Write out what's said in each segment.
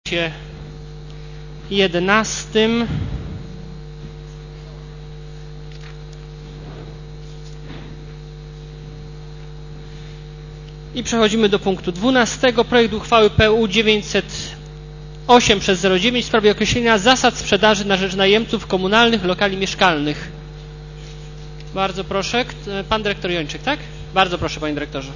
11. I przechodzimy do punktu 12. Projekt uchwały PU 908/09 w sprawie określenia zasad sprzedaży na rzecz najemców komunalnych lokali mieszkalnych. Bardzo proszę, pan dyrektor Jończyk, tak? Bardzo proszę, panie dyrektorze.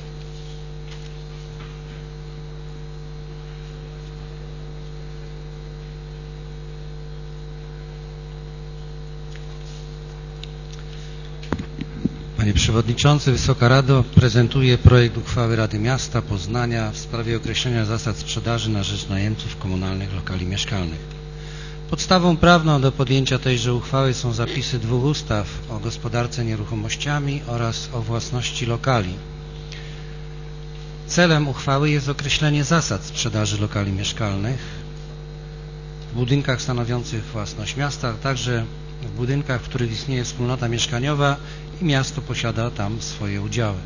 Panie Przewodniczący, Wysoka Rado, prezentuję projekt uchwały Rady Miasta Poznania w sprawie określenia zasad sprzedaży na rzecz najemców komunalnych lokali mieszkalnych. Podstawą prawną do podjęcia tejże uchwały są zapisy dwóch ustaw o gospodarce nieruchomościami oraz o własności lokali. Celem uchwały jest określenie zasad sprzedaży lokali mieszkalnych w budynkach stanowiących własność miasta, a także w budynkach, w których istnieje wspólnota mieszkaniowa i miasto posiada tam swoje udziały.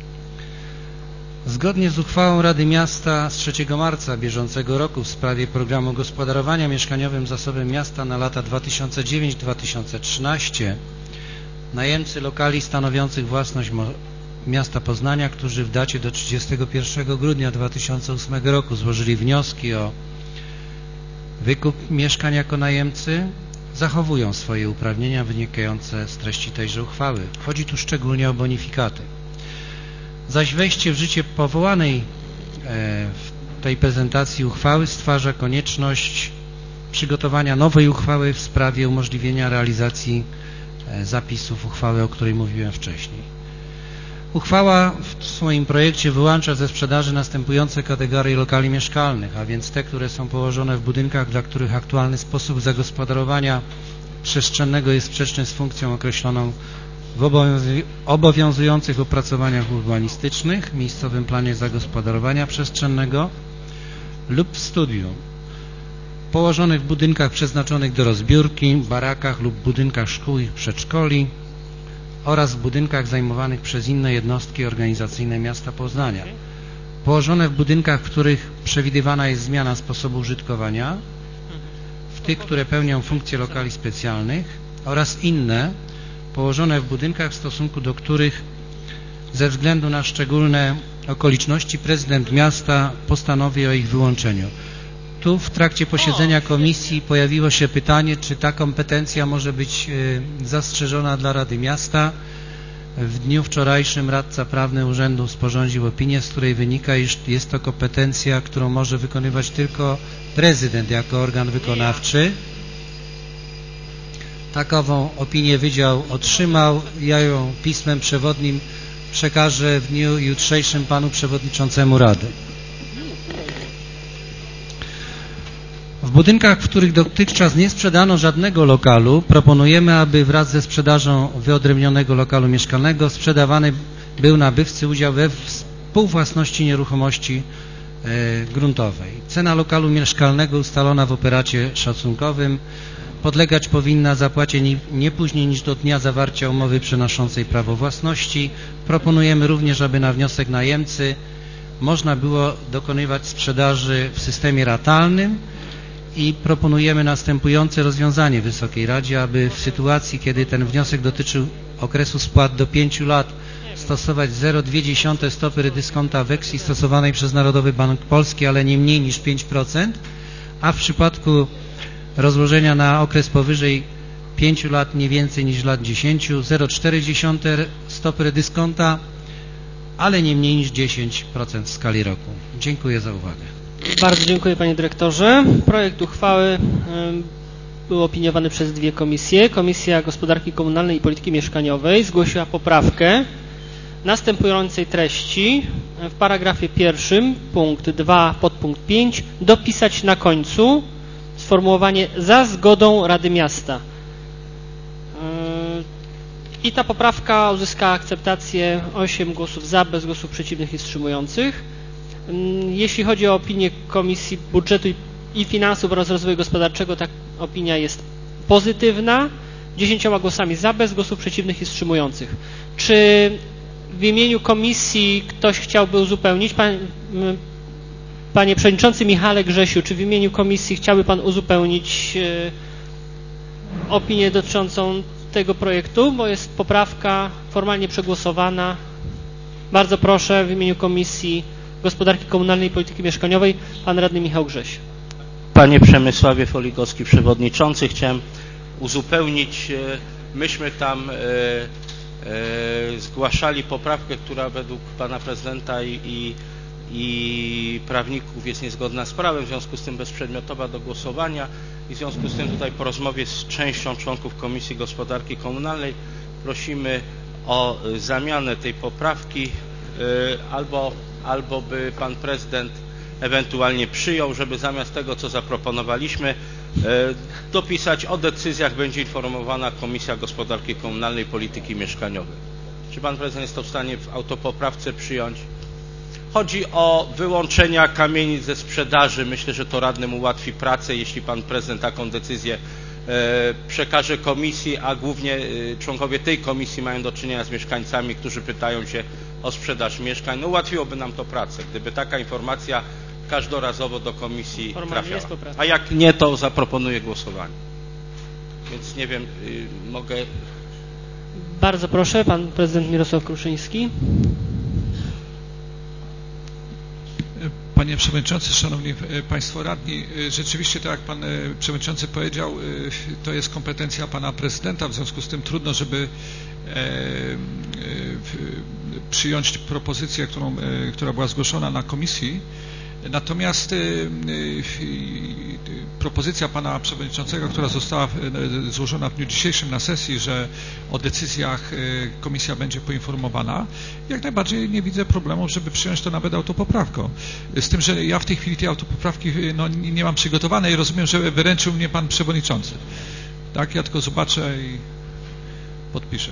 Zgodnie z uchwałą Rady Miasta z 3 marca bieżącego roku w sprawie programu gospodarowania mieszkaniowym zasobem miasta na lata 2009-2013 najemcy lokali stanowiących własność miasta Poznania, którzy w dacie do 31 grudnia 2008 roku złożyli wnioski o wykup mieszkań jako najemcy, zachowują swoje uprawnienia wynikające z treści tejże uchwały. Chodzi tu szczególnie o bonifikaty. Zaś wejście w życie powołanej w tej prezentacji uchwały stwarza konieczność przygotowania nowej uchwały w sprawie umożliwienia realizacji zapisów uchwały, o której mówiłem wcześniej. Uchwała w swoim projekcie wyłącza ze sprzedaży następujące kategorie lokali mieszkalnych, a więc te, które są położone w budynkach, dla których aktualny sposób zagospodarowania przestrzennego jest sprzeczny z funkcją określoną w obowiązujących opracowaniach urbanistycznych, miejscowym planie zagospodarowania przestrzennego lub w studium, położonych w budynkach przeznaczonych do rozbiórki, barakach lub budynkach szkół i przedszkoli oraz w budynkach zajmowanych przez inne jednostki organizacyjne miasta Poznania, położone w budynkach, w których przewidywana jest zmiana sposobu użytkowania, w tych, które pełnią funkcje lokali specjalnych oraz inne położone w budynkach, w stosunku do których ze względu na szczególne okoliczności prezydent miasta postanowi o ich wyłączeniu. Tu w trakcie posiedzenia komisji pojawiło się pytanie, czy ta kompetencja może być zastrzeżona dla Rady Miasta. W dniu wczorajszym radca prawny urzędu sporządził opinię, z której wynika, iż jest to kompetencja, którą może wykonywać tylko prezydent jako organ wykonawczy. Takową opinię wydział otrzymał. Ja ją pismem przewodnim przekażę w dniu jutrzejszym panu przewodniczącemu Rady. W budynkach, w których dotychczas nie sprzedano żadnego lokalu, proponujemy, aby wraz ze sprzedażą wyodrębnionego lokalu mieszkalnego sprzedawany był nabywcy udział we współwłasności nieruchomości gruntowej. Cena lokalu mieszkalnego ustalona w operacie szacunkowym podlegać powinna zapłacie nie później niż do dnia zawarcia umowy przenoszącej prawo własności. Proponujemy również, aby na wniosek najemcy można było dokonywać sprzedaży w systemie ratalnym i proponujemy następujące rozwiązanie Wysokiej Radzie, aby w sytuacji, kiedy ten wniosek dotyczył okresu spłat do 5 lat, stosować 0,2 stopy redyskonta weksli stosowanej przez Narodowy Bank Polski, ale nie mniej niż 5%, a w przypadku rozłożenia na okres powyżej 5 lat nie więcej niż lat 10, 0,4 stopy redyskonta, ale nie mniej niż 10% w skali roku. Dziękuję za uwagę. Bardzo dziękuję, panie dyrektorze. Projekt uchwały był opiniowany przez dwie komisje. Komisja Gospodarki Komunalnej i Polityki Mieszkaniowej zgłosiła poprawkę następującej treści: w paragrafie 1 punkt 2 podpunkt 5 dopisać na końcu sformułowanie za zgodą Rady Miasta. I ta poprawka uzyskała akceptację 8 głosów za, bez głosów przeciwnych i wstrzymujących. Jeśli chodzi o opinię Komisji Budżetu i Finansów oraz Rozwoju Gospodarczego, ta opinia jest pozytywna, 10 głosami za, bez głosów przeciwnych i wstrzymujących. Czy w imieniu komisji ktoś chciałby uzupełnić? Panie Przewodniczący Michale Grzesiu, czy w imieniu Komisji chciałby Pan uzupełnić opinię dotyczącą tego projektu, bo jest poprawka formalnie przegłosowana. Bardzo proszę w imieniu Komisji Gospodarki Komunalnej i Polityki Mieszkaniowej Pan Radny Michał Grześ. Panie Przemysławie Foligowski, Przewodniczący, chciałem uzupełnić, myśmy tam zgłaszali poprawkę, która według Pana Prezydenta i prawników jest niezgodna z prawem, w związku z tym bezprzedmiotowa do głosowania i w związku z tym tutaj po rozmowie z częścią członków Komisji Gospodarki Komunalnej prosimy o zamianę tej poprawki albo by Pan Prezydent ewentualnie przyjął, żeby zamiast tego, co zaproponowaliśmy, dopisać: o decyzjach będzie informowana Komisja Gospodarki Komunalnej i Polityki Mieszkaniowej. Czy Pan Prezydent jest to w stanie w autopoprawce przyjąć? Chodzi o wyłączenia kamienic ze sprzedaży. Myślę, że to radnym ułatwi pracę, jeśli Pan Prezydent taką decyzję przekaże Komisji, a głównie członkowie tej Komisji mają do czynienia z mieszkańcami, którzy pytają się o sprzedaż mieszkań. No, ułatwiłoby nam to pracę, gdyby taka informacja każdorazowo do Komisji trafiała. A jak nie, to zaproponuję głosowanie. Więc nie wiem, mogę... Bardzo proszę, Pan Prezydent Mirosław Kruszyński. Panie Przewodniczący, Szanowni Państwo Radni, rzeczywiście, tak jak Pan Przewodniczący powiedział, to jest kompetencja Pana Prezydenta, w związku z tym trudno, żeby przyjąć propozycję, która była zgłoszona na komisji. Natomiast propozycja Pana Przewodniczącego, która została złożona w dniu dzisiejszym na sesji, że o decyzjach Komisja będzie poinformowana, jak najbardziej nie widzę problemu, żeby przyjąć to nawet autopoprawką. Z tym, że ja w tej chwili tej autopoprawki nie mam przygotowanej i rozumiem, że wyręczył mnie Pan Przewodniczący. Tak, ja tylko zobaczę i podpiszę.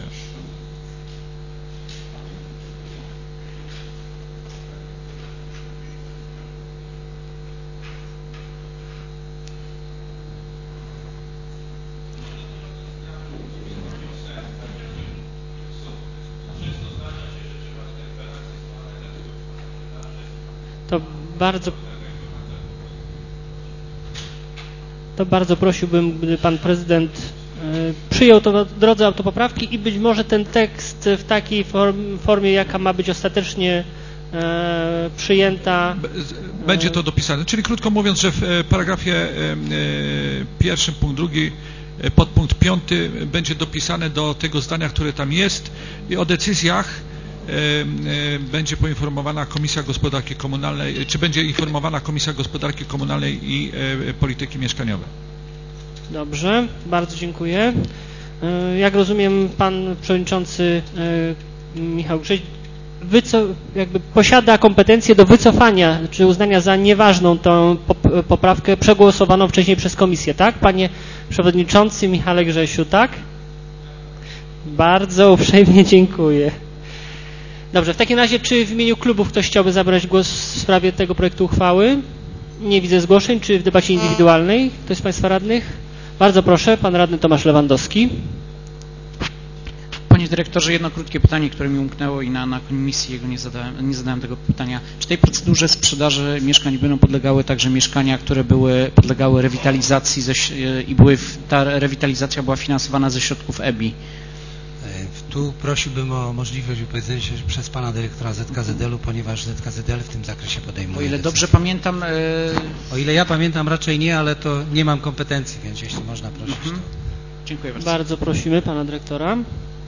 To bardzo prosiłbym, gdy Pan Prezydent przyjął to w drodze autopoprawki i być może ten tekst w takiej formie, jaka ma być ostatecznie przyjęta. Będzie to dopisane. Czyli krótko mówiąc, że w paragrafie pierwszym punkt drugi podpunkt 5 będzie dopisane do tego zdania, które tam jest, i o decyzjach będzie poinformowana Komisja Gospodarki Komunalnej, czy będzie informowana Komisja Gospodarki Komunalnej i Polityki Mieszkaniowej. Dobrze, bardzo dziękuję. Jak rozumiem, Pan Przewodniczący Michał Grześ jakby posiada kompetencje do wycofania, czy uznania za nieważną tą poprawkę przegłosowaną wcześniej przez Komisję, tak? Panie Przewodniczący Michale Grzesiu, tak? Bardzo uprzejmie dziękuję. Dobrze, w takim razie, czy w imieniu klubów ktoś chciałby zabrać głos w sprawie tego projektu uchwały? Nie widzę zgłoszeń. Czy w debacie indywidualnej? Ktoś z Państwa radnych? Bardzo proszę, Pan Radny Tomasz Lewandowski. Panie Dyrektorze, jedno krótkie pytanie, które mi umknęło i na komisji nie zadałem tego pytania. Czy tej procedurze sprzedaży mieszkań będą podlegały także mieszkania, które podlegały rewitalizacji i ta rewitalizacja była finansowana ze środków EBI? Tu prosiłbym o możliwość wypowiedzenia się przez Pana Dyrektora ZKZL-u, ponieważ ZKZL w tym zakresie podejmuje O ile decyzję. dobrze pamiętam... O ile ja pamiętam, raczej nie, ale to nie mam kompetencji, więc jeśli można prosić, to... Dziękuję bardzo. Bardzo prosimy Pana Dyrektora.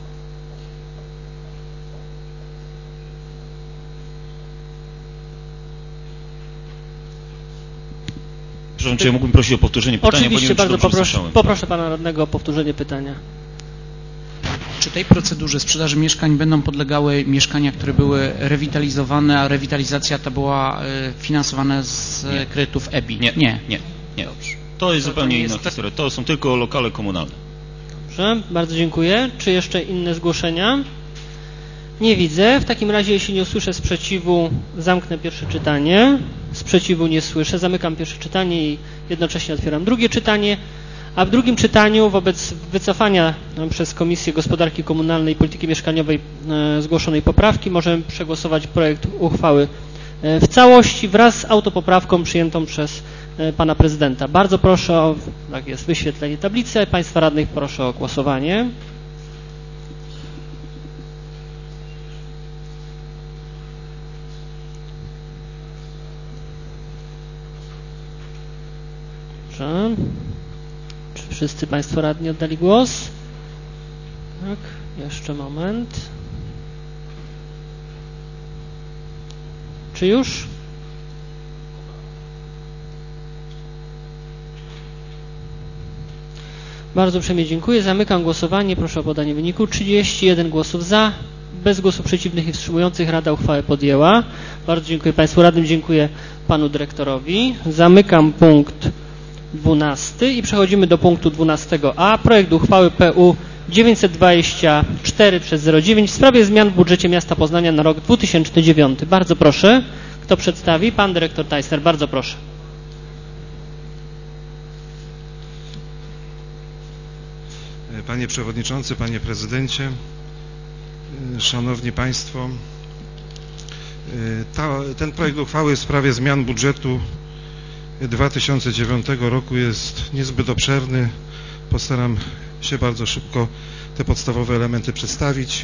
Przepraszam, czy ja mógłbym prosić o powtórzenie pytania? Oczywiście, bo nie wiem, bardzo poproszę Pana Radnego o powtórzenie pytania. Czy tej procedurze sprzedaży mieszkań będą podlegały mieszkania, które były rewitalizowane, a rewitalizacja ta była finansowana z kredytów EBI? Nie. Dobrze. To jest zupełnie inna historia. To są tylko lokale komunalne. Dobrze, bardzo dziękuję. Czy jeszcze inne zgłoszenia? Nie widzę. W takim razie, jeśli nie usłyszę sprzeciwu, zamknę pierwsze czytanie. Sprzeciwu nie słyszę. Zamykam pierwsze czytanie i jednocześnie otwieram drugie czytanie. A w drugim czytaniu, wobec wycofania przez Komisję Gospodarki Komunalnej i Polityki Mieszkaniowej zgłoszonej poprawki, możemy przegłosować projekt uchwały w całości wraz z autopoprawką przyjętą przez pana prezydenta. Bardzo proszę o, tak jest, wyświetlenie tablicy. Państwa radnych proszę o głosowanie. Dobrze. Czy wszyscy państwo radni oddali głos? Tak, jeszcze moment. Czy już? Bardzo uprzejmie dziękuję. Zamykam głosowanie. Proszę o podanie wyniku. 31 głosów za, bez głosów przeciwnych i wstrzymujących. Rada uchwałę podjęła. Bardzo dziękuję państwu radnym, dziękuję panu dyrektorowi. Zamykam punkt 12 i przechodzimy do punktu 12a. Projekt uchwały PU 924/09 w sprawie zmian w budżecie miasta Poznania na rok 2009. Bardzo proszę, kto przedstawi? Pan dyrektor Tajsner, bardzo proszę. Panie Przewodniczący, Panie Prezydencie, Szanowni Państwo, ten projekt uchwały w sprawie zmian budżetu 2009 roku jest niezbyt obszerny. Postaram się bardzo szybko te podstawowe elementy przedstawić.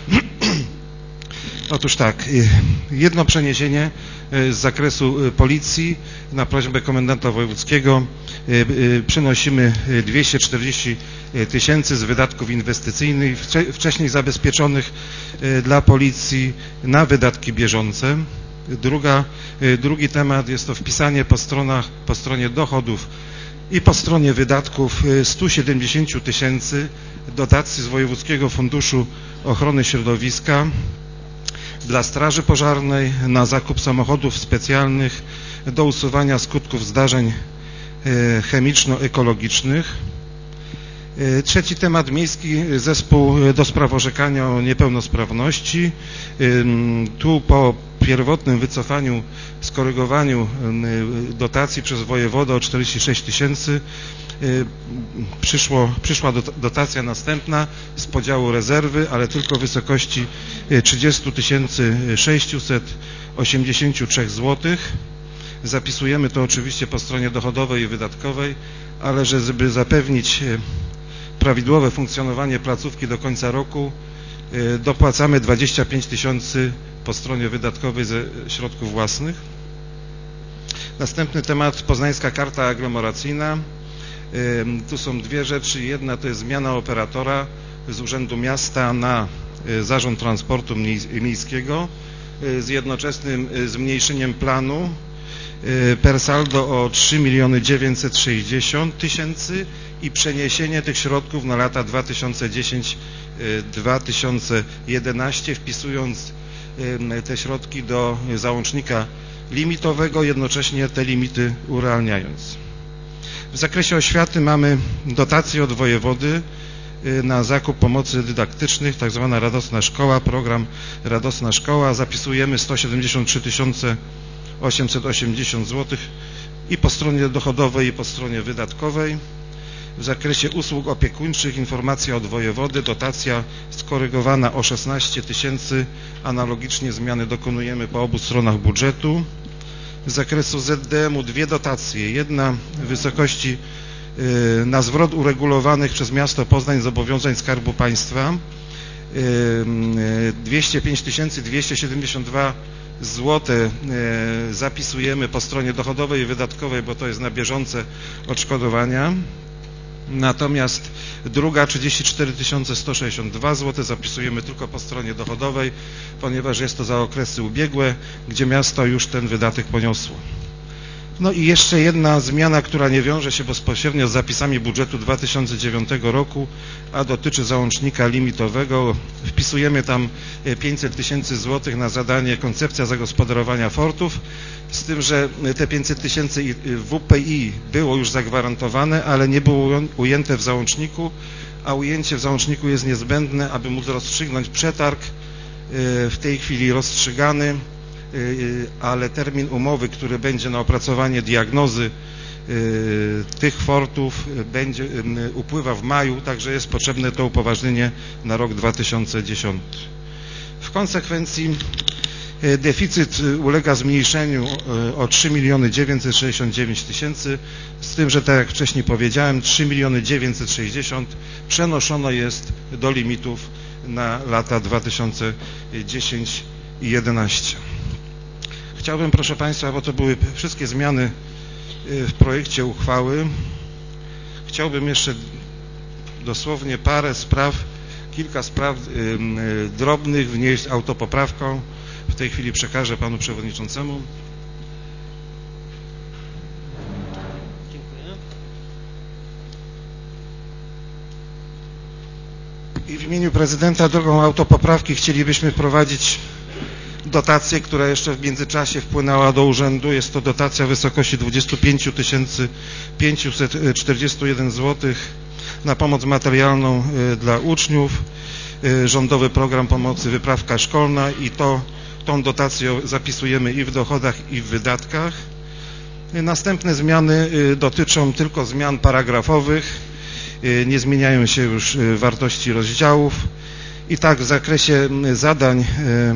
Otóż tak, jedno przeniesienie z zakresu policji na prośbę komendanta wojewódzkiego przenosimy 240 tysięcy z wydatków inwestycyjnych wcześniej zabezpieczonych dla policji na wydatki bieżące. Drugi temat jest to wpisanie po stronie dochodów i po stronie wydatków 170 tysięcy dotacji z Wojewódzkiego Funduszu Ochrony Środowiska dla Straży Pożarnej na zakup samochodów specjalnych do usuwania skutków zdarzeń chemiczno-ekologicznych. Trzeci temat, Miejski Zespół do Spraw Orzekania o Niepełnosprawności. Tu po pierwotnym wycofaniu, skorygowaniu dotacji przez wojewodę o 46 tysięcy przyszła dotacja następna z podziału rezerwy, ale tylko w wysokości 30 683 zł. Zapisujemy to oczywiście po stronie dochodowej i wydatkowej, ale żeby zapewnić prawidłowe funkcjonowanie placówki do końca roku, dopłacamy 25 tysięcy po stronie wydatkowej ze środków własnych. Następny temat, Poznańska Karta Aglomeracyjna. Tu są dwie rzeczy. Jedna to jest zmiana operatora z Urzędu Miasta na Zarząd Transportu Miejskiego z jednoczesnym zmniejszeniem planu per saldo o 3 960 tysięcy i przeniesienie tych środków na lata 2010-2011, wpisując te środki do załącznika limitowego, jednocześnie te limity urealniając. W zakresie oświaty mamy dotacje od wojewody na zakup pomocy dydaktycznych, tak zwana Radosna Szkoła, program Radosna Szkoła. Zapisujemy 173 880 zł i po stronie dochodowej, i po stronie wydatkowej. W zakresie usług opiekuńczych informacja od wojewody, dotacja skorygowana o 16 tysięcy, analogicznie zmiany dokonujemy po obu stronach budżetu. Z zakresu ZDM-u dwie dotacje, jedna w wysokości na zwrot uregulowanych przez miasto Poznań zobowiązań Skarbu Państwa 205 272 zł zapisujemy po stronie dochodowej i wydatkowej, bo to jest na bieżące odszkodowania. Natomiast druga 34 162 zł zapisujemy tylko po stronie dochodowej, ponieważ jest to za okresy ubiegłe, gdzie miasto już ten wydatek poniosło. No i jeszcze jedna zmiana, która nie wiąże się bezpośrednio z zapisami budżetu 2009 roku, a dotyczy załącznika limitowego. Wpisujemy tam 500 tysięcy złotych na zadanie koncepcja zagospodarowania fortów, z tym, że te 500 tysięcy WPI było już zagwarantowane, ale nie było ujęte w załączniku, a ujęcie w załączniku jest niezbędne, aby móc rozstrzygnąć przetarg, w tej chwili rozstrzygany, ale termin umowy, który będzie na opracowanie diagnozy tych fortów upływa w maju, także jest potrzebne to upoważnienie na rok 2010. W konsekwencji Deficyt ulega zmniejszeniu o 3 969 000, z tym, że tak jak wcześniej powiedziałem, 3 960 000 przenoszone jest do limitów na lata 2010 i 2011. Chciałbym, proszę Państwa, bo to były wszystkie zmiany w projekcie uchwały, chciałbym jeszcze dosłownie kilka spraw drobnych wnieść autopoprawką. W tej chwili przekażę Panu Przewodniczącemu. Dziękuję. I w imieniu Prezydenta drogą autopoprawki chcielibyśmy wprowadzić dotację, która jeszcze w międzyczasie wpłynęła do urzędu. Jest to dotacja w wysokości 25 541 zł na pomoc materialną dla uczniów. Rządowy program pomocy wyprawka szkolna i tą dotację zapisujemy i w dochodach, i w wydatkach. Następne zmiany dotyczą tylko zmian paragrafowych. Nie zmieniają się już wartości rozdziałów. I tak w zakresie zadań,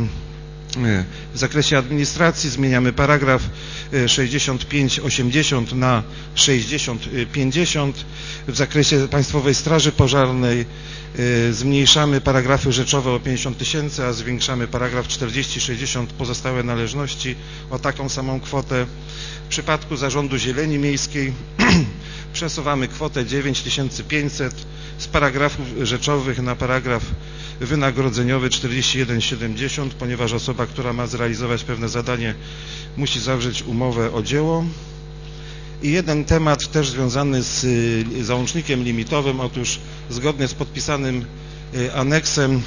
w zakresie administracji zmieniamy paragraf 6580 na 6050. W zakresie Państwowej Straży Pożarnej zmniejszamy paragrafy rzeczowe o 50 000, a zwiększamy paragraf 4060 pozostałe należności o taką samą kwotę. W przypadku Zarządu Zieleni Miejskiej przesuwamy kwotę 9500 z paragrafów rzeczowych na paragraf wynagrodzeniowy 4170, ponieważ osoba, która ma zrealizować pewne zadanie, musi zawrzeć umowę o dzieło. I jeden temat też związany z załącznikiem limitowym. Otóż zgodnie z podpisanym aneksem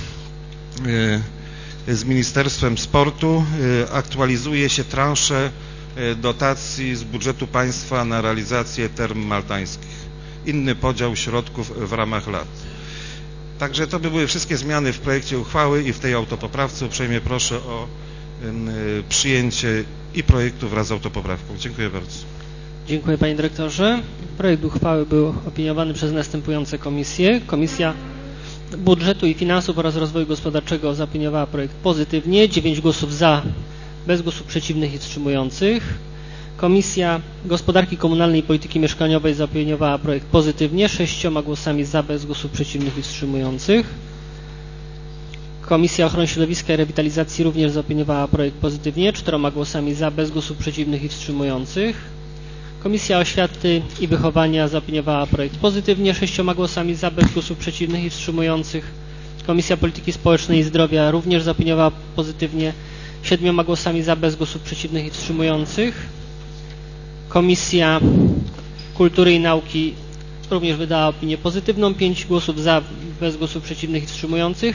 z Ministerstwem Sportu aktualizuje się transze dotacji z budżetu państwa na realizację term maltańskich. Inny podział środków w ramach lat. Także to by były wszystkie zmiany w projekcie uchwały i w tej autopoprawce. Uprzejmie proszę o przyjęcie i projektu wraz z autopoprawką. Dziękuję bardzo. Dziękuję Panie Dyrektorze. Projekt uchwały był opiniowany przez następujące komisje. Komisja Budżetu i Finansów oraz Rozwoju Gospodarczego zaopiniowała projekt pozytywnie. 9 głosów za, bez głosów przeciwnych i wstrzymujących. Komisja Gospodarki Komunalnej i Polityki Mieszkaniowej zaopiniowała projekt pozytywnie. 6 głosami za, bez głosów przeciwnych i wstrzymujących. Komisja Ochrony Środowiska i Rewitalizacji również zaopiniowała projekt pozytywnie. 4 głosami za, bez głosów przeciwnych i wstrzymujących. Komisja Oświaty i Wychowania zaopiniowała projekt pozytywnie, 6 głosami za, bez głosów przeciwnych i wstrzymujących. Komisja Polityki Społecznej i Zdrowia również zaopiniowała pozytywnie, 7 głosami za, bez głosów przeciwnych i wstrzymujących. Komisja Kultury i Nauki również wydała opinię pozytywną, 5 głosów za, bez głosów przeciwnych i wstrzymujących.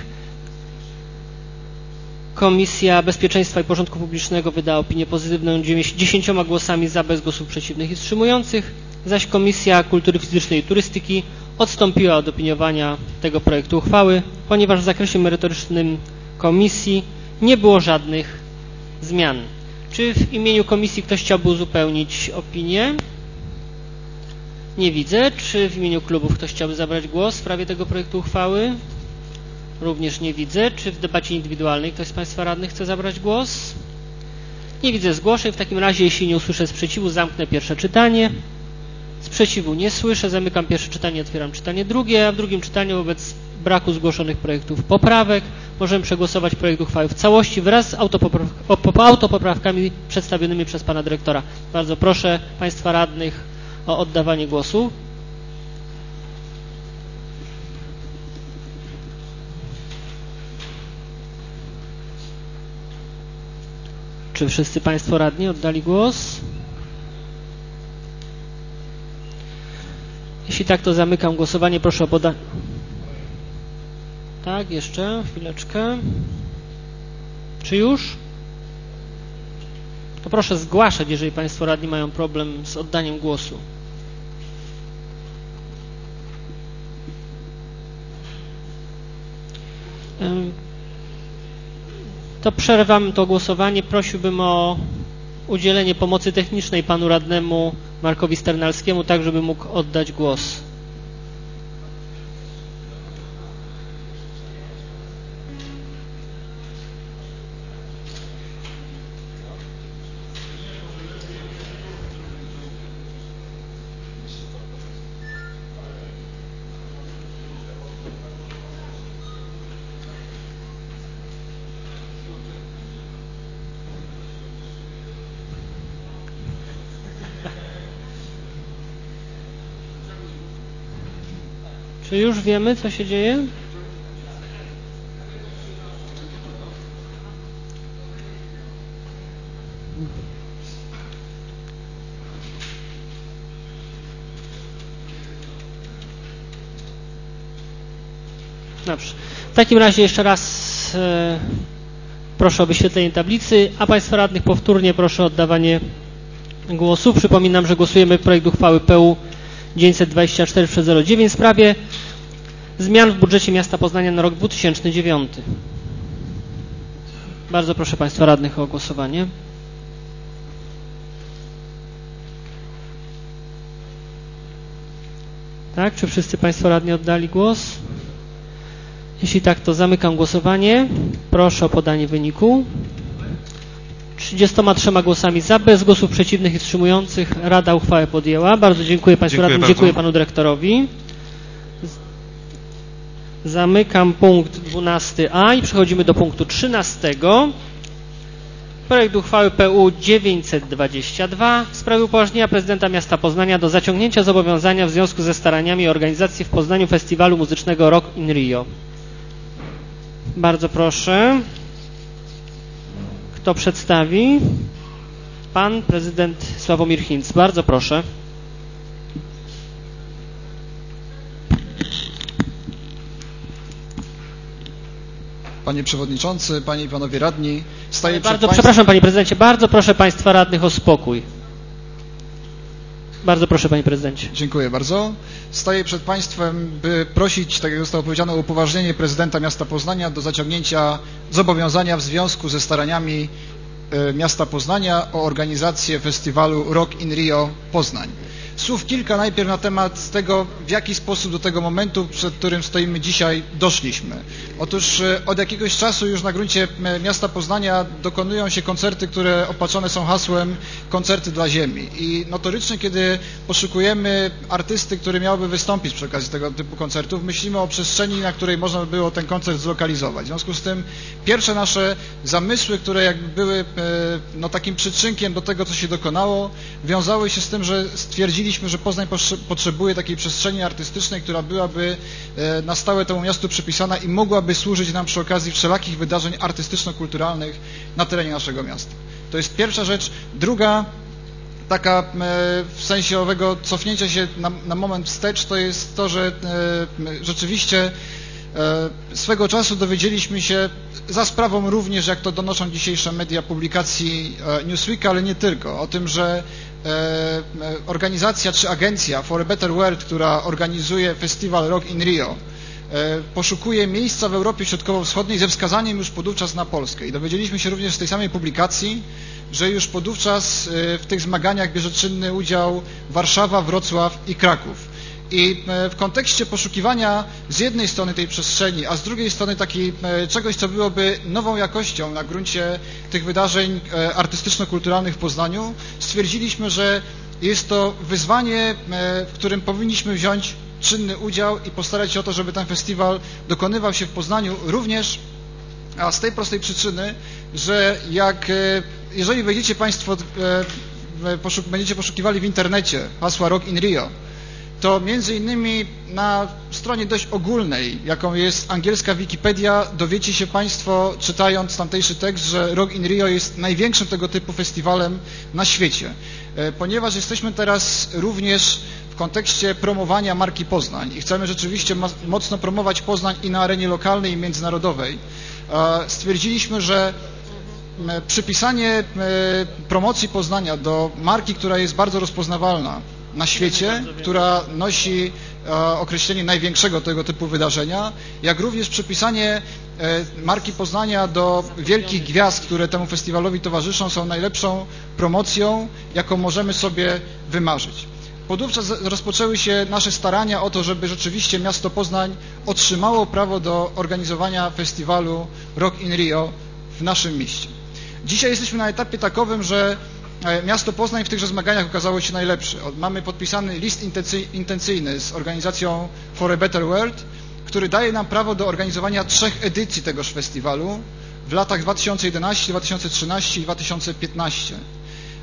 Komisja Bezpieczeństwa i Porządku Publicznego wydała opinię pozytywną 10 głosami za, bez głosów przeciwnych i wstrzymujących, zaś Komisja Kultury Fizycznej i Turystyki odstąpiła od opiniowania tego projektu uchwały, ponieważ w zakresie merytorycznym komisji nie było żadnych zmian. Czy w imieniu komisji ktoś chciałby uzupełnić opinię? Nie widzę. Czy w imieniu klubów ktoś chciałby zabrać głos w sprawie tego projektu uchwały? Również nie widzę. Czy w debacie indywidualnej ktoś z Państwa radnych chce zabrać głos? Nie widzę zgłoszeń. W takim razie, jeśli nie usłyszę sprzeciwu, zamknę pierwsze czytanie. Sprzeciwu nie słyszę. Zamykam pierwsze czytanie, otwieram czytanie drugie, a w drugim czytaniu wobec braku zgłoszonych projektów poprawek możemy przegłosować projekt uchwały w całości wraz z autopoprawkami przedstawionymi przez Pana Dyrektora. Bardzo proszę Państwa radnych o oddawanie głosu. Czy wszyscy Państwo radni oddali głos? Jeśli tak, to zamykam głosowanie. Proszę o podanie. Tak, jeszcze chwileczkę. Czy już? To proszę zgłaszać, jeżeli Państwo radni mają problem z oddaniem głosu. To przerwam to głosowanie. Prosiłbym o udzielenie pomocy technicznej panu radnemu Markowi Sternalskiemu, tak żeby mógł oddać głos. Czy już wiemy, co się dzieje? Dobrze. W takim razie jeszcze raz proszę o wyświetlenie tablicy, a Państwa radnych powtórnie proszę o oddawanie głosu. Przypominam, że głosujemy projekt uchwały PU 924/09 w sprawie zmian w budżecie miasta Poznania na rok 2009. Bardzo proszę Państwa radnych o głosowanie. Tak, czy wszyscy Państwo radni oddali głos? Jeśli tak, to zamykam głosowanie. Proszę o podanie wyniku. 33 głosami za, bez głosów przeciwnych i wstrzymujących Rada uchwałę podjęła. Bardzo dziękuję Państwu radnym, dziękuję Panu Dyrektorowi. Zamykam punkt 12a i przechodzimy do punktu 13. Projekt uchwały PU 922 w sprawie upoważnienia prezydenta miasta Poznania do zaciągnięcia zobowiązania w związku ze staraniami i organizacji w Poznaniu festiwalu muzycznego Rock in Rio. Bardzo proszę. Kto przedstawi? Pan prezydent Sławomir Hinc. Bardzo proszę. Panie Przewodniczący, Panie i Panowie Radni, przepraszam Panie Prezydencie, bardzo proszę Państwa radnych o spokój. Bardzo proszę Panie Prezydencie. Dziękuję bardzo. Staję przed Państwem, by prosić, tak jak zostało powiedziane, o upoważnienie prezydenta miasta Poznania do zaciągnięcia zobowiązania w związku ze staraniami miasta Poznania o organizację festiwalu Rock in Rio Poznań. Słów kilka najpierw na temat tego, w jaki sposób do tego momentu, przed którym stoimy dzisiaj, doszliśmy. Otóż od jakiegoś czasu już na gruncie miasta Poznania dokonują się koncerty, które opatrzone są hasłem koncerty dla ziemi. I notorycznie, kiedy poszukujemy artysty, który miałby wystąpić przy okazji tego typu koncertów, myślimy o przestrzeni, na której można by było ten koncert zlokalizować. W związku z tym pierwsze nasze zamysły, które jakby były takim przyczynkiem do tego, co się dokonało, wiązały się z tym, że stwierdziliśmy, że Poznań potrzebuje takiej przestrzeni artystycznej, która byłaby na stałe temu miastu przypisana i mogłaby służyć nam przy okazji wszelakich wydarzeń artystyczno-kulturalnych na terenie naszego miasta. To jest pierwsza rzecz. Druga, taka w sensie owego cofnięcia się na moment wstecz, to jest to, że rzeczywiście swego czasu dowiedzieliśmy się, za sprawą również, jak to donoszą dzisiejsze media, publikacji Newsweeka, ale nie tylko, o tym, że organizacja czy agencja For a Better World, która organizuje festiwal Rock in Rio, poszukuje miejsca w Europie Środkowo-Wschodniej ze wskazaniem już podówczas na Polskę. I dowiedzieliśmy się również z tej samej publikacji, że już podówczas w tych zmaganiach bierze czynny udział Warszawa, Wrocław i Kraków. I w kontekście poszukiwania z jednej strony tej przestrzeni, a z drugiej strony takiej czegoś, co byłoby nową jakością na gruncie tych wydarzeń artystyczno-kulturalnych w Poznaniu, stwierdziliśmy, że jest to wyzwanie, w którym powinniśmy wziąć czynny udział i postarać się o to, żeby ten festiwal dokonywał się w Poznaniu również, a z tej prostej przyczyny, że jeżeli wejdziecie Państwo, będziecie poszukiwali w internecie hasła Rock in Rio, to między innymi na stronie dość ogólnej, jaką jest angielska Wikipedia, dowiecie się Państwo, czytając tamtejszy tekst, że Rock in Rio jest największym tego typu festiwalem na świecie. Ponieważ jesteśmy teraz również w kontekście promowania marki Poznań i chcemy rzeczywiście mocno promować Poznań i na arenie lokalnej i międzynarodowej, stwierdziliśmy, że przypisanie promocji Poznania do marki, która jest bardzo rozpoznawalna na świecie, która nosi określenie największego tego typu wydarzenia, jak również przypisanie marki Poznania do wielkich gwiazd, które temu festiwalowi towarzyszą, są najlepszą promocją, jaką możemy sobie wymarzyć. Podówczas rozpoczęły się nasze starania o to, żeby rzeczywiście miasto Poznań otrzymało prawo do organizowania festiwalu Rock in Rio w naszym mieście. Dzisiaj jesteśmy na etapie takowym, że miasto Poznań w tychże zmaganiach okazało się najlepsze. Mamy podpisany list intencyjny z organizacją For a Better World, który daje nam prawo do organizowania 3 edycji tegoż festiwalu w latach 2011, 2013 i 2015.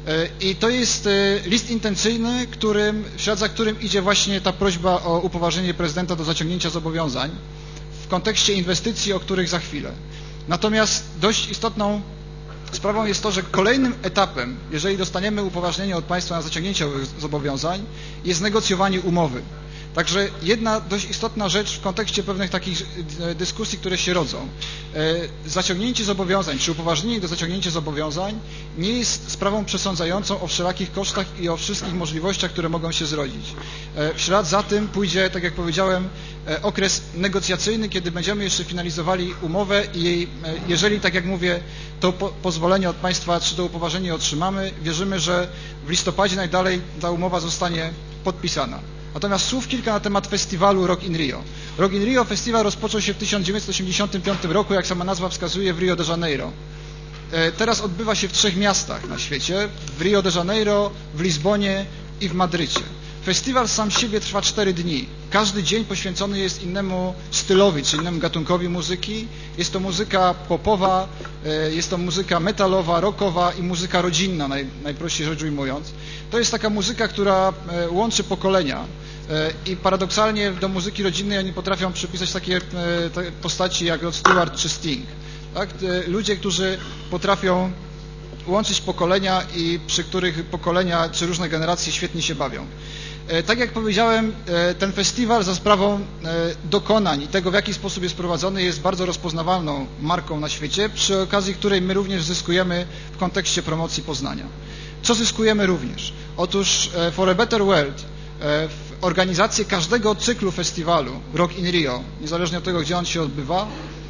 I to jest list intencyjny, w ślad za którym idzie właśnie ta prośba o upoważnienie prezydenta do zaciągnięcia zobowiązań w kontekście inwestycji, o których za chwilę. Natomiast dość istotną sprawą jest to, że kolejnym etapem, jeżeli dostaniemy upoważnienie od państwa na zaciągnięcie zobowiązań, jest negocjowanie umowy. Także jedna dość istotna rzecz w kontekście pewnych takich dyskusji, które się rodzą. Zaciągnięcie zobowiązań, czy upoważnienie do zaciągnięcia zobowiązań nie jest sprawą przesądzającą o wszelakich kosztach i o wszystkich możliwościach, które mogą się zrodzić. W ślad za tym pójdzie, tak jak powiedziałem, okres negocjacyjny, kiedy będziemy jeszcze finalizowali umowę i jeżeli, tak jak mówię, to pozwolenie od państwa, czy to upoważnienie otrzymamy, wierzymy, że w listopadzie najdalej ta umowa zostanie podpisana. Natomiast słów kilka na temat festiwalu Rock in Rio. Rock in Rio festiwal rozpoczął się w 1985 roku, jak sama nazwa wskazuje, w Rio de Janeiro. Teraz odbywa się w 3 miastach na świecie, w Rio de Janeiro, w Lizbonie i w Madrycie. Festiwal sam z siebie trwa 4 dni. Każdy dzień poświęcony jest innemu stylowi, czy innemu gatunkowi muzyki. Jest to muzyka popowa, jest to muzyka metalowa, rockowa i muzyka rodzinna, najprościej rzecz ujmując. To jest taka muzyka, która łączy pokolenia i paradoksalnie do muzyki rodzinnej oni potrafią przypisać takie postaci jak Rod Stewart czy Sting. Tak? Ludzie, którzy potrafią łączyć pokolenia i przy których pokolenia czy różne generacje świetnie się bawią. Tak jak powiedziałem, ten festiwal za sprawą dokonań i tego, w jaki sposób jest prowadzony, jest bardzo rozpoznawalną marką na świecie, przy okazji której my również zyskujemy w kontekście promocji Poznania. Co zyskujemy również? Otóż For a Better World w organizację każdego cyklu festiwalu Rock in Rio, niezależnie od tego, gdzie on się odbywa,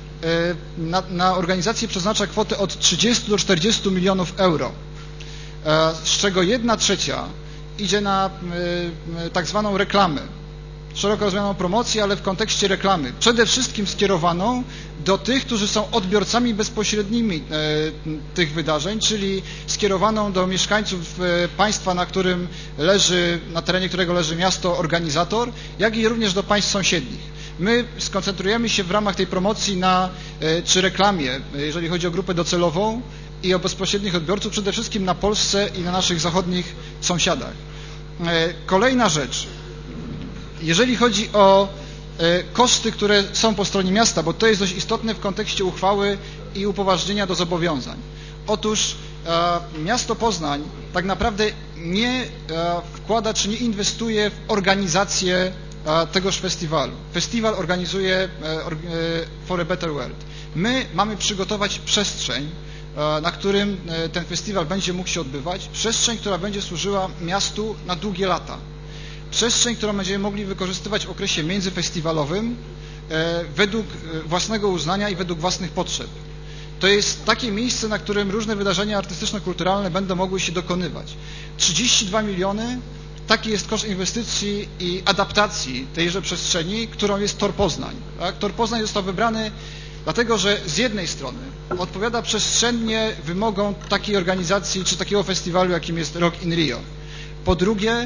na organizację przeznacza kwotę od 30 do 40 milionów euro, z czego 1/3 idzie na tak zwaną reklamę, szeroko rozumianą promocję, ale w kontekście reklamy. Przede wszystkim skierowaną do tych, którzy są odbiorcami bezpośrednimi tych wydarzeń, czyli skierowaną do mieszkańców państwa, na terenie którego leży miasto organizator, jak i również do państw sąsiednich. My skoncentrujemy się w ramach tej promocji czy reklamie, jeżeli chodzi o grupę docelową i o bezpośrednich odbiorców, przede wszystkim na Polsce i na naszych zachodnich sąsiadach. Kolejna rzecz. Jeżeli chodzi o koszty, które są po stronie miasta, bo to jest dość istotne w kontekście uchwały i upoważnienia do zobowiązań. Otóż miasto Poznań tak naprawdę nie wkłada czy nie inwestuje w organizację tegoż festiwalu. Festiwal organizuje For a Better World. My mamy przygotować przestrzeń, na którym ten festiwal będzie mógł się odbywać, przestrzeń, która będzie służyła miastu na długie lata. Przestrzeń, którą będziemy mogli wykorzystywać w okresie międzyfestiwalowym według własnego uznania i według własnych potrzeb. To jest takie miejsce, na którym różne wydarzenia artystyczno-kulturalne będą mogły się dokonywać. 32 miliony, taki jest koszt inwestycji i adaptacji tejże przestrzeni, którą jest Tor Poznań. Tak? Tor Poznań został wybrany dlatego, że z jednej strony odpowiada przestrzennie wymogom takiej organizacji czy takiego festiwalu, jakim jest Rock in Rio. Po drugie,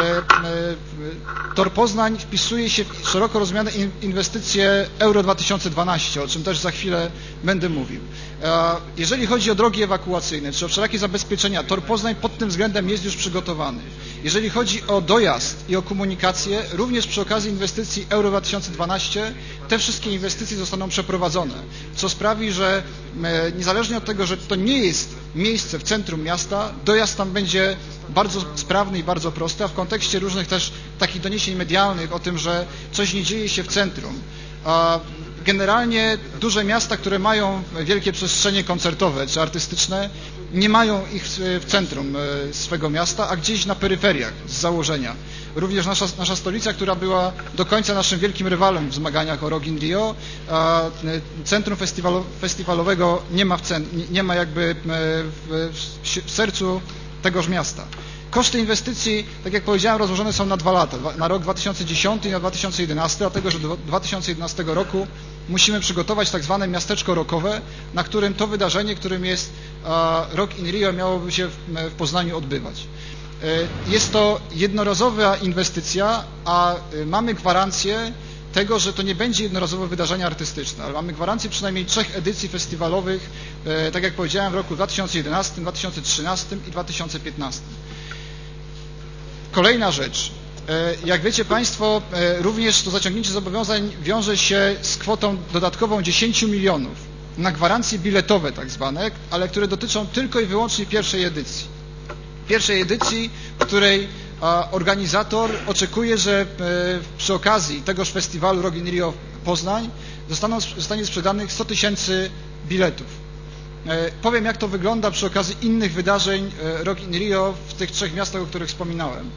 Tor Poznań wpisuje się w szeroko rozumiane inwestycje Euro 2012, o czym też za chwilę będę mówił. Jeżeli chodzi o drogi ewakuacyjne, czy o wszelakie zabezpieczenia, Tor Poznań pod tym względem jest już przygotowany. Jeżeli chodzi o dojazd i o komunikację, również przy okazji inwestycji Euro 2012 te wszystkie inwestycje zostaną przeprowadzone, co sprawi, że niezależnie od tego, że to nie jest miejsce w centrum miasta, dojazd tam będzie bardzo sprawny i bardzo prosty, a w kontekście różnych też takich doniesień medialnych o tym, że coś nie dzieje się w centrum. Generalnie duże miasta, które mają wielkie przestrzenie koncertowe czy artystyczne, nie mają ich w centrum swego miasta, a gdzieś na peryferiach z założenia. Również nasza stolica, która była do końca naszym wielkim rywalem w zmaganiach o Rock in Rio, centrum festiwalowego nie ma jakby w sercu tegoż miasta. Koszty inwestycji, tak jak powiedziałem, rozłożone są na 2 lata, na rok 2010 i na 2011, dlatego że do 2011 roku musimy przygotować tak zwane miasteczko rockowe, na którym to wydarzenie, którym jest Rock in Rio, miałoby się w Poznaniu odbywać. Jest to jednorazowa inwestycja, a mamy gwarancję tego, że to nie będzie jednorazowe wydarzenie artystyczne, ale mamy gwarancję przynajmniej 3 edycji festiwalowych, tak jak powiedziałem, w roku 2011, 2013 i 2015. Kolejna rzecz. Jak wiecie Państwo, również to zaciągnięcie zobowiązań wiąże się z kwotą dodatkową 10 milionów na gwarancje biletowe tak zwane, ale które dotyczą tylko i wyłącznie pierwszej edycji. Pierwszej edycji, w której organizator oczekuje, że przy okazji tegoż festiwalu Rock in Rio Poznań zostanie sprzedanych 100 000 biletów. Powiem, jak to wygląda przy okazji innych wydarzeń Rock in Rio w tych 3 miastach, o których wspominałem.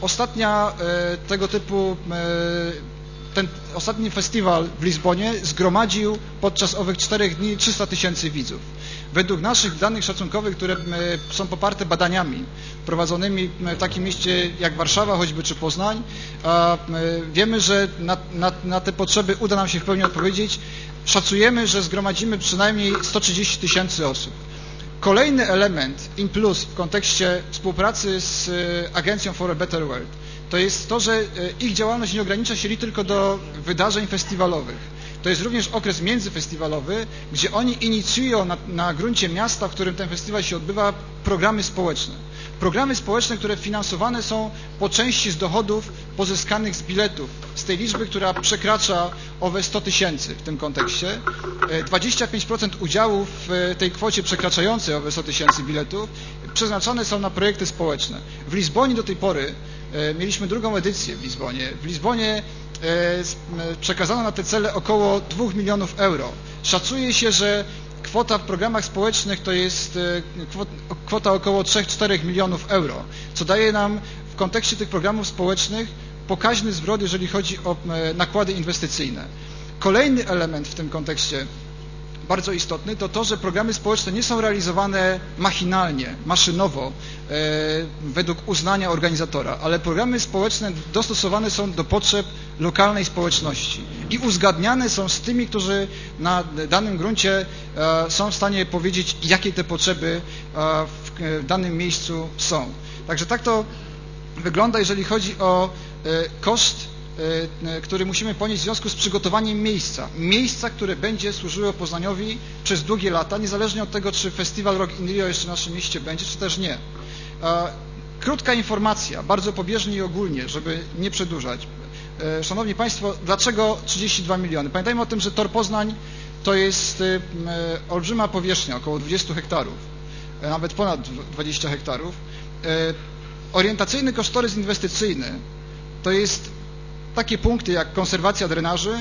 Ten ostatni festiwal w Lizbonie zgromadził podczas owych 4 dni 300 000 widzów. Według naszych danych szacunkowych, które są poparte badaniami prowadzonymi w takim mieście jak Warszawa choćby czy Poznań, wiemy, że na te potrzeby uda nam się w pełni odpowiedzieć. Szacujemy, że zgromadzimy przynajmniej 130 000 osób. Kolejny element in plus w kontekście współpracy z Agencją for a Better World to jest to, że ich działalność nie ogranicza się tylko do wydarzeń festiwalowych. To jest również okres międzyfestiwalowy, gdzie oni inicjują na gruncie miasta, w którym ten festiwal się odbywa, programy społeczne. Programy społeczne, które finansowane są po części z dochodów pozyskanych z biletów, z tej liczby, która przekracza owe 100 000 w tym kontekście. 25% udziału w tej kwocie przekraczającej owe 100 000 biletów przeznaczane są na projekty społeczne. W Lizbonie do tej pory mieliśmy drugą edycję w Lizbonie. W Lizbonie przekazano na te cele około 2 milionów euro. Szacuje się, że kwota w programach społecznych to jest kwota około 3-4 milionów euro, co daje nam w kontekście tych programów społecznych pokaźny zwrot, jeżeli chodzi o nakłady inwestycyjne. Kolejny element w tym kontekście bardzo istotny to to, że programy społeczne nie są realizowane machinalnie, maszynowo, według uznania organizatora, ale programy społeczne dostosowane są do potrzeb lokalnej społeczności i uzgadniane są z tymi, którzy na danym gruncie są w stanie powiedzieć, jakie te potrzeby w danym miejscu są. Także tak to wygląda, jeżeli chodzi o koszt, który musimy ponieść w związku z przygotowaniem miejsca, które będzie służyło Poznaniowi przez długie lata, niezależnie od tego, czy festiwal Rock in Rio jeszcze w naszym mieście będzie, czy też nie. Krótka informacja, bardzo pobieżnie i ogólnie, żeby nie przedłużać. Szanowni Państwo, dlaczego 32 miliony? Pamiętajmy o tym, że Tor Poznań to jest olbrzyma powierzchnia, około 20 hektarów, nawet ponad 20 hektarów. Orientacyjny kosztorys inwestycyjny to jest takie punkty jak konserwacja drenaży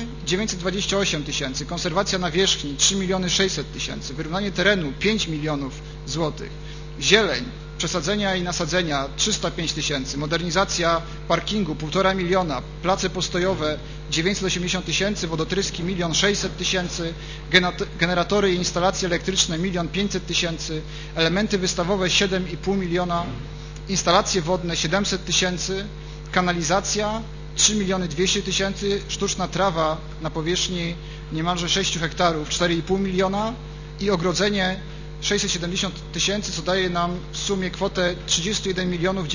928 000, konserwacja nawierzchni 3 600 000, wyrównanie terenu 5 milionów złotych, zieleń, przesadzenia i nasadzenia 305 000, modernizacja parkingu 1,5 miliona, place postojowe 980 000, wodotryski 1 600 000, generatory i instalacje elektryczne 1 500 000, elementy wystawowe 7,5 miliona, instalacje wodne 700 000, kanalizacja 3 200 000, sztuczna trawa na powierzchni niemalże 6 hektarów 4,5 miliona i ogrodzenie 670 000, co daje nam w sumie kwotę 31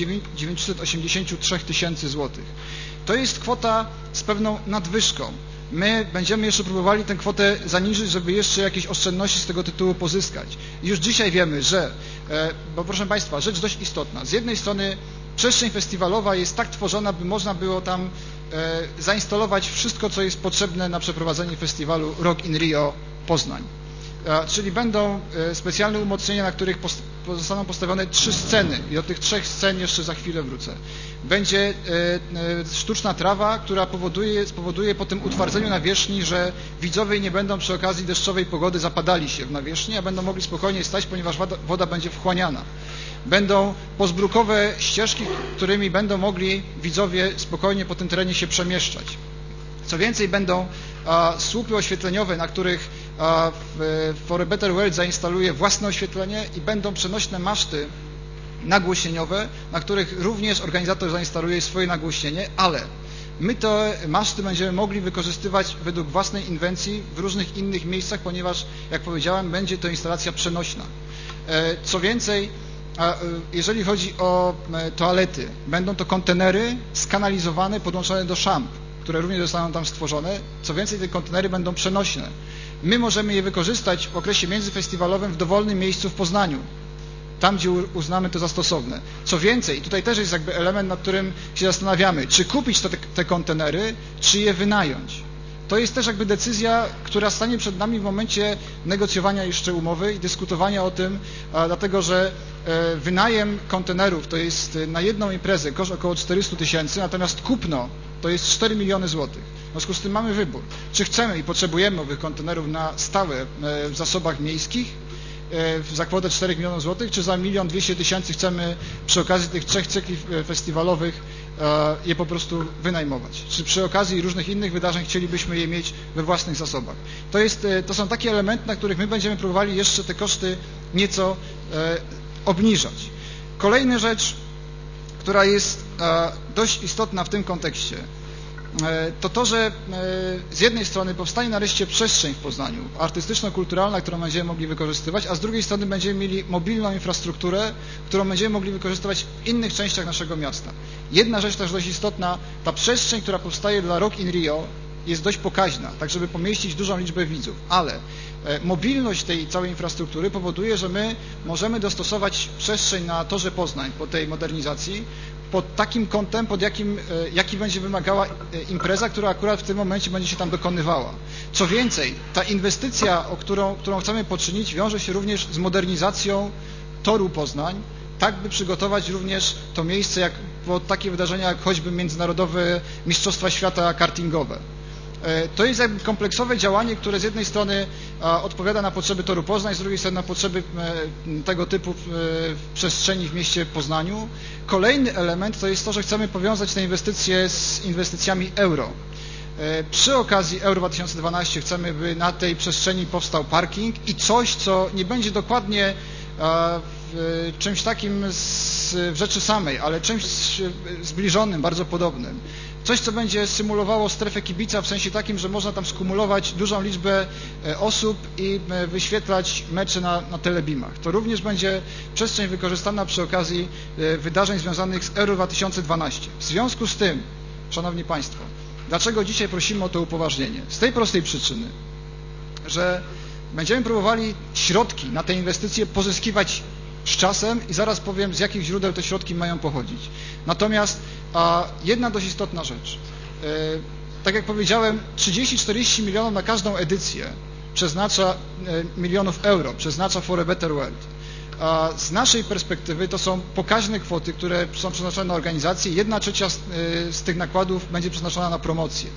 983 000 złotych. To jest kwota z pewną nadwyżką. My będziemy jeszcze próbowali tę kwotę zaniżyć, żeby jeszcze jakieś oszczędności z tego tytułu pozyskać. I już dzisiaj wiemy, że, bo proszę Państwa, rzecz dość istotna. Z jednej strony przestrzeń festiwalowa jest tak tworzona, by można było tam zainstalować wszystko, co jest potrzebne na przeprowadzenie festiwalu Rock in Rio Poznań. Czyli będą specjalne umocnienia, na których zostaną postawione 3 sceny i do tych 3 scen jeszcze za chwilę wrócę. Będzie sztuczna trawa, która spowoduje po tym utwardzeniu nawierzchni, że widzowie nie będą przy okazji deszczowej pogody zapadali się w nawierzchni, a będą mogli spokojnie stać, ponieważ woda będzie wchłaniana. Będą pozbrukowe ścieżki, którymi będą mogli widzowie spokojnie po tym terenie się przemieszczać. Co więcej, będą słupy oświetleniowe, na których For a Better World zainstaluje własne oświetlenie i będą przenośne maszty nagłośnieniowe, na których również organizator zainstaluje swoje nagłośnienie, ale my te maszty będziemy mogli wykorzystywać według własnej inwencji w różnych innych miejscach, ponieważ, jak powiedziałem, będzie to instalacja przenośna. Co więcej, jeżeli chodzi o toalety, będą to kontenery skanalizowane, podłączone do szamp. które również zostaną tam stworzone. Co więcej, te kontenery będą przenośne. My możemy je wykorzystać w okresie międzyfestiwalowym w dowolnym miejscu w Poznaniu, tam gdzie uznamy to za stosowne. Co więcej, tutaj też jest jakby element, nad którym się zastanawiamy, czy kupić te kontenery, czy je wynająć. To jest też jakby decyzja, która stanie przed nami w momencie negocjowania jeszcze umowy i dyskutowania o tym, dlatego że wynajem kontenerów to jest na jedną imprezę koszt około 400 000, natomiast kupno to jest 4 miliony złotych. W związku z tym mamy wybór, czy chcemy i potrzebujemy owych kontenerów na stałe w zasobach miejskich za kwotę 4 milionów złotych, czy za 1 200 000 chcemy przy okazji tych 3 cykli festiwalowych je po prostu wynajmować. Czy przy okazji różnych innych wydarzeń chcielibyśmy je mieć we własnych zasobach. To są takie elementy, na których my będziemy próbowali jeszcze te koszty nieco obniżać. Kolejna rzecz, która jest dość istotna w tym kontekście, to, że z jednej strony powstanie nareszcie przestrzeń w Poznaniu artystyczno-kulturalna, którą będziemy mogli wykorzystywać, a z drugiej strony będziemy mieli mobilną infrastrukturę, którą będziemy mogli wykorzystywać w innych częściach naszego miasta. Jedna rzecz też dość istotna, ta przestrzeń, która powstaje dla Rock in Rio, jest dość pokaźna, tak żeby pomieścić dużą liczbę widzów, ale mobilność tej całej infrastruktury powoduje, że my możemy dostosować przestrzeń na Torze Poznań po tej modernizacji pod takim kątem, jaki będzie wymagała impreza, która akurat w tym momencie będzie się tam dokonywała. Co więcej, ta inwestycja, którą chcemy poczynić, wiąże się również z modernizacją Toru Poznań, tak by przygotować również to miejsce pod takie wydarzenia jak choćby międzynarodowe Mistrzostwa Świata kartingowe. To jest jakby kompleksowe działanie, które z jednej strony odpowiada na potrzeby Toru Poznań, z drugiej strony na potrzeby tego typu przestrzeni w mieście Poznaniu. Kolejny element to jest to, że chcemy powiązać te inwestycje z inwestycjami euro. Przy okazji Euro 2012 chcemy, by na tej przestrzeni powstał parking i coś, co nie będzie dokładnie czymś takim w rzeczy samej, ale czymś zbliżonym, bardzo podobnym. Coś, co będzie symulowało strefę kibica w sensie takim, że można tam skumulować dużą liczbę osób i wyświetlać mecze na telebimach. To również będzie przestrzeń wykorzystana przy okazji wydarzeń związanych z Euro 2012. W związku z tym, Szanowni Państwo, dlaczego dzisiaj prosimy o to upoważnienie? Z tej prostej przyczyny, że będziemy próbowali środki na te inwestycje pozyskiwać z czasem i zaraz powiem, z jakich źródeł te środki mają pochodzić. Natomiast jedna dość istotna rzecz. Tak jak powiedziałem, 30-40 milionów na każdą edycję milionów euro przeznacza For a Better World. Z naszej perspektywy to są pokaźne kwoty, które są przeznaczone na organizację. 1/3 z tych nakładów będzie przeznaczona na promocję.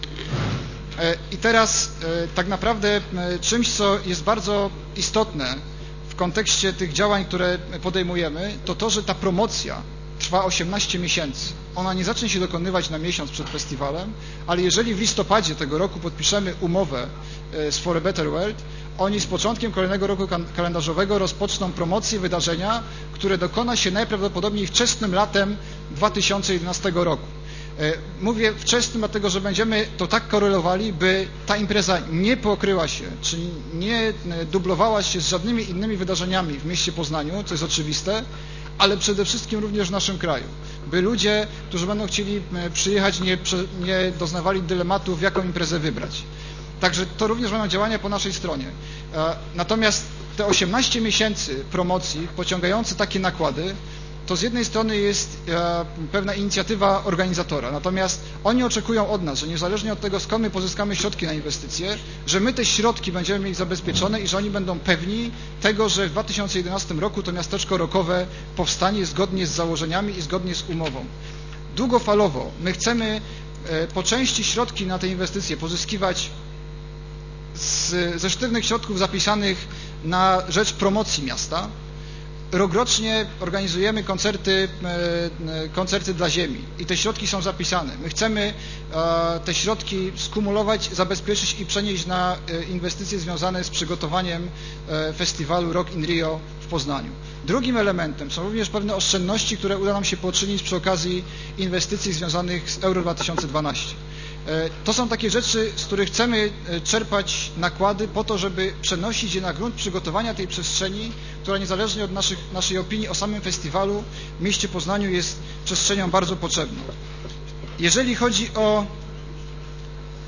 I teraz tak naprawdę czymś, co jest bardzo istotne w kontekście tych działań, które podejmujemy, to, że ta promocja trwa 18 miesięcy. Ona nie zacznie się dokonywać na miesiąc przed festiwalem, ale jeżeli w listopadzie tego roku podpiszemy umowę z For a Better World, oni z początkiem kolejnego roku kalendarzowego rozpoczną promocję wydarzenia, które dokona się najprawdopodobniej wczesnym latem 2011 roku. Mówię wczesnym, dlatego że będziemy to tak korelowali, by ta impreza nie pokryła się, czyli nie dublowała się z żadnymi innymi wydarzeniami w mieście Poznaniu, co jest oczywiste, ale przede wszystkim również w naszym kraju. By ludzie, którzy będą chcieli przyjechać, nie doznawali dylematu, w jaką imprezę wybrać. Także to również będą działania po naszej stronie. Natomiast te 18 miesięcy promocji pociągające takie nakłady, to z jednej strony jest pewna inicjatywa organizatora, natomiast oni oczekują od nas, że niezależnie od tego, skąd my pozyskamy środki na inwestycje, że my te środki będziemy mieli zabezpieczone i że oni będą pewni tego, że w 2011 roku to miasteczko rockowe powstanie zgodnie z założeniami i zgodnie z umową. Długofalowo my chcemy po części środki na te inwestycje pozyskiwać ze sztywnych środków zapisanych na rzecz promocji miasta. Rokrocznie organizujemy koncerty dla ziemi i te środki są zapisane. My chcemy te środki skumulować, zabezpieczyć i przenieść na inwestycje związane z przygotowaniem festiwalu Rock in Rio w Poznaniu. Drugim elementem są również pewne oszczędności, które uda nam się poczynić przy okazji inwestycji związanych z Euro 2012. To są takie rzeczy, z których chcemy czerpać nakłady po to, żeby przenosić je na grunt przygotowania tej przestrzeni, która niezależnie od naszej opinii o samym festiwalu w mieście Poznaniu jest przestrzenią bardzo potrzebną. Jeżeli chodzi o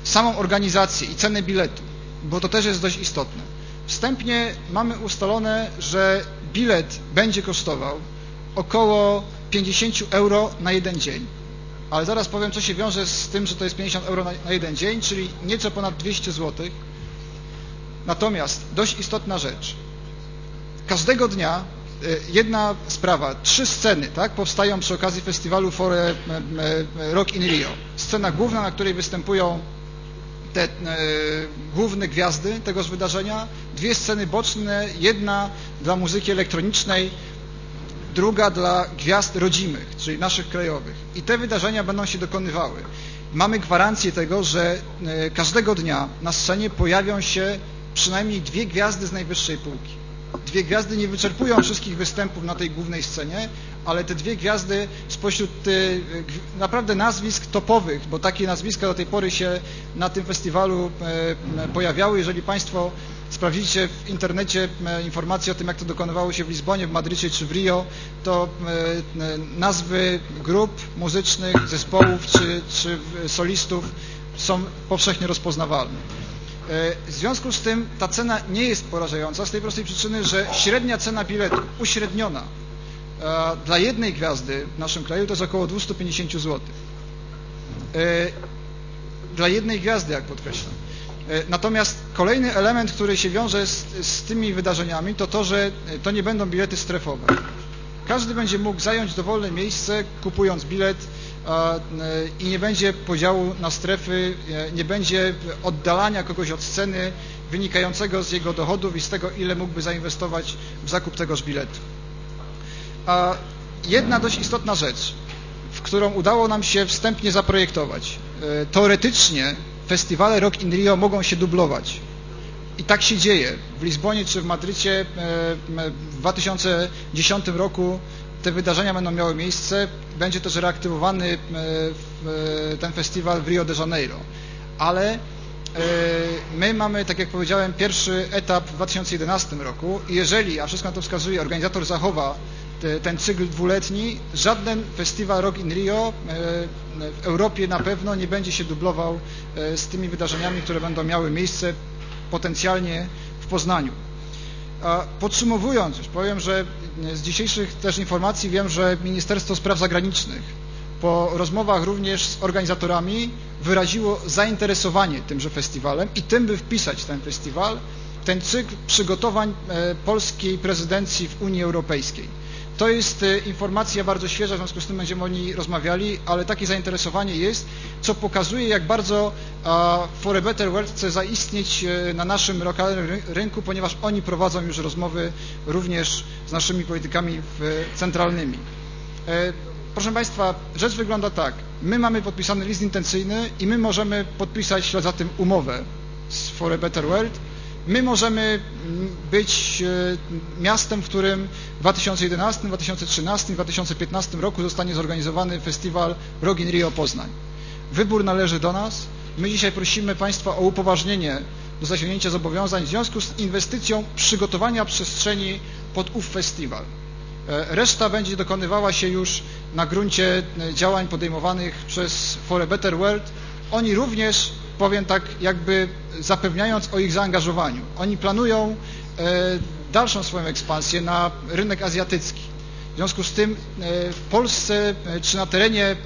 samą organizację i cenę biletu, bo to też jest dość istotne. Wstępnie mamy ustalone, że bilet będzie kosztował około 50 euro na jeden dzień. Ale zaraz powiem, co się wiąże z tym, że to jest 50 euro na jeden dzień, czyli nieco ponad 200 zł. Natomiast dość istotna rzecz. Każdego dnia jedna sprawa, 3 sceny, tak, powstają przy okazji festiwalu Fore Rock in Rio. Scena główna, na której występują te główne gwiazdy tegoż wydarzenia, 2 sceny boczne, jedna dla muzyki elektronicznej, druga dla gwiazd rodzimych, czyli naszych krajowych. I te wydarzenia będą się dokonywały. Mamy gwarancję tego, że każdego dnia na scenie pojawią się przynajmniej 2 gwiazdy z najwyższej półki. 2 gwiazdy nie wyczerpują wszystkich występów na tej głównej scenie, ale te 2 gwiazdy spośród naprawdę nazwisk topowych, bo takie nazwiska do tej pory się na tym festiwalu pojawiały. Jeżeli Państwo sprawdzicie w internecie informacje o tym, jak to dokonywało się w Lizbonie, w Madrycie czy w Rio, to nazwy grup muzycznych, zespołów czy solistów są powszechnie rozpoznawalne. W związku z tym ta cena nie jest porażająca z tej prostej przyczyny, że średnia cena biletu uśredniona dla jednej gwiazdy w naszym kraju to jest około 250 zł. Dla jednej gwiazdy, jak podkreślam. Natomiast kolejny element, który się wiąże z tymi wydarzeniami, to to, że to nie będą bilety strefowe. Każdy będzie mógł zająć dowolne miejsce, kupując bilet i nie będzie podziału na strefy, nie będzie oddalania kogoś od sceny wynikającego z jego dochodów i z tego, ile mógłby zainwestować w zakup tegoż biletu. A jedna dość istotna rzecz, w którą udało nam się wstępnie zaprojektować. Teoretycznie festiwale Rock in Rio mogą się dublować. I tak się dzieje. W Lizbonie czy w Madrycie w 2010 roku te wydarzenia będą miały miejsce. Będzie też reaktywowany ten festiwal w Rio de Janeiro. Ale my mamy, tak jak powiedziałem, pierwszy etap w 2011 roku i jeżeli, a wszystko na to wskazuje, organizator zachowa ten cykl dwuletni, żaden festiwal Rock in Rio w Europie na pewno nie będzie się dublował z tymi wydarzeniami, które będą miały miejsce potencjalnie w Poznaniu. Podsumowując, już powiem, że z dzisiejszych też informacji wiem, że Ministerstwo Spraw Zagranicznych po rozmowach również z organizatorami wyraziło zainteresowanie tymże festiwalem i tym, by wpisać ten festiwal, ten cykl przygotowań polskiej prezydencji w Unii Europejskiej. To jest informacja bardzo świeża, w związku z tym będziemy o niej rozmawiali, ale takie zainteresowanie jest, co pokazuje, jak bardzo For a Better World chce zaistnieć na naszym lokalnym rynku, ponieważ oni prowadzą już rozmowy również z naszymi politykami centralnymi. Proszę Państwa, rzecz wygląda tak. My mamy podpisany list intencyjny i my możemy podpisać w ślad za tym umowę z For a Better World. My możemy być miastem, w którym w 2011, 2013, 2015 roku zostanie zorganizowany festiwal Rock in Rio Poznań. Wybór należy do nas. My dzisiaj prosimy Państwa o upoważnienie do zaciągnięcia zobowiązań w związku z inwestycją przygotowania przestrzeni pod ów festiwal. Reszta będzie dokonywała się już na gruncie działań podejmowanych przez For a Better World. Oni również, powiem tak, jakby zapewniając o ich zaangażowaniu. Oni planują dalszą swoją ekspansję na rynek azjatycki. W związku z tym w Polsce czy na terenie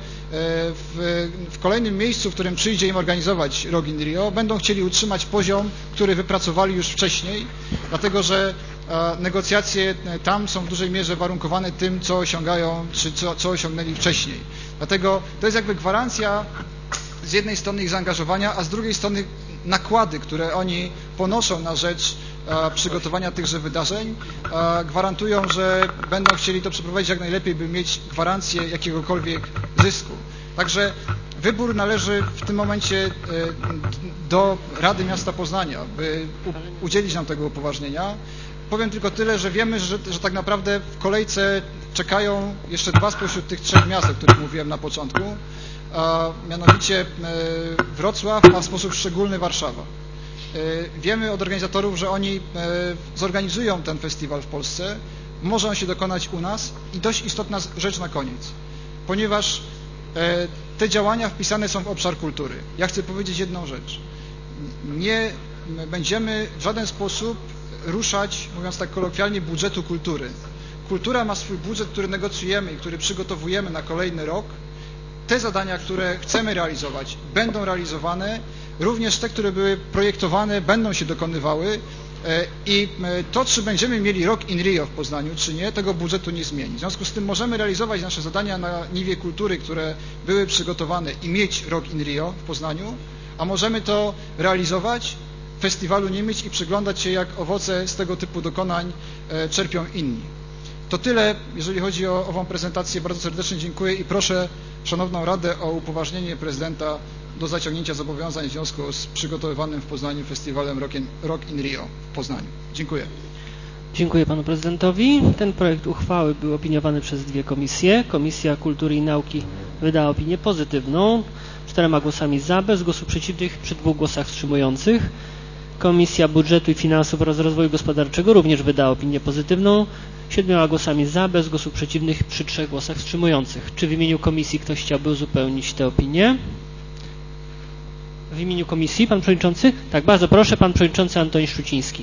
w kolejnym miejscu, w którym przyjdzie im organizować Rock in Rio, będą chcieli utrzymać poziom, który wypracowali już wcześniej, dlatego że negocjacje tam są w dużej mierze warunkowane tym, co osiągają, czy co osiągnęli wcześniej. Dlatego to jest jakby gwarancja z jednej strony ich zaangażowania, a z drugiej strony nakłady, które oni ponoszą na rzecz przygotowania tychże wydarzeń, gwarantują, że będą chcieli to przeprowadzić jak najlepiej, by mieć gwarancję jakiegokolwiek zysku. Także wybór należy w tym momencie do Rady Miasta Poznania, by udzielić nam tego upoważnienia. Powiem tylko tyle, że wiemy, że tak naprawdę w kolejce czekają jeszcze 2 spośród tych 3 miast, o których mówiłem na początku, mianowicie Wrocław, a w sposób szczególny Warszawa. Wiemy od organizatorów, że oni zorganizują ten festiwal w Polsce, może on się dokonać u nas i dość istotna rzecz na koniec, ponieważ te działania wpisane są w obszar kultury. Ja chcę powiedzieć jedną rzecz. Nie będziemy w żaden sposób ruszać, mówiąc tak kolokwialnie, budżetu kultury. Kultura ma swój budżet, który negocjujemy i który przygotowujemy na kolejny rok. Te zadania, które chcemy realizować, będą realizowane. Również te, które były projektowane, będą się dokonywały. I to, czy będziemy mieli Rock in Rio w Poznaniu, czy nie, tego budżetu nie zmieni. W związku z tym możemy realizować nasze zadania na niwie kultury, które były przygotowane i mieć Rock in Rio w Poznaniu, a możemy to realizować, festiwalu nie mieć i przyglądać się, jak owoce z tego typu dokonań czerpią inni. To tyle, jeżeli chodzi o ową prezentację. Bardzo serdecznie dziękuję i proszę Szanowną Radę o upoważnienie prezydenta do zaciągnięcia zobowiązań w związku z przygotowywanym w Poznaniu festiwalem Rock in Rio w Poznaniu. Dziękuję. Dziękuję panu prezydentowi. Ten projekt uchwały był opiniowany przez dwie komisje. Komisja Kultury i Nauki wydała opinię pozytywną, 4 głosami za, bez głosów przeciwnych, przy 2 głosach wstrzymujących. Komisja Budżetu i Finansów oraz Rozwoju Gospodarczego również wydała opinię pozytywną, 7 głosami za, bez głosów przeciwnych, przy 3 głosach wstrzymujących. Czy w imieniu komisji ktoś chciałby uzupełnić tę opinię? W imieniu komisji pan przewodniczący? Tak, bardzo proszę, pan przewodniczący Antoni Szczuciński.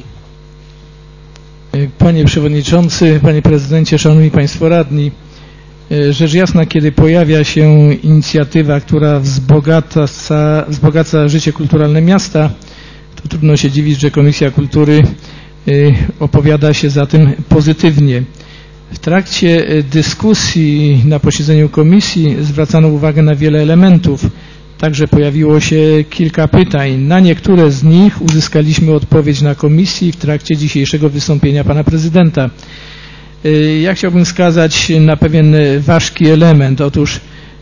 Panie przewodniczący, panie prezydencie, szanowni państwo radni, rzecz jasna, kiedy pojawia się inicjatywa, która wzbogaca życie kulturalne miasta, to trudno się dziwić, że Komisja Kultury opowiada się za tym pozytywnie. W trakcie dyskusji na posiedzeniu komisji zwracano uwagę na wiele elementów. Także pojawiło się kilka pytań. Na niektóre z nich uzyskaliśmy odpowiedź na komisji w trakcie dzisiejszego wystąpienia pana prezydenta. Ja chciałbym wskazać na pewien ważki element. Otóż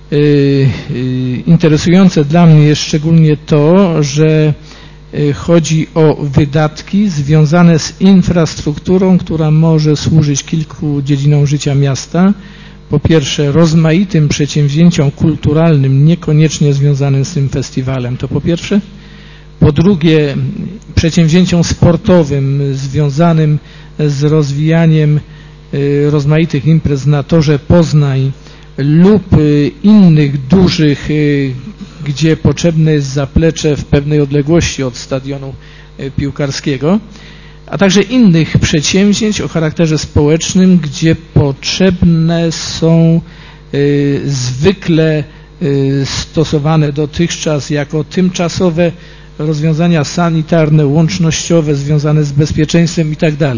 interesujące dla mnie jest szczególnie to, że chodzi o wydatki związane z infrastrukturą, która może służyć kilku dziedzinom życia miasta. Po pierwsze, rozmaitym przedsięwzięciom kulturalnym, niekoniecznie związanym z tym festiwalem, to po pierwsze. Po drugie, przedsięwzięciom sportowym związanym z rozwijaniem rozmaitych imprez na torze Poznań lub innych dużych, gdzie potrzebne jest zaplecze w pewnej odległości od stadionu piłkarskiego, a także innych przedsięwzięć o charakterze społecznym, gdzie potrzebne są zwykle stosowane dotychczas jako tymczasowe rozwiązania sanitarne, łącznościowe, związane z bezpieczeństwem itd.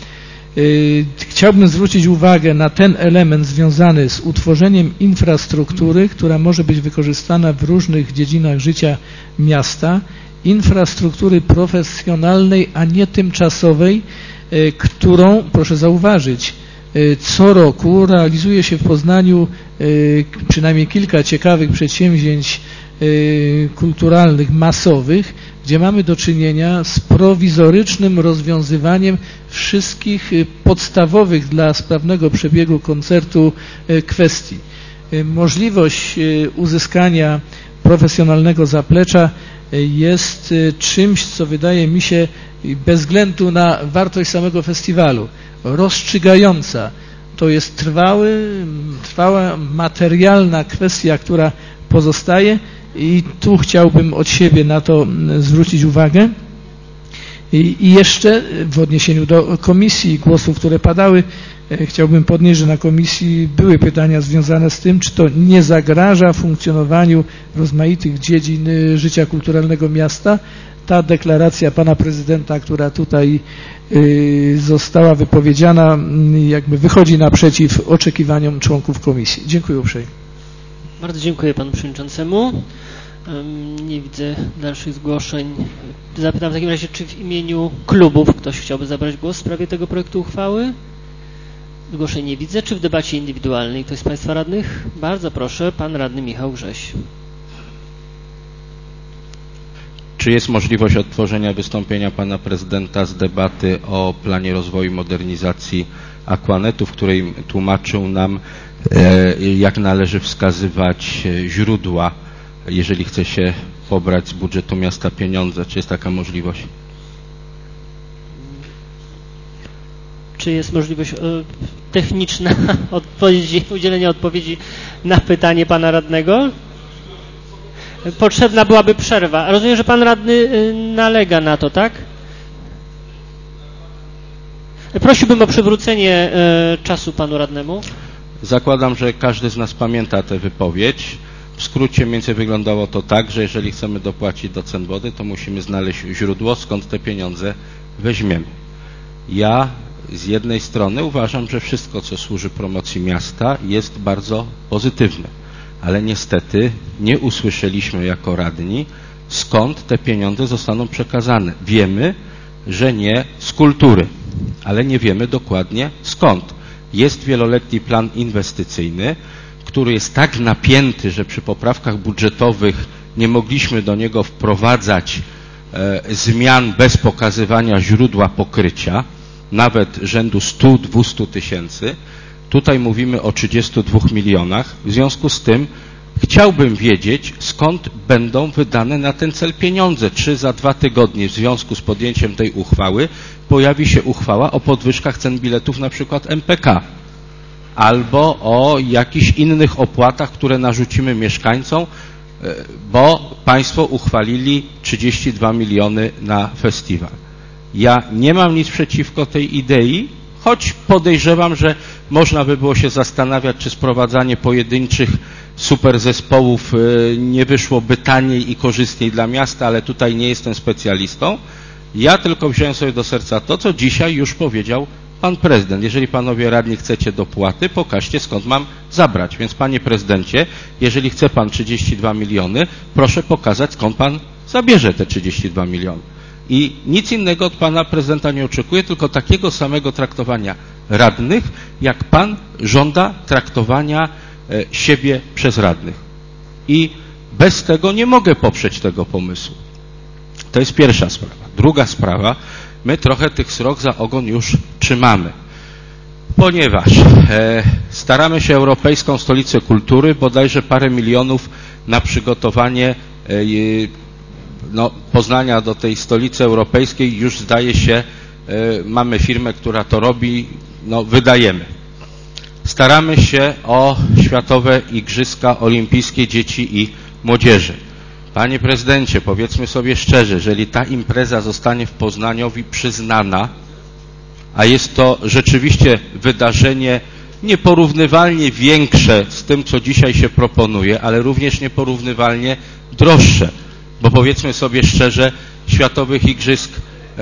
Chciałbym zwrócić uwagę na ten element związany z utworzeniem infrastruktury, która może być wykorzystana w różnych dziedzinach życia miasta, infrastruktury profesjonalnej, a nie tymczasowej, którą, proszę zauważyć, co roku realizuje się w Poznaniu przynajmniej kilka ciekawych przedsięwzięć kulturalnych, masowych, gdzie mamy do czynienia z prowizorycznym rozwiązywaniem wszystkich podstawowych dla sprawnego przebiegu koncertu kwestii. Możliwość uzyskania profesjonalnego zaplecza jest czymś, co wydaje mi się bez względu na wartość samego festiwalu rozstrzygająca. To jest trwała materialna kwestia, która pozostaje i tu chciałbym od siebie na to zwrócić uwagę. I jeszcze w odniesieniu do komisji, głosów, które padały, chciałbym podnieść, że na komisji były pytania związane z tym, czy to nie zagraża funkcjonowaniu rozmaitych dziedzin życia kulturalnego miasta. Ta deklaracja pana prezydenta, która tutaj została wypowiedziana, jakby wychodzi naprzeciw oczekiwaniom członków komisji. Dziękuję uprzejmie. Bardzo dziękuję panu przewodniczącemu. Nie widzę dalszych zgłoszeń. Zapytam w takim razie, czy w imieniu klubów ktoś chciałby zabrać głos w sprawie tego projektu uchwały? Zgłoszeń nie widzę. Czy w debacie indywidualnej ktoś z państwa radnych? Bardzo proszę, pan radny Michał Grześ. Czy jest możliwość odtworzenia wystąpienia pana prezydenta z debaty o planie rozwoju i modernizacji Aquanetu, w której tłumaczył nam, jak należy wskazywać źródła, jeżeli chce się pobrać z budżetu miasta pieniądze? Czy jest taka możliwość? Czy jest możliwość techniczna udzielenia odpowiedzi na pytanie pana radnego? potrzebna byłaby przerwa. Rozumiem, że pan radny nalega na to, tak? Prosiłbym o przywrócenie czasu panu radnemu. Zakładam, że każdy z nas pamięta tę wypowiedź. W skrócie mniej więcej wyglądało to tak, że jeżeli chcemy dopłacić do cen wody, to musimy znaleźć źródło, skąd te pieniądze weźmiemy. Ja z jednej strony uważam, że wszystko, co służy promocji miasta, jest bardzo pozytywne, ale niestety nie usłyszeliśmy jako radni, skąd te pieniądze zostaną przekazane. Wiemy, że nie z kultury, ale nie wiemy dokładnie skąd. Jest wieloletni plan inwestycyjny, który jest tak napięty, że przy poprawkach budżetowych nie mogliśmy do niego wprowadzać zmian bez pokazywania źródła pokrycia, nawet rzędu 100-200 tysięcy. Tutaj mówimy o 32 milionach. W związku z tym chciałbym wiedzieć, skąd będą wydane na ten cel pieniądze. Czy za 2 tygodnie w związku z podjęciem tej uchwały pojawi się uchwała o podwyżkach cen biletów, na przykład MPK, albo o jakichś innych opłatach, które narzucimy mieszkańcom, bo państwo uchwalili 32 miliony na festiwal. Ja nie mam nic przeciwko tej idei, choć podejrzewam, że można by było się zastanawiać, czy sprowadzanie pojedynczych super zespołów nie wyszłoby taniej i korzystniej dla miasta, ale tutaj nie jestem specjalistą. Ja tylko wziąłem sobie do serca to, co dzisiaj już powiedział pan prezydent. Jeżeli panowie radni chcecie dopłaty, pokażcie, skąd mam zabrać. Więc panie prezydencie, jeżeli chce pan 32 miliony, proszę pokazać, skąd pan zabierze te 32 miliony. I nic innego od pana prezydenta nie oczekuję, tylko takiego samego traktowania radnych, jak pan żąda traktowania siebie przez radnych. I bez tego nie mogę poprzeć tego pomysłu. To jest pierwsza sprawa. Druga sprawa, my trochę tych srok za ogon już trzymamy, ponieważ staramy się Europejską Stolicę Kultury, bodajże parę milionów na przygotowanie Poznania do tej stolicy europejskiej, już zdaje się, mamy firmę, która to robi, wydajemy. Staramy się o Światowe Igrzyska Olimpijskie Dzieci i Młodzieży. Panie prezydencie, powiedzmy sobie szczerze, jeżeli ta impreza zostanie w Poznaniowi przyznana, a jest to rzeczywiście wydarzenie nieporównywalnie większe z tym, co dzisiaj się proponuje, ale również nieporównywalnie droższe, bo powiedzmy sobie szczerze, Światowych Igrzysk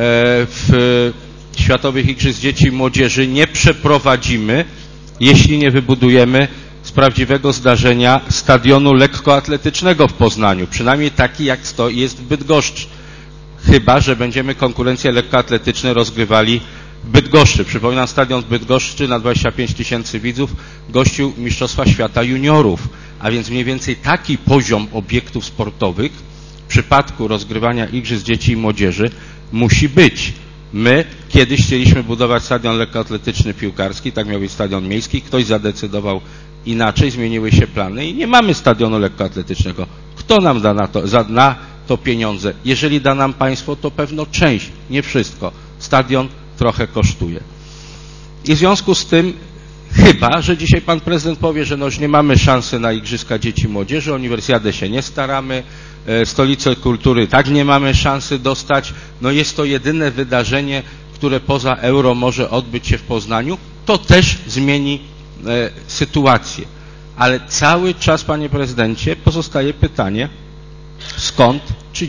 Dzieci i Młodzieży nie przeprowadzimy, jeśli nie wybudujemy z prawdziwego zdarzenia stadionu lekkoatletycznego w Poznaniu, przynajmniej taki, jak jest w Bydgoszczy. Chyba że będziemy konkurencje lekkoatletyczne rozgrywali w Bydgoszczy. Przypominam, stadion w Bydgoszczy na 25 tysięcy widzów gościł Mistrzostwa Świata Juniorów, a więc mniej więcej taki poziom obiektów sportowych w przypadku rozgrywania Igrzysk Dzieci i Młodzieży musi być. My kiedyś chcieliśmy budować stadion lekkoatletyczny piłkarski, tak miał być stadion miejski, ktoś zadecydował inaczej, zmieniły się plany i nie mamy stadionu lekkoatletycznego. Kto nam da na to pieniądze? Jeżeli da nam państwo, to pewno część, nie wszystko. Stadion trochę kosztuje. I w związku z tym, chyba że dzisiaj pan prezydent powie, że już nie mamy szansy na Igrzyska Dzieci i Młodzieży, o Uniwersjadę się nie staramy, Stolicę Kultury tak nie mamy szansy dostać, jest to jedyne wydarzenie, które poza euro może odbyć się w Poznaniu, to też zmieni sytuację. Ale cały czas, panie prezydencie, pozostaje pytanie, skąd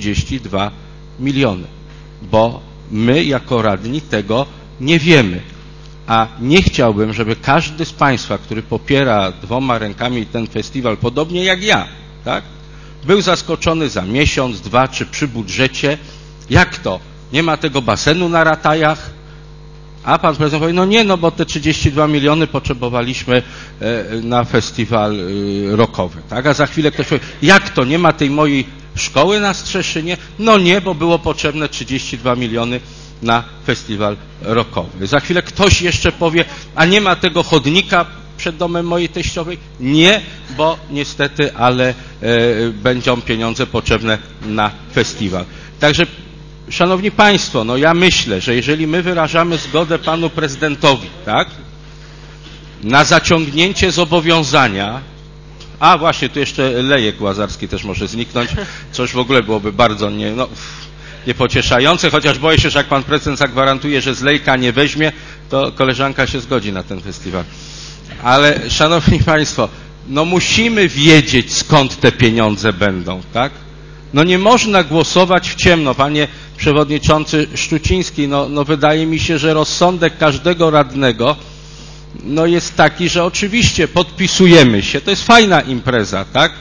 32 miliony? Bo my jako radni tego nie wiemy. A nie chciałbym, żeby każdy z państwa, który popiera 2 rękami ten festiwal, podobnie jak ja, tak, był zaskoczony za miesiąc, 2 czy przy budżecie. Jak to? Nie ma tego basenu na Ratajach? A pan prezydent powie, bo te 32 miliony potrzebowaliśmy na festiwal rockowy. Tak? A za chwilę ktoś powie, jak to? Nie ma tej mojej szkoły na Strzeszynie? Nie, bo było potrzebne 32 miliony na festiwal rockowy. Za chwilę ktoś jeszcze powie, a nie ma tego chodnika przed domem mojej teściowej? Nie, bo niestety, ale będą pieniądze potrzebne na festiwal. Także, szanowni państwo, ja myślę, że jeżeli my wyrażamy zgodę panu prezydentowi, tak, na zaciągnięcie zobowiązania A właśnie, tu jeszcze Lejek Łazarski też może zniknąć, coś w ogóle byłoby bardzo niepocieszające, chociaż boję się, że jak pan prezydent zagwarantuje, że z Lejka nie weźmie, to koleżanka się zgodzi na ten festiwal. Ale szanowni państwo, no musimy wiedzieć, skąd te pieniądze będą, tak? No nie można głosować w ciemno. Panie przewodniczący Szczuciński, no wydaje mi się, że rozsądek każdego radnego no jest taki, że oczywiście podpisujemy się, to jest fajna impreza, tak?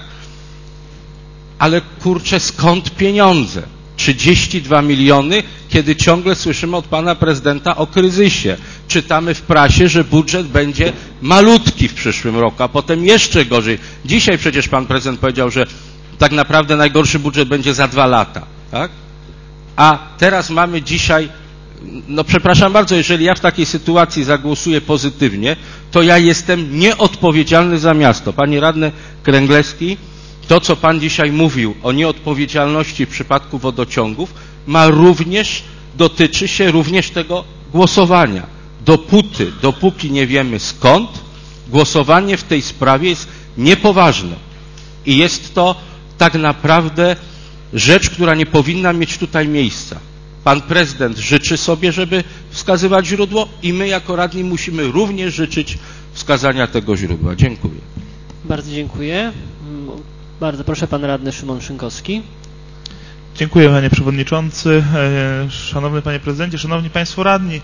Ale kurczę, skąd pieniądze? 32 miliony, kiedy ciągle słyszymy od pana prezydenta o kryzysie. Czytamy w prasie, że budżet będzie malutki w przyszłym roku, a potem jeszcze gorzej. Dzisiaj przecież pan prezydent powiedział, że tak naprawdę najgorszy budżet będzie za 2 lata, tak? A teraz mamy dzisiaj, no przepraszam bardzo, jeżeli ja w takiej sytuacji zagłosuję pozytywnie, to ja jestem nieodpowiedzialny za miasto. Panie radny Kręglewski, to co pan dzisiaj mówił o nieodpowiedzialności w przypadku wodociągów dotyczy się również tego głosowania. Dopóki nie wiemy skąd, głosowanie w tej sprawie jest niepoważne. I jest to tak naprawdę rzecz, która nie powinna mieć tutaj miejsca. Pan prezydent życzy sobie, żeby wskazywać źródło i my jako radni musimy również życzyć wskazania tego źródła. Dziękuję. Bardzo dziękuję. Bardzo proszę, pan radny Szymon Szynkowski. Dziękuję, panie przewodniczący, szanowny panie prezydencie, szanowni państwo radni.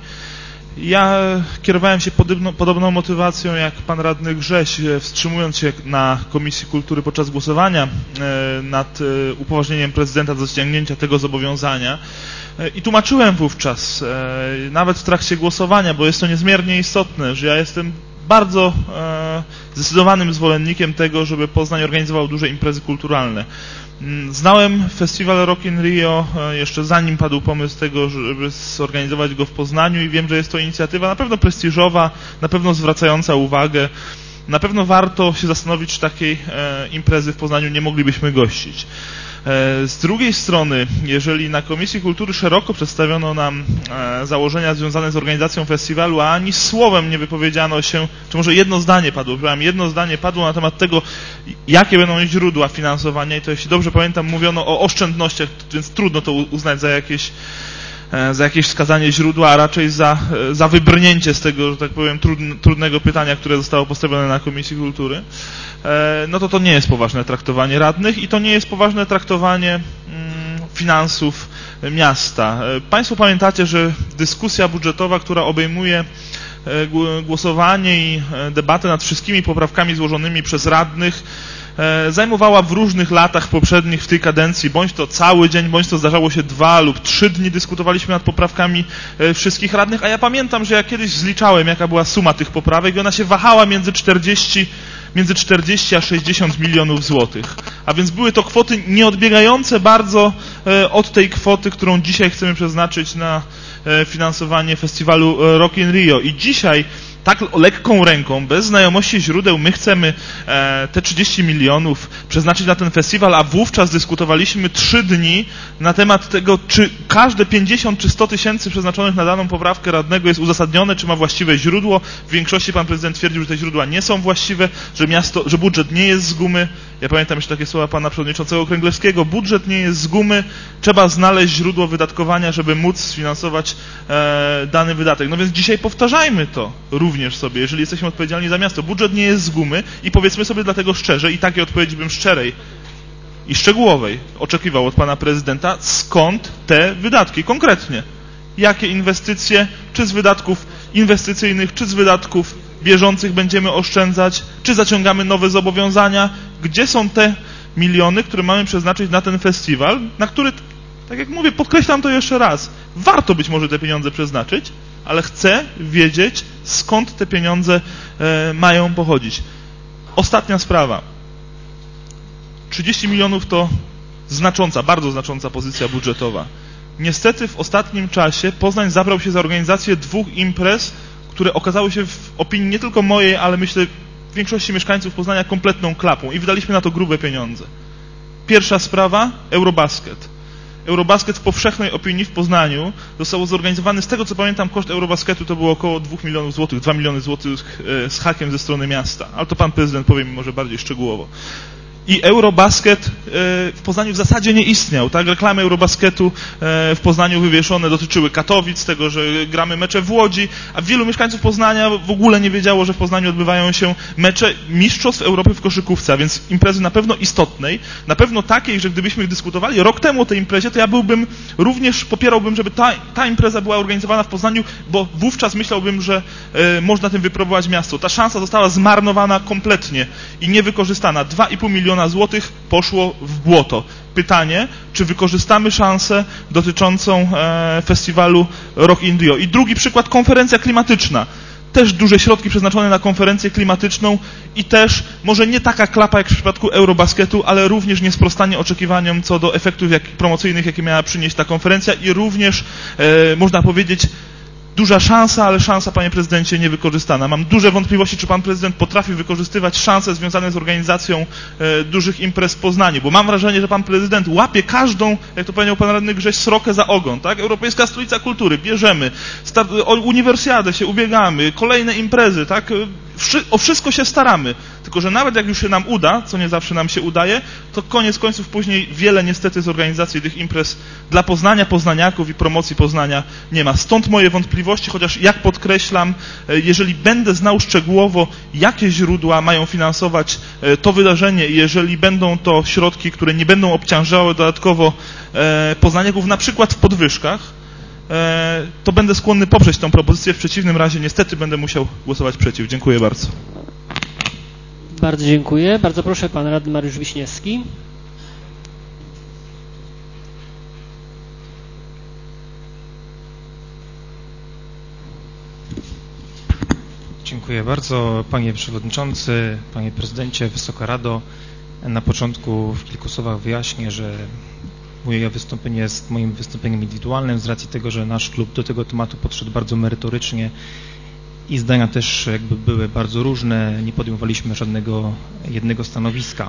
Ja kierowałem się podobną motywacją jak pan radny Grześ, wstrzymując się na Komisji Kultury podczas głosowania nad upoważnieniem prezydenta do ściągnięcia tego zobowiązania i tłumaczyłem wówczas, nawet w trakcie głosowania, bo jest to niezmiernie istotne, że ja jestem bardzo zdecydowanym zwolennikiem tego, żeby Poznań organizował duże imprezy kulturalne. Znałem festiwal Rock in Rio jeszcze zanim padł pomysł tego, żeby zorganizować go w Poznaniu i wiem, że jest to inicjatywa na pewno prestiżowa, na pewno zwracająca uwagę. Na pewno warto się zastanowić, czy takiej imprezy w Poznaniu nie moglibyśmy gościć. Z drugiej strony, jeżeli na Komisji Kultury szeroko przedstawiono nam założenia związane z organizacją festiwalu, a ani słowem nie wypowiedziano się, czy może jedno zdanie padło na temat tego, jakie będą źródła finansowania i to, jeśli dobrze pamiętam, mówiono o oszczędnościach, więc trudno to uznać za jakieś wskazanie źródła, a raczej za wybrnięcie z tego, że tak powiem, trudnego pytania, które zostało postawione na Komisji Kultury, no to nie jest poważne traktowanie radnych i to nie jest poważne traktowanie finansów miasta. Państwo pamiętacie, że dyskusja budżetowa, która obejmuje głosowanie i debatę nad wszystkimi poprawkami złożonymi przez radnych, zajmowała w różnych latach poprzednich w tej kadencji, bądź to cały dzień, bądź to zdarzało się 2 lub 3 dni dyskutowaliśmy nad poprawkami wszystkich radnych, a ja pamiętam, że ja kiedyś zliczałem, jaka była suma tych poprawek i ona się wahała między 40 a 60 milionów złotych. A więc były to kwoty nieodbiegające bardzo od tej kwoty, którą dzisiaj chcemy przeznaczyć na finansowanie festiwalu Rock in Rio. I dzisiaj tak lekką ręką, bez znajomości źródeł, my chcemy te 30 milionów przeznaczyć na ten festiwal, a wówczas dyskutowaliśmy 3 dni na temat tego, czy każde 50 czy 100 tysięcy przeznaczonych na daną poprawkę radnego jest uzasadnione, czy ma właściwe źródło. W większości pan prezydent twierdził, że te źródła nie są właściwe, że budżet nie jest z gumy. Ja pamiętam jeszcze takie słowa pana przewodniczącego Kręglewskiego. Budżet nie jest z gumy, trzeba znaleźć źródło wydatkowania, żeby móc sfinansować dany wydatek. No więc dzisiaj powtarzajmy to również sobie, jeżeli jesteśmy odpowiedzialni za miasto. Budżet nie jest z gumy i powiedzmy sobie dlatego szczerze, i takiej odpowiedzi bym szczerej i szczegółowej oczekiwał od pana prezydenta, skąd te wydatki konkretnie. Jakie inwestycje, czy z wydatków inwestycyjnych, czy z wydatków bieżących będziemy oszczędzać, czy zaciągamy nowe zobowiązania, gdzie są te miliony, które mamy przeznaczyć na ten festiwal, na który, tak jak mówię, podkreślam to jeszcze raz, warto być może te pieniądze przeznaczyć, ale chcę wiedzieć, skąd te pieniądze mają pochodzić. Ostatnia sprawa. 30 milionów to znacząca, bardzo znacząca pozycja budżetowa. Niestety w ostatnim czasie Poznań zabrał się za organizację 2 imprez, które okazały się w opinii nie tylko mojej, ale myślę większości mieszkańców Poznania kompletną klapą i wydaliśmy na to grube pieniądze. Pierwsza sprawa, Eurobasket. Eurobasket w powszechnej opinii w Poznaniu został zorganizowany, z tego co pamiętam, koszt Eurobasketu to było około 2 milionów złotych, 2 miliony złotych z hakiem ze strony miasta, ale to pan prezydent powie mi może bardziej szczegółowo. I Eurobasket w Poznaniu w zasadzie nie istniał, tak? Reklamy Eurobasketu w Poznaniu wywieszone dotyczyły Katowic, tego, że gramy mecze w Łodzi, a wielu mieszkańców Poznania w ogóle nie wiedziało, że w Poznaniu odbywają się mecze mistrzostw Europy w koszykówce, a więc imprezy na pewno istotnej, na pewno takiej, że gdybyśmy dyskutowali rok temu o tej imprezie, to ja również popierałbym, żeby ta impreza była organizowana w Poznaniu, bo wówczas myślałbym, że można tym wypróbować miasto. Ta szansa została zmarnowana kompletnie i niewykorzystana. 2,5 miliona złotych poszło w błoto. Pytanie, czy wykorzystamy szansę dotyczącą festiwalu Rock in Rio. I drugi przykład, konferencja klimatyczna. Też duże środki przeznaczone na konferencję klimatyczną i też może nie taka klapa jak w przypadku Eurobasketu, ale również niesprostanie oczekiwaniom co do efektów promocyjnych, jakie miała przynieść ta konferencja i również, można powiedzieć, duża szansa, ale szansa, panie prezydencie, niewykorzystana. Mam duże wątpliwości, czy pan prezydent potrafi wykorzystywać szanse związane z organizacją dużych imprez w Poznaniu, bo mam wrażenie, że pan prezydent łapie każdą, jak to powiedział pan radny Grześ, srokę za ogon, tak? Europejska Stolica Kultury, bierzemy, o uniwersjadę się ubiegamy, kolejne imprezy, tak? O wszystko się staramy, tylko że nawet jak już się nam uda, co nie zawsze nam się udaje, to koniec końców później wiele niestety z organizacji tych imprez dla Poznania, poznaniaków i promocji Poznania nie ma. Stąd moje wątpliwości, chociaż jak podkreślam, jeżeli będę znał szczegółowo, jakie źródła mają finansować to wydarzenie i jeżeli będą to środki, które nie będą obciążały dodatkowo poznaniaków, na przykład w podwyżkach, to będę skłonny poprzeć tę propozycję. W przeciwnym razie niestety będę musiał głosować przeciw. Dziękuję bardzo. Bardzo dziękuję. Bardzo proszę, pan radny Mariusz Wiśniewski. Dziękuję bardzo. Panie Przewodniczący, Panie Prezydencie, Wysoka Rado. Na początku w kilku słowach wyjaśnię, że moje wystąpienie jest moim wystąpieniem indywidualnym z racji tego, że nasz klub do tego tematu podszedł bardzo merytorycznie i zdania też jakby były bardzo różne, nie podejmowaliśmy żadnego jednego stanowiska.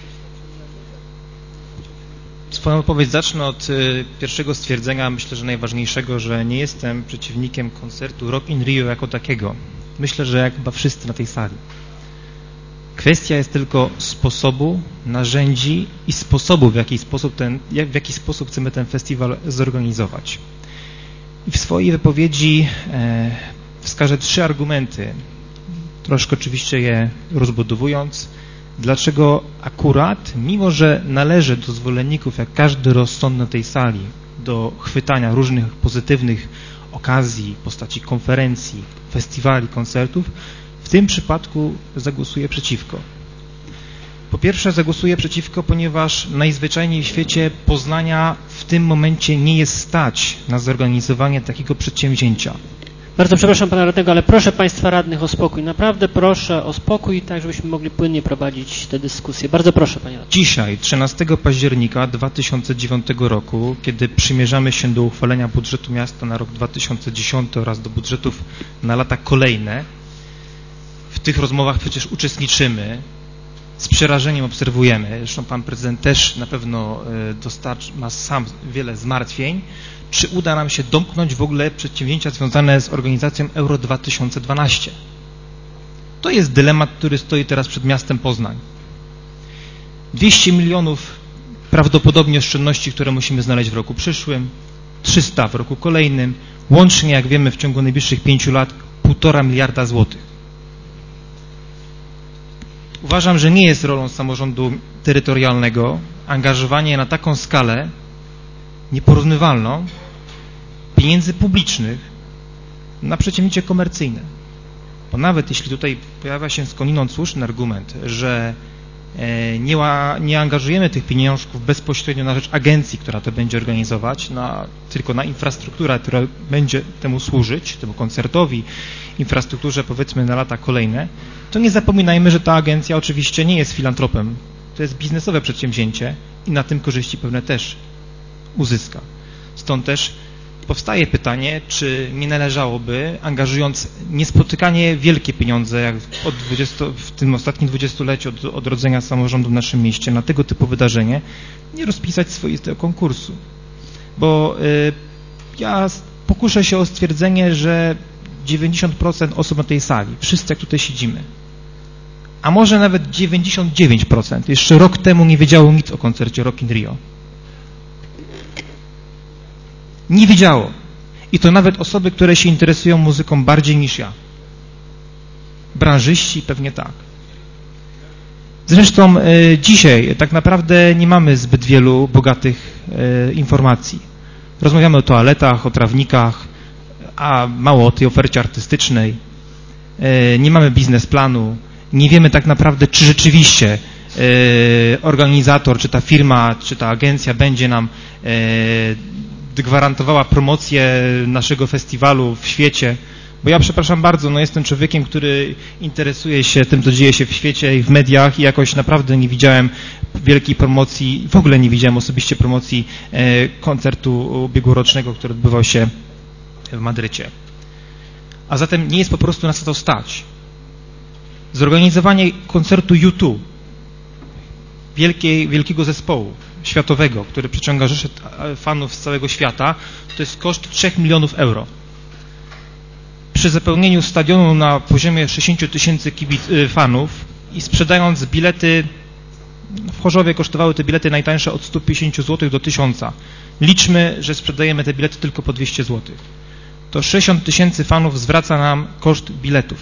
Swoją wypowiedź zacznę od pierwszego stwierdzenia, myślę, że najważniejszego, że nie jestem przeciwnikiem koncertu Rock in Rio jako takiego. Myślę, że jak chyba wszyscy na tej sali. Kwestia jest tylko sposobu, narzędzi i sposobu, w jaki sposób chcemy ten festiwal zorganizować. I w swojej wypowiedzi wskażę 3 argumenty, troszkę oczywiście je rozbudowując, dlaczego akurat, mimo że należę do zwolenników, jak każdy rozsądny tej sali, do chwytania różnych pozytywnych okazji w postaci konferencji, festiwali, koncertów, w tym przypadku zagłosuję przeciwko. Po pierwsze zagłosuję przeciwko, ponieważ najzwyczajniej w świecie Poznania w tym momencie nie jest stać na zorganizowanie takiego przedsięwzięcia. Bardzo przepraszam pana radnego, ale proszę państwa radnych o spokój. Naprawdę proszę o spokój, tak żebyśmy mogli płynnie prowadzić tę dyskusję. Bardzo proszę, panie radny. Dzisiaj, 13 października 2009 roku, kiedy przymierzamy się do uchwalenia budżetu miasta na rok 2010 oraz do budżetów na lata kolejne, w tych rozmowach przecież uczestniczymy, z przerażeniem obserwujemy, zresztą pan prezydent też na pewno ma sam wiele zmartwień, czy uda nam się domknąć w ogóle przedsięwzięcia związane z organizacją Euro 2012. To jest dylemat, który stoi teraz przed miastem Poznań. 200 milionów prawdopodobnie oszczędności, które musimy znaleźć w roku przyszłym, 300 w roku kolejnym, łącznie, jak wiemy, w ciągu najbliższych 5 lat 1,5 miliarda złotych. Uważam, że nie jest rolą samorządu terytorialnego angażowanie na taką skalę nieporównywalną pieniędzy publicznych na przedsięwzięcie komercyjne. Bo nawet jeśli tutaj pojawia się skądinąd słuszny argument, że nie angażujemy tych pieniążków bezpośrednio na rzecz agencji, która to będzie organizować, tylko na infrastrukturę, która będzie temu służyć, temu koncertowi, infrastrukturze powiedzmy na lata kolejne, to nie zapominajmy, że ta agencja oczywiście nie jest filantropem. To jest biznesowe przedsięwzięcie i na tym korzyści pewne też uzyska. Stąd też powstaje pytanie, czy nie należałoby, angażując niespotykanie wielkie pieniądze, jak w tym ostatnim 20-leciu od odrodzenia samorządu w naszym mieście, na tego typu wydarzenie, nie rozpisać swoistego konkursu. bo ja pokuszę się o stwierdzenie, że 90% osób na tej sali, wszyscy jak tutaj siedzimy, a może nawet 99%, jeszcze rok temu nie wiedziało nic o koncercie Rock in Rio. Nie wiedziało. I to nawet osoby, które się interesują muzyką bardziej niż ja. Branżyści pewnie tak. Zresztą dzisiaj tak naprawdę nie mamy zbyt wielu bogatych informacji. Rozmawiamy o toaletach, o trawnikach, a mało o tej ofercie artystycznej. Nie mamy biznesplanu. Nie wiemy tak naprawdę, czy rzeczywiście organizator, czy ta firma, czy ta agencja będzie nam gwarantowała promocję naszego festiwalu w świecie. Bo ja, przepraszam bardzo, no jestem człowiekiem, który interesuje się tym, co dzieje się w świecie i w mediach i jakoś naprawdę nie widziałem wielkiej promocji, w ogóle nie widziałem osobiście promocji koncertu ubiegłorocznego, który odbywał się w Madrycie. A zatem nie jest po prostu nas na to stać. Zorganizowanie koncertu U2, wielkiego zespołu światowego, który przyciąga rzesze fanów z całego świata, to jest koszt 3 milionów euro. Przy zapełnieniu stadionu na poziomie 60 000 fanów i sprzedając bilety, w Chorzowie kosztowały te bilety najtańsze od 150 zł do 1000. Liczmy, że sprzedajemy te bilety tylko po 200 zł. To 60 000 fanów zwraca nam koszt biletów.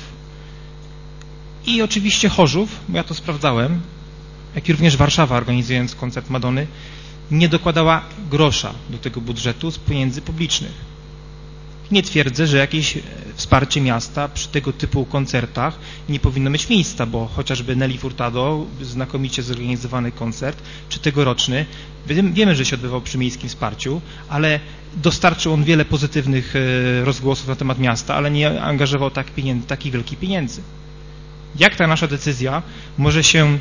I oczywiście Chorzów, bo ja to sprawdzałem, jak i również Warszawa, organizując koncert Madony, nie dokładała grosza do tego budżetu z pieniędzy publicznych. Nie twierdzę, że jakieś wsparcie miasta przy tego typu koncertach nie powinno mieć miejsca, bo chociażby Nelly Furtado, znakomicie zorganizowany koncert, czy tegoroczny, wiemy, że się odbywał przy miejskim wsparciu, ale dostarczył on wiele pozytywnych rozgłosów na temat miasta, ale nie angażował takich wielkich pieniędzy. Jak ta nasza decyzja może się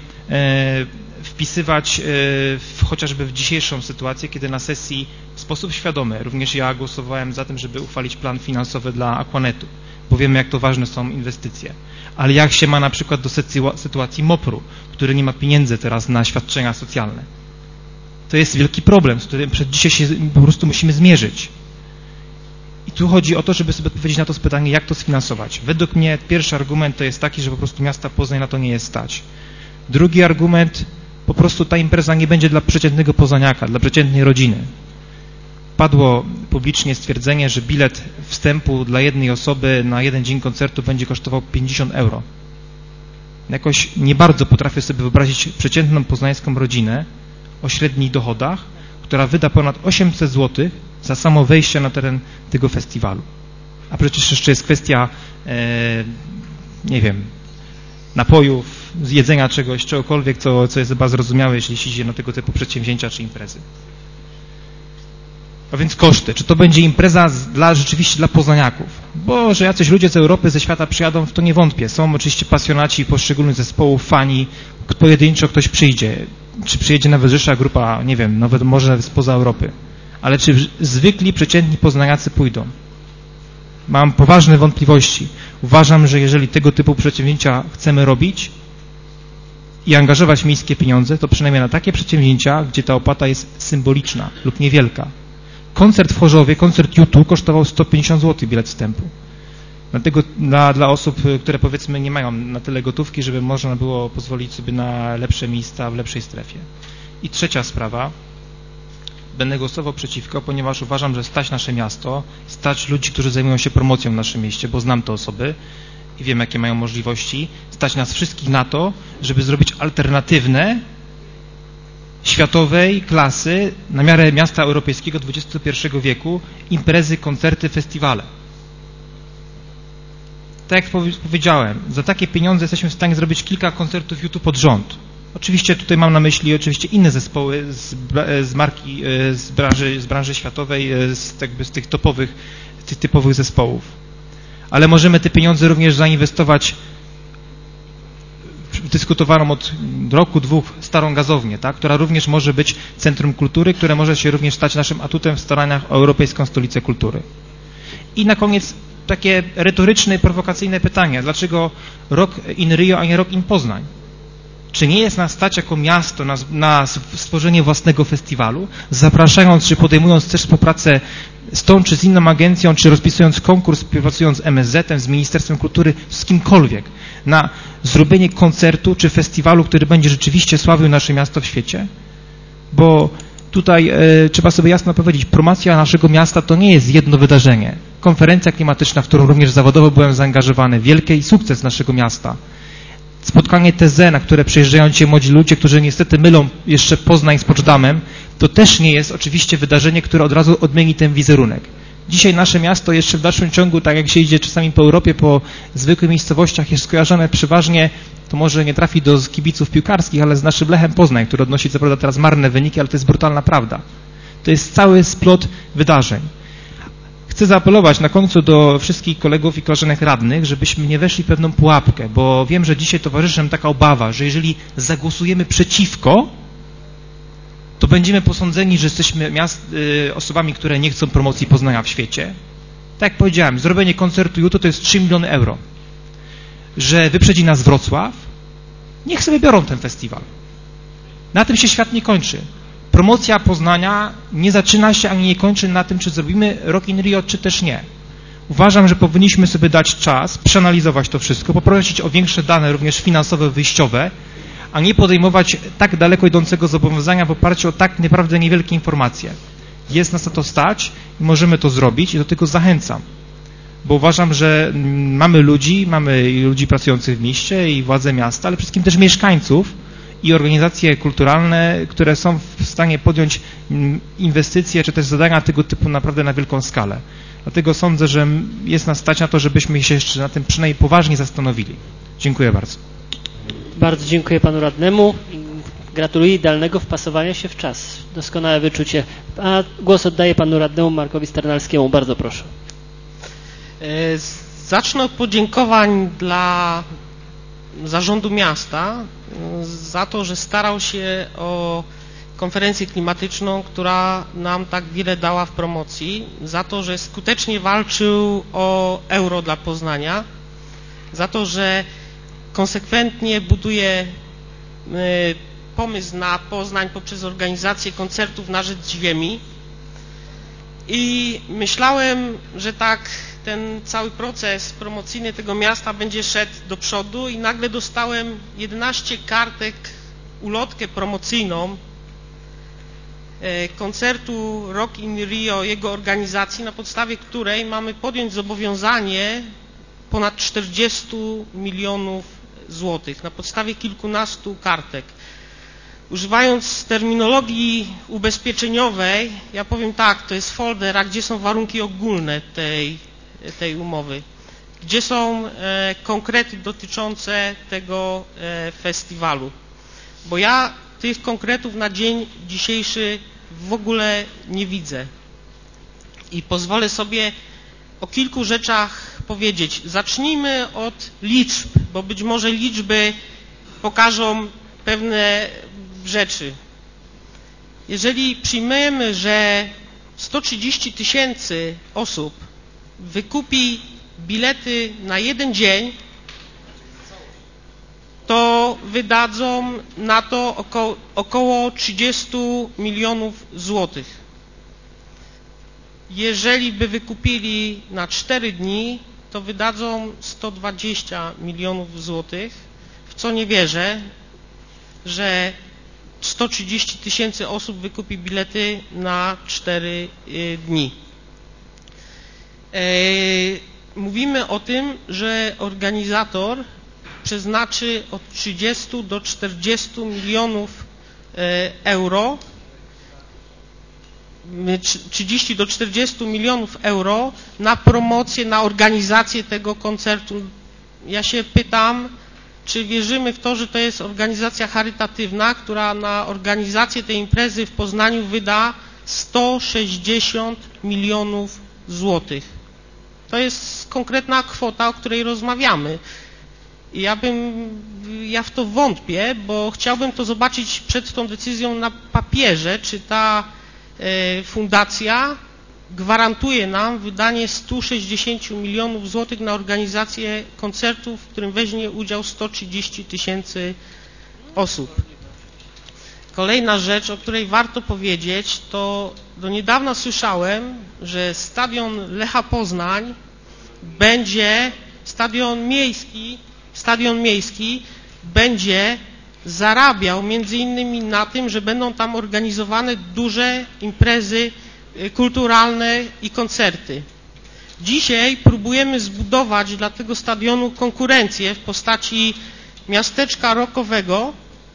wpisywać chociażby w dzisiejszą sytuację, kiedy na sesji w sposób świadomy, również ja głosowałem za tym, żeby uchwalić plan finansowy dla Aquanetu, bo wiemy, jak to ważne są inwestycje. Ale jak się ma na przykład do sytuacji MOPR-u, który nie ma pieniędzy teraz na świadczenia socjalne? To jest wielki problem, z którym przed dzisiaj się po prostu musimy zmierzyć. I tu chodzi o to, żeby sobie odpowiedzieć na to pytanie, jak to sfinansować. Według mnie pierwszy argument to jest taki, że po prostu miasta Poznań na to nie jest stać. Drugi argument, po prostu ta impreza nie będzie dla przeciętnego poznaniaka, dla przeciętnej rodziny. Padło publicznie stwierdzenie, że bilet wstępu dla jednej osoby na jeden dzień koncertu będzie kosztował 50 euro. Jakoś nie bardzo potrafię sobie wyobrazić przeciętną poznańską rodzinę o średnich dochodach, która wyda ponad 800 zł za samo wejście na teren tego festiwalu. A przecież jeszcze jest kwestia, nie wiem, napojów, zjedzenia czegokolwiek, co jest chyba zrozumiałe, jeśli się idzie na tego typu przedsięwzięcia czy imprezy. A więc koszty. Czy to będzie impreza rzeczywiście dla poznaniaków? Bo że jacyś ludzie z Europy, ze świata przyjadą, w to nie wątpię. Są oczywiście pasjonaci poszczególnych zespołów, fani, pojedynczo ktoś przyjdzie. Czy przyjedzie nawet Rzesza grupa, nie wiem, nawet może spoza Europy. Ale czy zwykli, przeciętni poznaniacy pójdą? Mam poważne wątpliwości. Uważam, że jeżeli tego typu przedsięwzięcia chcemy robić i angażować miejskie pieniądze, to przynajmniej na takie przedsięwzięcia, gdzie ta opłata jest symboliczna lub niewielka. Koncert w Chorzowie, koncert U2 kosztował 150 zł bilet wstępu. Dlatego dla osób, które powiedzmy nie mają na tyle gotówki, żeby można było pozwolić sobie na lepsze miejsca w lepszej strefie. I trzecia sprawa. Będę głosował przeciwko, ponieważ uważam, że stać nasze miasto, stać ludzi, którzy zajmują się promocją w naszym mieście, bo znam te osoby i wiem, jakie mają możliwości, stać nas wszystkich na to, żeby zrobić alternatywne, światowej klasy, na miarę miasta europejskiego XXI wieku, imprezy, koncerty, festiwale. Tak jak powiedziałem, za takie pieniądze jesteśmy w stanie zrobić kilka koncertów YouTube pod rząd. Oczywiście tutaj mam na myśli inne zespoły z marki, z branży światowej, z tych typowych zespołów. Ale możemy te pieniądze również zainwestować w dyskutowaną od roku, dwóch starą gazownię, tak? Która również może być centrum kultury, które może się również stać naszym atutem w staraniach o Europejską Stolicę Kultury. I na koniec takie retoryczne i prowokacyjne pytanie. Dlaczego Rock in Rio, a nie Rock in Poznań? Czy nie jest nas stać jako miasto na stworzenie własnego festiwalu, zapraszając czy podejmując też współpracę z tą czy z inną agencją, czy rozpisując konkurs, współpracując z MSZ-em, z Ministerstwem Kultury, z kimkolwiek, na zrobienie koncertu czy festiwalu, który będzie rzeczywiście sławił nasze miasto w świecie? Bo tutaj trzeba sobie jasno powiedzieć, promocja naszego miasta to nie jest jedno wydarzenie. Konferencja klimatyczna, w którą również zawodowo byłem zaangażowany, wielki sukces naszego miasta. Spotkanie TZ, na które przyjeżdżają ci młodzi ludzie, którzy niestety mylą jeszcze Poznań z Poczdamem, to też nie jest oczywiście wydarzenie, które od razu odmieni ten wizerunek. Dzisiaj nasze miasto jeszcze w dalszym ciągu, tak jak się idzie czasami po Europie, po zwykłych miejscowościach, jest skojarzone przeważnie, to może nie trafi do kibiców piłkarskich, ale z naszym Lechem Poznań, który odnosi co prawda teraz marne wyniki, ale to jest brutalna prawda. To jest cały splot wydarzeń. Chcę zaapelować na końcu do wszystkich kolegów i koleżanek radnych, żebyśmy nie weszli w pewną pułapkę, bo wiem, że dzisiaj towarzyszy nam taka obawa, że jeżeli zagłosujemy przeciwko, to będziemy posądzeni, że jesteśmy osobami, które nie chcą promocji Poznania w świecie. Tak jak powiedziałem, zrobienie koncertu jutro to jest 3 miliony euro. Że wyprzedzi nas Wrocław, niech sobie biorą ten festiwal. Na tym się świat nie kończy. Promocja Poznania nie zaczyna się ani nie kończy na tym, czy zrobimy Rock in Rio, czy też nie. Uważam, że powinniśmy sobie dać czas, przeanalizować to wszystko, poprosić o większe dane, również finansowe, wyjściowe, a nie podejmować tak daleko idącego zobowiązania w oparciu o tak naprawdę niewielkie informacje. Jest nas na to stać i możemy to zrobić i do tego zachęcam. Bo uważam, że mamy ludzi pracujących w mieście i władze miasta, ale przede wszystkim też mieszkańców i organizacje kulturalne, które są w stanie podjąć inwestycje czy też zadania tego typu naprawdę na wielką skalę. Dlatego sądzę, że jest nas stać na to, żebyśmy się jeszcze na tym przynajmniej poważnie zastanowili. Dziękuję bardzo. Bardzo dziękuję panu radnemu. Gratuluję idealnego wpasowania się w czas. Doskonałe wyczucie. A głos oddaję panu radnemu Markowi Sternalskiemu. Bardzo proszę. Zacznę od podziękowań dla zarządu miasta za to, że starał się o konferencję klimatyczną, która nam tak wiele dała w promocji, za to, że skutecznie walczył o euro dla Poznania, za to, że konsekwentnie buduje pomysł na Poznań poprzez organizację koncertów na rzecz ziemi. I myślałem, że tak ten cały proces promocyjny tego miasta będzie szedł do przodu i nagle dostałem 11 kartek, ulotkę promocyjną koncertu Rock in Rio, jego organizacji, na podstawie której mamy podjąć zobowiązanie ponad 40 milionów złotych, na podstawie kilkunastu kartek. Używając terminologii ubezpieczeniowej, ja powiem tak, to jest folder, a gdzie są warunki ogólne tej umowy, gdzie są konkrety dotyczące tego festiwalu, bo ja tych konkretów na dzień dzisiejszy w ogóle nie widzę i pozwolę sobie o kilku rzeczach powiedzieć. Zacznijmy od liczb, bo być może liczby pokażą pewne rzeczy. Jeżeli przyjmiemy, że 130 000 osób wykupi bilety na jeden dzień, to wydadzą na to około 30 milionów złotych. Jeżeli by wykupili na 4 dni, to wydadzą 120 milionów złotych, w co nie wierzę, że 130 000 osób wykupi bilety na 4 dni. Mówimy o tym, że organizator przeznaczy od 30 do 40 milionów euro, 30 do 40 milionów euro na promocję, na organizację tego koncertu. Ja się pytam, czy wierzymy w to, że to jest organizacja charytatywna, która na organizację tej imprezy w Poznaniu wyda 160 milionów złotych. To jest konkretna kwota, o której rozmawiamy. Ja w to wątpię, bo chciałbym to zobaczyć przed tą decyzją na papierze, czy ta fundacja gwarantuje nam wydanie 160 milionów złotych na organizację koncertu, w którym weźmie udział 130 000 osób. Kolejna rzecz, o której warto powiedzieć, to do niedawna słyszałem, że stadion Lecha Poznań będzie, stadion miejski będzie zarabiał między innymi na tym, że będą tam organizowane duże imprezy kulturalne i koncerty. Dzisiaj próbujemy zbudować dla tego stadionu konkurencję w postaci miasteczka rockowego.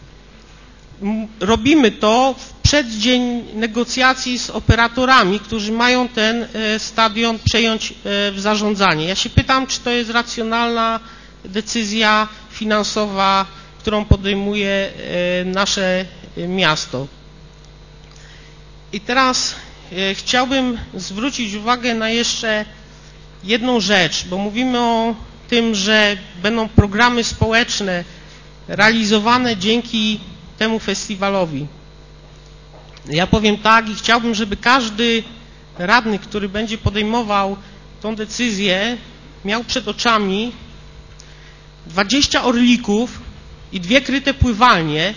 Robimy to w przeddzień negocjacji z operatorami, którzy mają ten stadion przejąć w zarządzanie. Ja się pytam, czy to jest racjonalna decyzja finansowa, którą podejmuje nasze miasto. I teraz chciałbym zwrócić uwagę na jeszcze jedną rzecz, bo mówimy o tym, że będą programy społeczne realizowane dzięki temu festiwalowi. Ja powiem tak i chciałbym, żeby każdy radny, który będzie podejmował tą decyzję, miał przed oczami 20 orlików i 2 kryte pływalnie,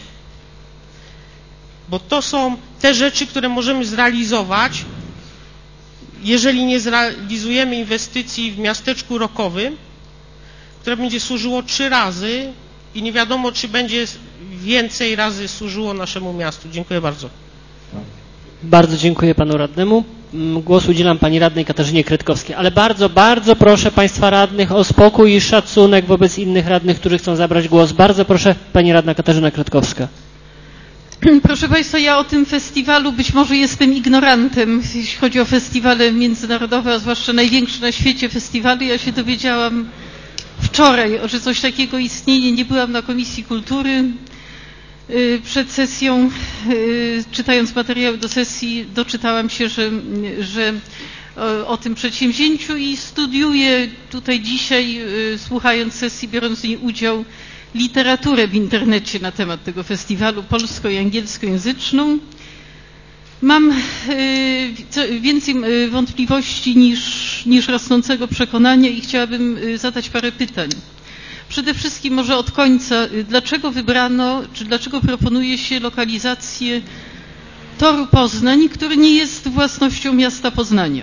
bo to są te rzeczy, które możemy zrealizować, jeżeli nie zrealizujemy inwestycji w miasteczku rockowym, które będzie służyło 3 razy i nie wiadomo, czy będzie więcej razy służyło naszemu miastu. Dziękuję bardzo. Bardzo dziękuję panu radnemu. Głos udzielam pani radnej Katarzynie Kretkowskiej, ale bardzo, bardzo proszę państwa radnych o spokój i szacunek wobec innych radnych, którzy chcą zabrać głos. Bardzo proszę, pani radna Katarzyna Kretkowska. Proszę państwa, ja o tym festiwalu być może jestem ignorantem, jeśli chodzi o festiwale międzynarodowe, a zwłaszcza największe na świecie festiwale. Ja się dowiedziałam wczoraj, że coś takiego istnieje. Nie byłam na Komisji Kultury. Przed sesją, czytając materiały do sesji, doczytałam się, że o tym przedsięwzięciu i studiuję tutaj dzisiaj, słuchając sesji, biorąc w niej udział, literaturę w internecie na temat tego festiwalu, polsko- i angielskojęzyczną. Mam więcej wątpliwości niż rosnącego przekonania i chciałabym zadać parę pytań. Przede wszystkim może od końca, dlaczego wybrano, czy dlaczego proponuje się lokalizację toru Poznań, który nie jest własnością miasta Poznania?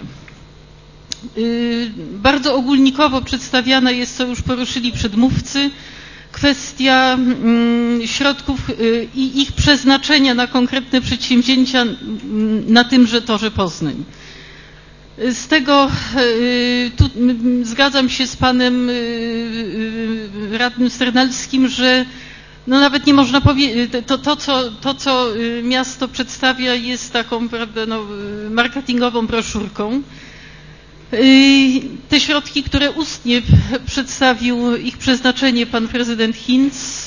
Bardzo ogólnikowo przedstawiana jest, co już poruszyli przedmówcy, kwestia środków i ich przeznaczenia na konkretne przedsięwzięcia na tymże torze Poznań. Z tego tu zgadzam się z panem radnym Sternalskim, że no nawet nie można powiedzieć, to co miasto przedstawia, jest taką, prawda, no, marketingową broszurką. Te środki, które ustnie przedstawił ich przeznaczenie pan prezydent Hinz,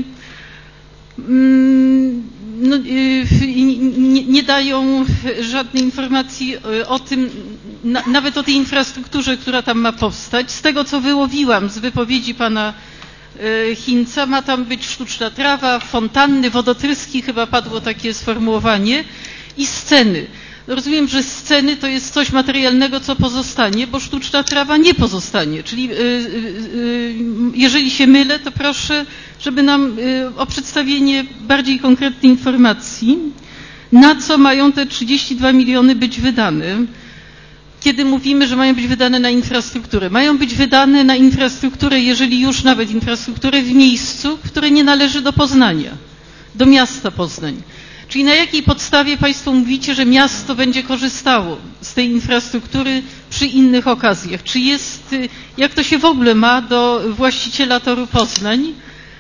no, nie dają żadnej informacji o tym, nawet o tej infrastrukturze, która tam ma powstać. Z tego, co wyłowiłam z wypowiedzi pana Hinza, ma tam być sztuczna trawa, fontanny, wodotryski, chyba padło takie sformułowanie, i sceny. Rozumiem, że sceny to jest coś materialnego, co pozostanie, bo sztuczna trawa nie pozostanie. Czyli jeżeli się mylę, to proszę, żeby nam o przedstawienie bardziej konkretnej informacji, na co mają te 32 miliony być wydane, kiedy mówimy, że mają być wydane na infrastrukturę. Mają być wydane na infrastrukturę, jeżeli już nawet infrastrukturę w miejscu, które nie należy do Poznania, do miasta Poznań. Czyli na jakiej podstawie państwo mówicie, że miasto będzie korzystało z tej infrastruktury przy innych okazjach? Czy jest, jak to się w ogóle ma do właściciela toru Poznań?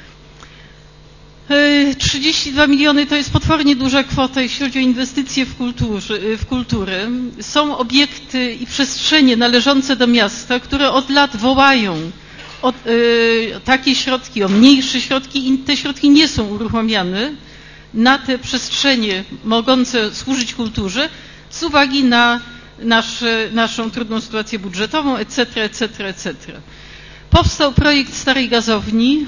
32 miliony to jest potwornie duża kwota, jeśli chodzi o inwestycje w kulturę. Są obiekty i przestrzenie należące do miasta, które od lat wołają o takie środki, o mniejsze środki i te środki nie są uruchamiane na te przestrzenie mogące służyć kulturze z uwagi na naszą trudną sytuację budżetową, etc., etc., etc. Powstał projekt Starej Gazowni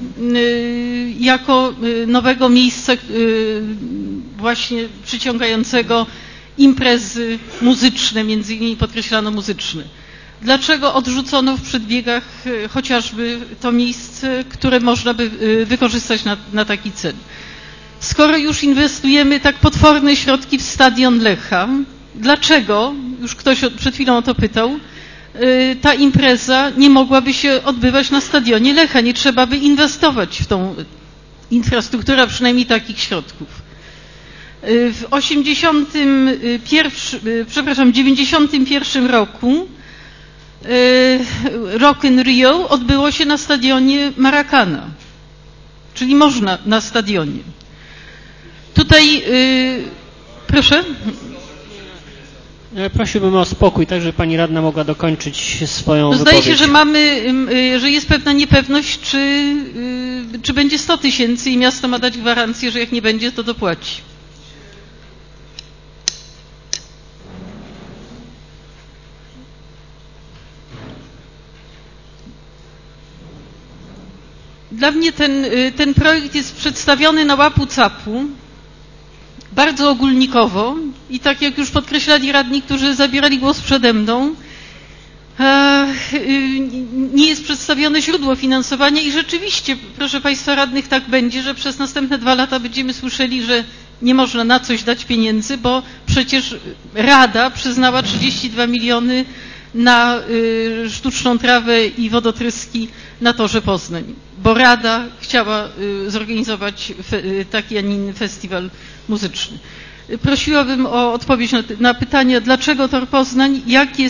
jako nowego miejsca właśnie przyciągającego imprezy muzyczne, między innymi podkreślano muzyczne. Dlaczego odrzucono w przedbiegach chociażby to miejsce, które można by wykorzystać na taki cel? Skoro już inwestujemy tak potworne środki w stadion Lecha, dlaczego, już ktoś przed chwilą o to pytał, ta impreza nie mogłaby się odbywać na stadionie Lecha? Nie trzeba by inwestować w tą infrastrukturę, przynajmniej takich środków. W 91 roku Rock in Rio odbyło się na stadionie Maracana, czyli można na stadionie. Tutaj, proszę. Prosiłbym o spokój, tak żeby pani radna mogła dokończyć swoją wypowiedź. Zdaje się, że jest pewna niepewność, czy będzie 100 000 i miasto ma dać gwarancję, że jak nie będzie, to dopłaci. Dla mnie ten projekt jest przedstawiony na łapu-capu, bardzo ogólnikowo i tak jak już podkreślali radni, którzy zabierali głos przede mną, nie jest przedstawione źródło finansowania i rzeczywiście, proszę Państwa radnych, tak będzie, że przez następne 2 lata będziemy słyszeli, że nie można na coś dać pieniędzy, bo przecież Rada przyznała 32 miliony na sztuczną trawę i wodotryski na Torze Poznań, bo Rada chciała zorganizować taki, a nie inny festiwal muzyczny. Prosiłabym o odpowiedź na pytanie, dlaczego Tor Poznań,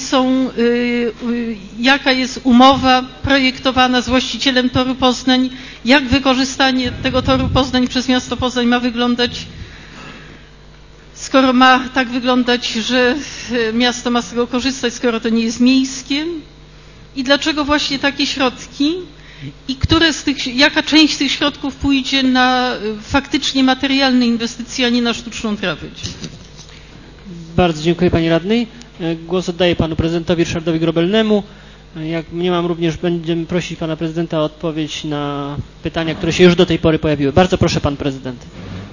jaka jest umowa projektowana z właścicielem Toru Poznań, jak wykorzystanie tego Toru Poznań przez miasto Poznań ma wyglądać, skoro ma tak wyglądać, że miasto ma z tego korzystać, skoro to nie jest miejskie i dlaczego właśnie takie środki i jaka część z tych środków pójdzie na faktycznie materialne inwestycje, a nie na sztuczną trawę. Bardzo dziękuję pani radnej. Głos oddaję panu prezydentowi Ryszardowi Grobelnemu. Jak mniemam, również będziemy prosić pana prezydenta o odpowiedź na pytania, które się już do tej pory pojawiły. Bardzo proszę pan prezydent.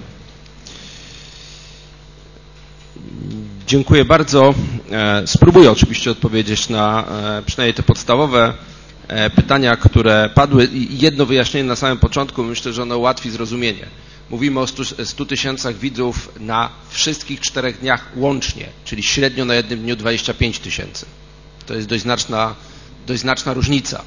Dziękuję bardzo. Spróbuję oczywiście odpowiedzieć na przynajmniej te podstawowe pytania, które padły. Jedno wyjaśnienie na samym początku, myślę, że ono ułatwi zrozumienie. Mówimy o 100 000 widzów na wszystkich 4 dniach łącznie, czyli średnio na jednym dniu 25 000. To jest dość znaczna różnica.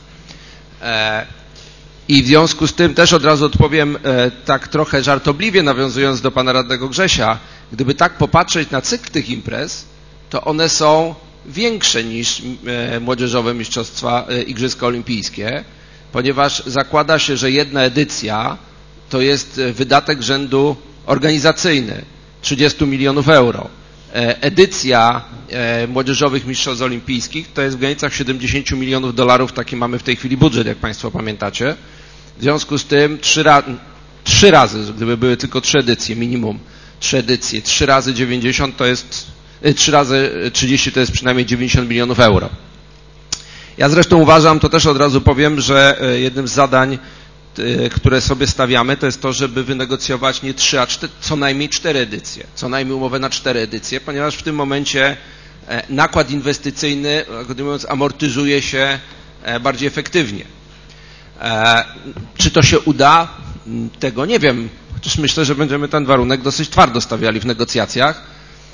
I w związku z tym też od razu odpowiem tak trochę żartobliwie, nawiązując do pana radnego Grzesia. Gdyby tak popatrzeć na cykl tych imprez, to one są większe niż młodzieżowe mistrzostwa Igrzyska Olimpijskie, ponieważ zakłada się, że jedna edycja to jest wydatek rzędu organizacyjny 30 milionów euro. Edycja młodzieżowych mistrzostw olimpijskich to jest w granicach 70 milionów dolarów, taki mamy w tej chwili budżet, jak Państwo pamiętacie. W związku z tym 3 razy, gdyby były tylko 3 edycje, minimum 3 edycje, 3 razy 90 to jest 3 razy 30 to jest przynajmniej 90 milionów euro. Ja zresztą uważam, to też od razu powiem, że jednym z zadań, które sobie stawiamy, to jest to, żeby wynegocjować nie 3, a co najmniej 4 edycje, co najmniej umowę na 4 edycje, ponieważ w tym momencie nakład inwestycyjny, mówiąc, amortyzuje się bardziej efektywnie. Czy to się uda? Tego nie wiem, chociaż myślę, że będziemy ten warunek dosyć twardo stawiali w negocjacjach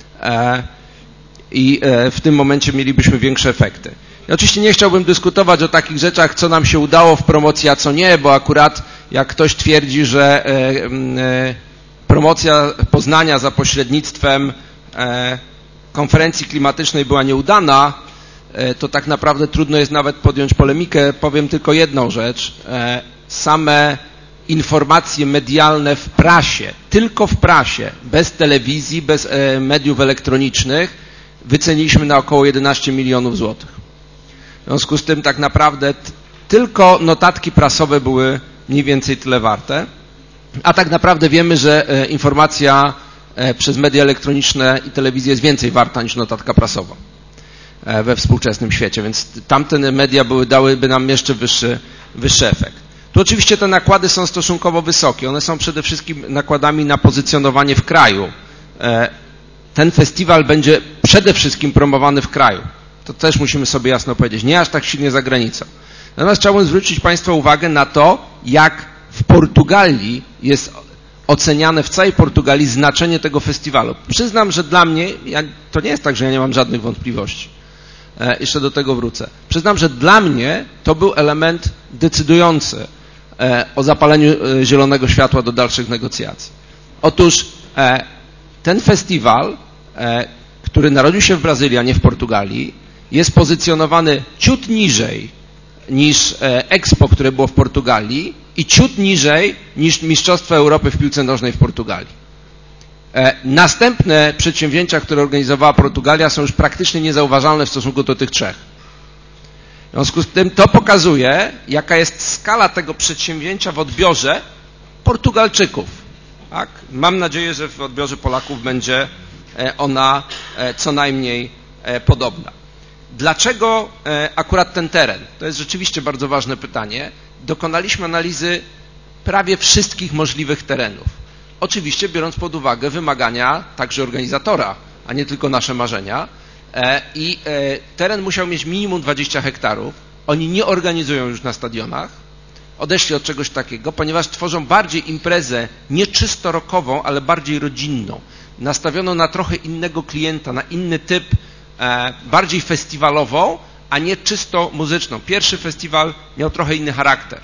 i w tym momencie mielibyśmy większe efekty. Ja oczywiście nie chciałbym dyskutować o takich rzeczach, co nam się udało w promocji, a co nie, bo akurat jak ktoś twierdzi, że promocja Poznania za pośrednictwem konferencji klimatycznej była nieudana, to tak naprawdę trudno jest nawet podjąć polemikę. Powiem tylko jedną rzecz. Same informacje medialne w prasie, tylko w prasie, bez telewizji, bez mediów elektronicznych, wyceniliśmy na około 11 milionów złotych. W związku z tym tak naprawdę tylko notatki prasowe były mniej więcej tyle warte, a tak naprawdę wiemy, że informacja przez media elektroniczne i telewizję jest więcej warta niż notatka prasowa we współczesnym świecie, więc tamte media dałyby nam jeszcze wyższy efekt. Tu oczywiście te nakłady są stosunkowo wysokie. One są przede wszystkim nakładami na pozycjonowanie w kraju. Ten festiwal będzie przede wszystkim promowany w kraju. To też musimy sobie jasno powiedzieć. Nie aż tak silnie za granicą. Natomiast chciałbym zwrócić Państwa uwagę na to, jak w Portugalii jest oceniane, w całej Portugalii, znaczenie tego festiwalu. Przyznam, że dla mnie, to nie jest tak, że ja nie mam żadnych wątpliwości. Jeszcze do tego wrócę. Przyznam, że dla mnie to był element decydujący o zapaleniu zielonego światła do dalszych negocjacji. Otóż ten festiwal, który narodził się w Brazylii, a nie w Portugalii, jest pozycjonowany ciut niżej niż Expo, które było w Portugalii i ciut niżej niż Mistrzostwa Europy w piłce nożnej w Portugalii. Następne przedsięwzięcia, które organizowała Portugalia, są już praktycznie niezauważalne w stosunku do tych trzech. W związku z tym to pokazuje, jaka jest skala tego przedsięwzięcia w odbiorze Portugalczyków. Tak? Mam nadzieję, że w odbiorze Polaków będzie ona co najmniej podobna. Dlaczego akurat ten teren? To jest rzeczywiście bardzo ważne pytanie. Dokonaliśmy analizy prawie wszystkich możliwych terenów. Oczywiście biorąc pod uwagę wymagania także organizatora, a nie tylko nasze marzenia. I teren musiał mieć minimum 20 hektarów. Oni nie organizują już na stadionach. Odeszli od czegoś takiego, ponieważ tworzą bardziej imprezę nie czysto rockową, ale bardziej rodzinną. Nastawiono na trochę innego klienta, na inny typ, bardziej festiwalową, a nie czysto muzyczną. Pierwszy festiwal miał trochę inny charakter.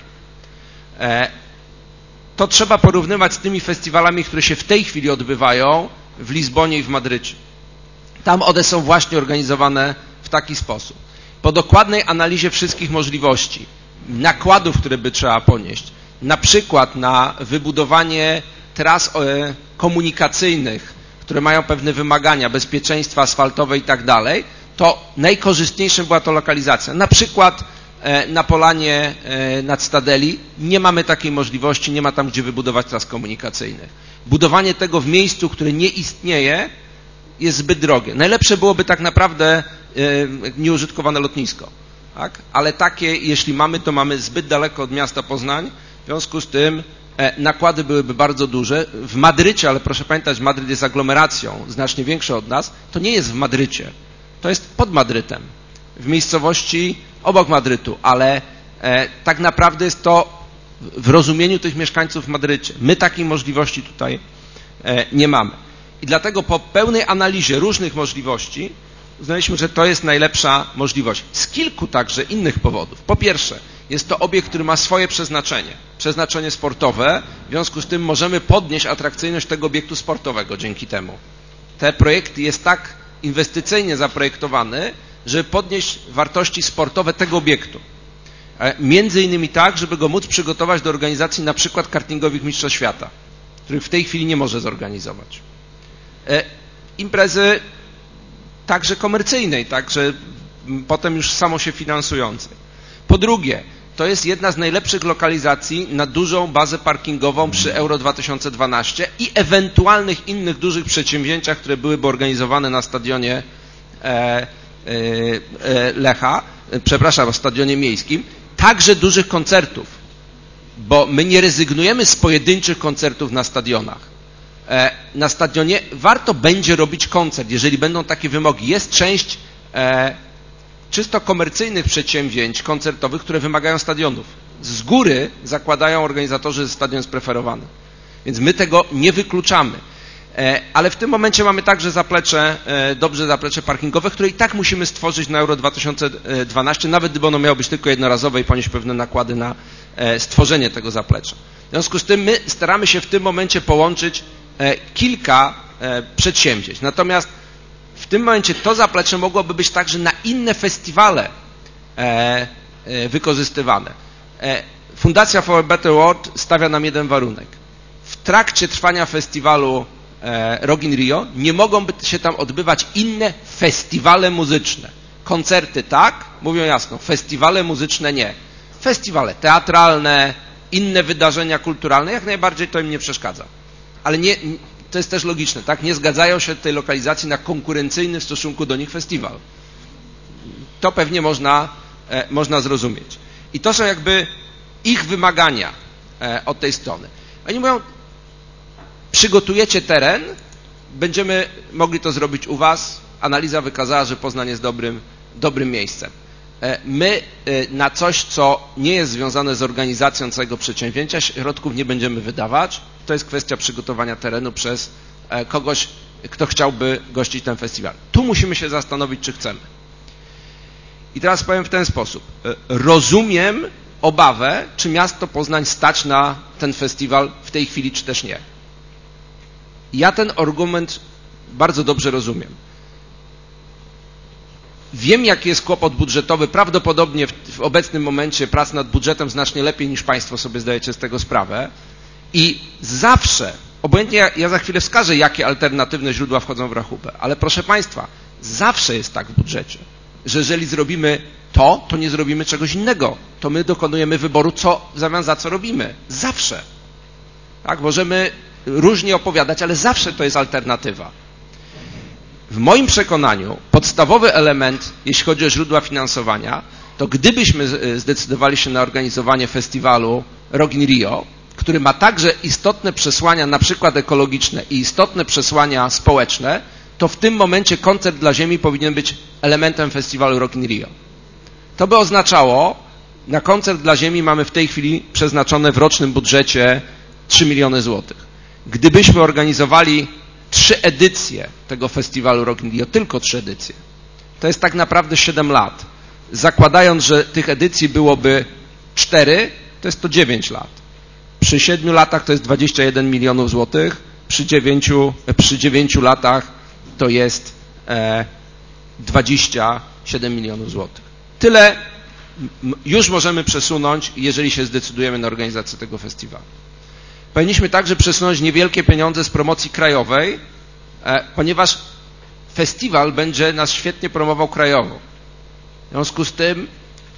To trzeba porównywać z tymi festiwalami, które się w tej chwili odbywają w Lizbonie i w Madrycie. Tam one są właśnie organizowane w taki sposób. Po dokładnej analizie wszystkich możliwości, nakładów, które by trzeba ponieść, na przykład na wybudowanie tras komunikacyjnych, które mają pewne wymagania, bezpieczeństwa asfaltowe i tak dalej, to najkorzystniejszym była to lokalizacja. Na przykład na Polanie nad Stadeli nie mamy takiej możliwości, nie ma tam gdzie wybudować tras komunikacyjnych. Budowanie tego w miejscu, które nie istnieje, jest zbyt drogie. Najlepsze byłoby tak naprawdę nieużytkowane lotnisko. Tak? Ale takie, jeśli mamy, to mamy zbyt daleko od miasta Poznań, w związku z tym nakłady byłyby bardzo duże. W Madrycie, ale proszę pamiętać, Madryt jest aglomeracją, znacznie większą od nas, to nie jest w Madrycie, to jest pod Madrytem, w miejscowości obok Madrytu, ale tak naprawdę jest to w rozumieniu tych mieszkańców w Madrycie. My takiej możliwości tutaj nie mamy. I dlatego po pełnej analizie różnych możliwości uznaliśmy, że to jest najlepsza możliwość. Z kilku także innych powodów. Po pierwsze, jest to obiekt, który ma swoje przeznaczenie sportowe, w związku z tym możemy podnieść atrakcyjność tego obiektu sportowego dzięki temu. Te projekty jest tak inwestycyjnie zaprojektowany, żeby podnieść wartości sportowe tego obiektu. Między innymi tak, żeby go móc przygotować do organizacji na przykład kartingowych mistrzostw świata, których w tej chwili nie może zorganizować. Imprezy także komercyjnej, także potem już samo się finansującej. Po drugie, to jest jedna z najlepszych lokalizacji na dużą bazę parkingową przy Euro 2012 i ewentualnych innych dużych przedsięwzięciach, które byłyby organizowane na stadionie Lecha, przepraszam, w stadionie miejskim, także dużych koncertów, bo my nie rezygnujemy z pojedynczych koncertów na stadionach. Na stadionie warto będzie robić koncert, jeżeli będą takie wymogi. Jest część czysto komercyjnych przedsięwzięć koncertowych, które wymagają stadionów. Z góry zakładają organizatorzy, że stadion jest preferowany. Więc my tego nie wykluczamy. Ale w tym momencie mamy także dobrze zaplecze parkingowe, które i tak musimy stworzyć na Euro 2012, nawet gdyby ono miało być tylko jednorazowe i ponieść pewne nakłady na stworzenie tego zaplecza. W związku z tym my staramy się w tym momencie połączyć kilka przedsięwzięć. Natomiast w tym momencie to zaplecze mogłoby być także na inne festiwale wykorzystywane. Fundacja For a Better World stawia nam jeden warunek. W trakcie trwania festiwalu Rock in Rio nie mogą się tam odbywać inne festiwale muzyczne. Koncerty tak, mówią jasno, festiwale muzyczne nie. Festiwale teatralne, inne wydarzenia kulturalne, jak najbardziej to im nie przeszkadza. Ale nie, to jest też logiczne, tak? Nie zgadzają się tej lokalizacji na konkurencyjny w stosunku do nich festiwal. To pewnie można zrozumieć. I to są jakby ich wymagania od tej strony. Oni mówią, przygotujecie teren, będziemy mogli to zrobić u was. Analiza wykazała, że Poznań jest dobrym dobrym miejscem. My na coś, co nie jest związane z organizacją całego przedsięwzięcia, środków nie będziemy wydawać. To jest kwestia przygotowania terenu przez kogoś, kto chciałby gościć ten festiwal. Tu musimy się zastanowić, czy chcemy. I teraz powiem w ten sposób. Rozumiem obawę, czy miasto Poznań stać na ten festiwal w tej chwili, czy też nie. Ja ten argument bardzo dobrze rozumiem. Wiem, jaki jest kłopot budżetowy. Prawdopodobnie w obecnym momencie prac nad budżetem znacznie lepiej niż Państwo sobie zdajecie z tego sprawę. I zawsze, obojętnie ja za chwilę wskażę, jakie alternatywne źródła wchodzą w rachubę, ale proszę Państwa, zawsze jest tak w budżecie, że jeżeli zrobimy to nie zrobimy czegoś innego. To my dokonujemy wyboru, co w zamian za co robimy. Zawsze. Tak? Możemy różnie opowiadać, ale zawsze to jest alternatywa. W moim przekonaniu podstawowy element, jeśli chodzi o źródła finansowania, to gdybyśmy zdecydowali się na organizowanie festiwalu Rock in Rio, który ma także istotne przesłania, na przykład ekologiczne i istotne przesłania społeczne, to w tym momencie koncert dla Ziemi powinien być elementem festiwalu Rock in Rio. To by oznaczało, na koncert dla Ziemi mamy w tej chwili przeznaczone w rocznym budżecie 3 miliony złotych. Gdybyśmy organizowali 3 edycje tego festiwalu Rock in Rio, tylko 3 edycje, to jest tak naprawdę 7 lat. Zakładając, że tych edycji byłoby 4, to jest to 9 lat. Przy 7 latach to jest 21 milionów złotych, przy 9 latach to jest 27 milionów złotych. Tyle już możemy przesunąć, jeżeli się zdecydujemy na organizację tego festiwalu. Powinniśmy także przesunąć niewielkie pieniądze z promocji krajowej, ponieważ festiwal będzie nas świetnie promował krajowo. W związku z tym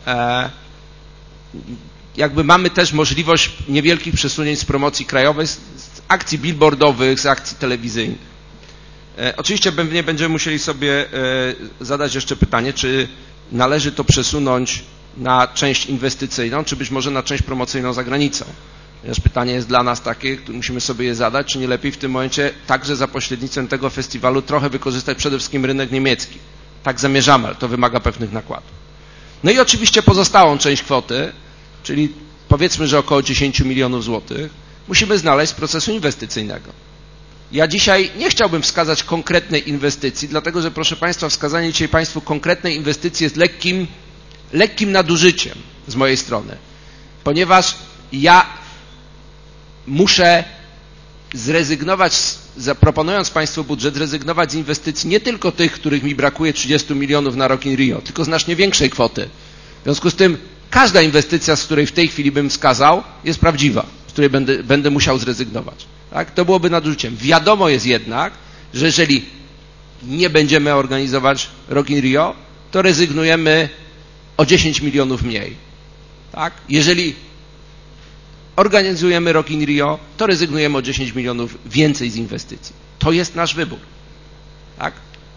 jakby mamy też możliwość niewielkich przesunięć z promocji krajowej, z akcji billboardowych, z akcji telewizyjnych. Oczywiście pewnie będziemy musieli sobie zadać jeszcze pytanie, czy należy to przesunąć na część inwestycyjną, czy być może na część promocyjną za granicą. Ponieważ pytanie jest dla nas takie, musimy sobie je zadać, czy nie lepiej w tym momencie także za pośrednictwem tego festiwalu trochę wykorzystać przede wszystkim rynek niemiecki. Tak zamierzamy, ale to wymaga pewnych nakładów. No i oczywiście pozostałą część kwoty, czyli powiedzmy, że około 10 milionów złotych, musimy znaleźć z procesu inwestycyjnego. Ja dzisiaj nie chciałbym wskazać konkretnej inwestycji, dlatego że, proszę Państwa, wskazanie dzisiaj Państwu konkretnej inwestycji jest lekkim nadużyciem z mojej strony, ponieważ ja muszę zrezygnować, proponując Państwu budżet, zrezygnować z inwestycji nie tylko tych, których mi brakuje 30 milionów na Rock in Rio, tylko znacznie większej kwoty. W związku z tym każda inwestycja, z której w tej chwili bym wskazał, jest prawdziwa, z której będę musiał zrezygnować. Tak? To byłoby nadużyciem. Wiadomo jest jednak, że jeżeli nie będziemy organizować Rock in Rio, to rezygnujemy o 10 milionów mniej. Tak? Jeżeli organizujemy Rock in Rio, to rezygnujemy o 10 milionów więcej z inwestycji. To jest nasz wybór. Tak?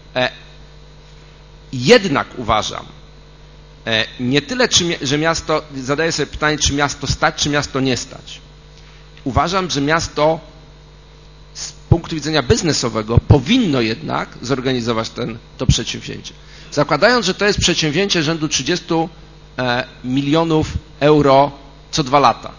Jednak uważam, nie tyle, że miasto, zadaję sobie pytanie, czy miasto stać, czy miasto nie stać. Uważam, że miasto z punktu widzenia biznesowego powinno jednak zorganizować to przedsięwzięcie. Zakładając, że to jest przedsięwzięcie rzędu 30 milionów euro co 2 lata.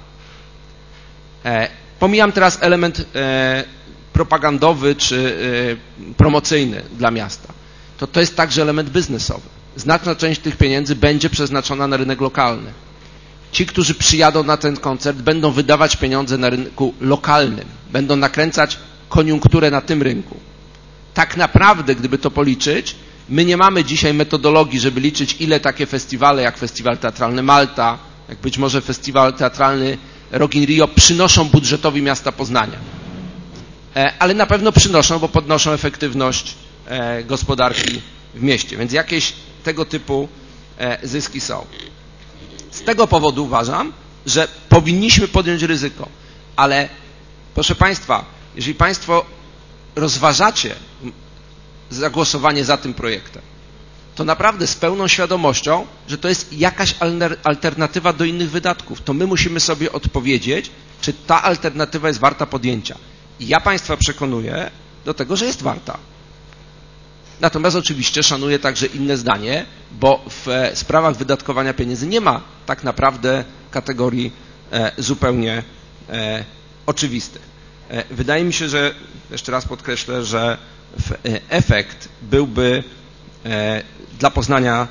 Pomijam teraz element propagandowy czy promocyjny dla miasta. To jest także element biznesowy. Znaczna część tych pieniędzy będzie przeznaczona na rynek lokalny. Ci, którzy przyjadą na ten koncert, będą wydawać pieniądze na rynku lokalnym. Będą nakręcać koniunkturę na tym rynku. Tak naprawdę, gdyby to policzyć, my nie mamy dzisiaj metodologii, żeby liczyć, ile takie festiwale, jak Festiwal Teatralny Malta, jak być może Festiwal Teatralny Rock in Rio, przynoszą budżetowi miasta Poznania. Ale na pewno przynoszą, bo podnoszą efektywność gospodarki w mieście. Więc jakieś tego typu zyski są. Z tego powodu uważam, że powinniśmy podjąć ryzyko. Ale proszę Państwa, jeżeli Państwo rozważacie zagłosowanie za tym projektem, to naprawdę z pełną świadomością, że to jest jakaś alternatywa do innych wydatków. To my musimy sobie odpowiedzieć, czy ta alternatywa jest warta podjęcia. I ja Państwa przekonuję do tego, że jest warta. Natomiast oczywiście szanuję także inne zdanie, bo w sprawach wydatkowania pieniędzy nie ma tak naprawdę kategorii zupełnie oczywistych. Wydaje mi się, że, jeszcze raz podkreślę, że efekt byłby dla Poznania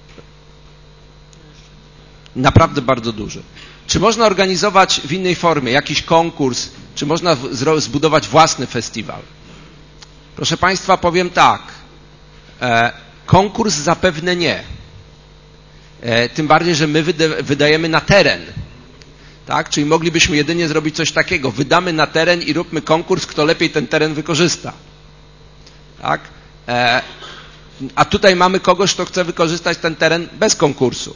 naprawdę bardzo duży. Czy można organizować w innej formie jakiś konkurs, czy można zbudować własny festiwal? Proszę Państwa, powiem tak, konkurs zapewne nie. Tym bardziej, że my wydajemy na teren. Tak? Czyli moglibyśmy jedynie zrobić coś takiego. Wydamy na teren i róbmy konkurs, kto lepiej ten teren wykorzysta. Tak? A tutaj mamy kogoś, kto chce wykorzystać ten teren bez konkursu.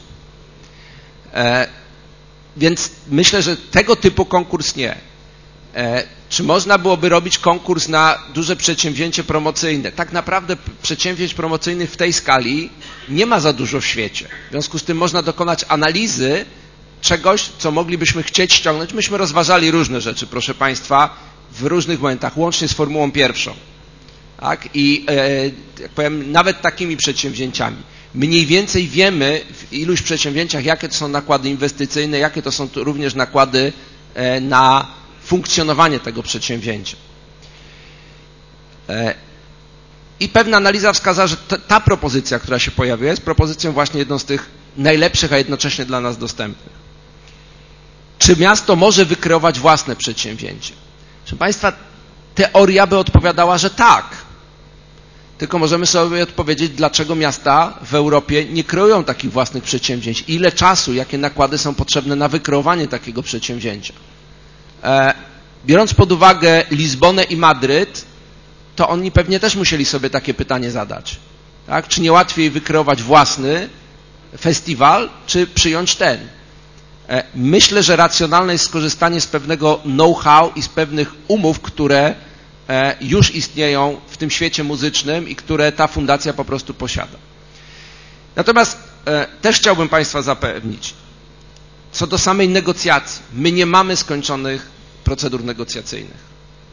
Więc myślę, że tego typu konkurs nie. Czy można byłoby robić konkurs na duże przedsięwzięcie promocyjne? Tak naprawdę przedsięwzięć promocyjnych w tej skali nie ma za dużo w świecie. W związku z tym można dokonać analizy czegoś, co moglibyśmy chcieć ściągnąć. Myśmy rozważali różne rzeczy, proszę Państwa, w różnych momentach, łącznie z Formułą 1. Tak? I jak powiem, nawet takimi przedsięwzięciami. Mniej więcej wiemy w iluś przedsięwzięciach, jakie to są nakłady inwestycyjne, jakie to są również nakłady na funkcjonowanie tego przedsięwzięcia. I pewna analiza wskazała, że ta propozycja, która się pojawiła, jest propozycją właśnie jedną z tych najlepszych, a jednocześnie dla nas dostępnych. Czy miasto może wykreować własne przedsięwzięcie? Proszę Państwa, teoria by odpowiadała, że tak. Tylko możemy sobie odpowiedzieć, dlaczego miasta w Europie nie kreują takich własnych przedsięwzięć. Ile czasu, jakie nakłady są potrzebne na wykreowanie takiego przedsięwzięcia. Biorąc pod uwagę Lizbonę i Madryt, to oni pewnie też musieli sobie takie pytanie zadać. Tak? Czy nie łatwiej wykreować własny festiwal, czy przyjąć ten? Myślę, że racjonalne jest skorzystanie z pewnego know-how i z pewnych umów, które już istnieją w tym świecie muzycznym i które ta fundacja po prostu posiada. Natomiast też chciałbym Państwa zapewnić, co do samej negocjacji, my nie mamy skończonych procedur negocjacyjnych.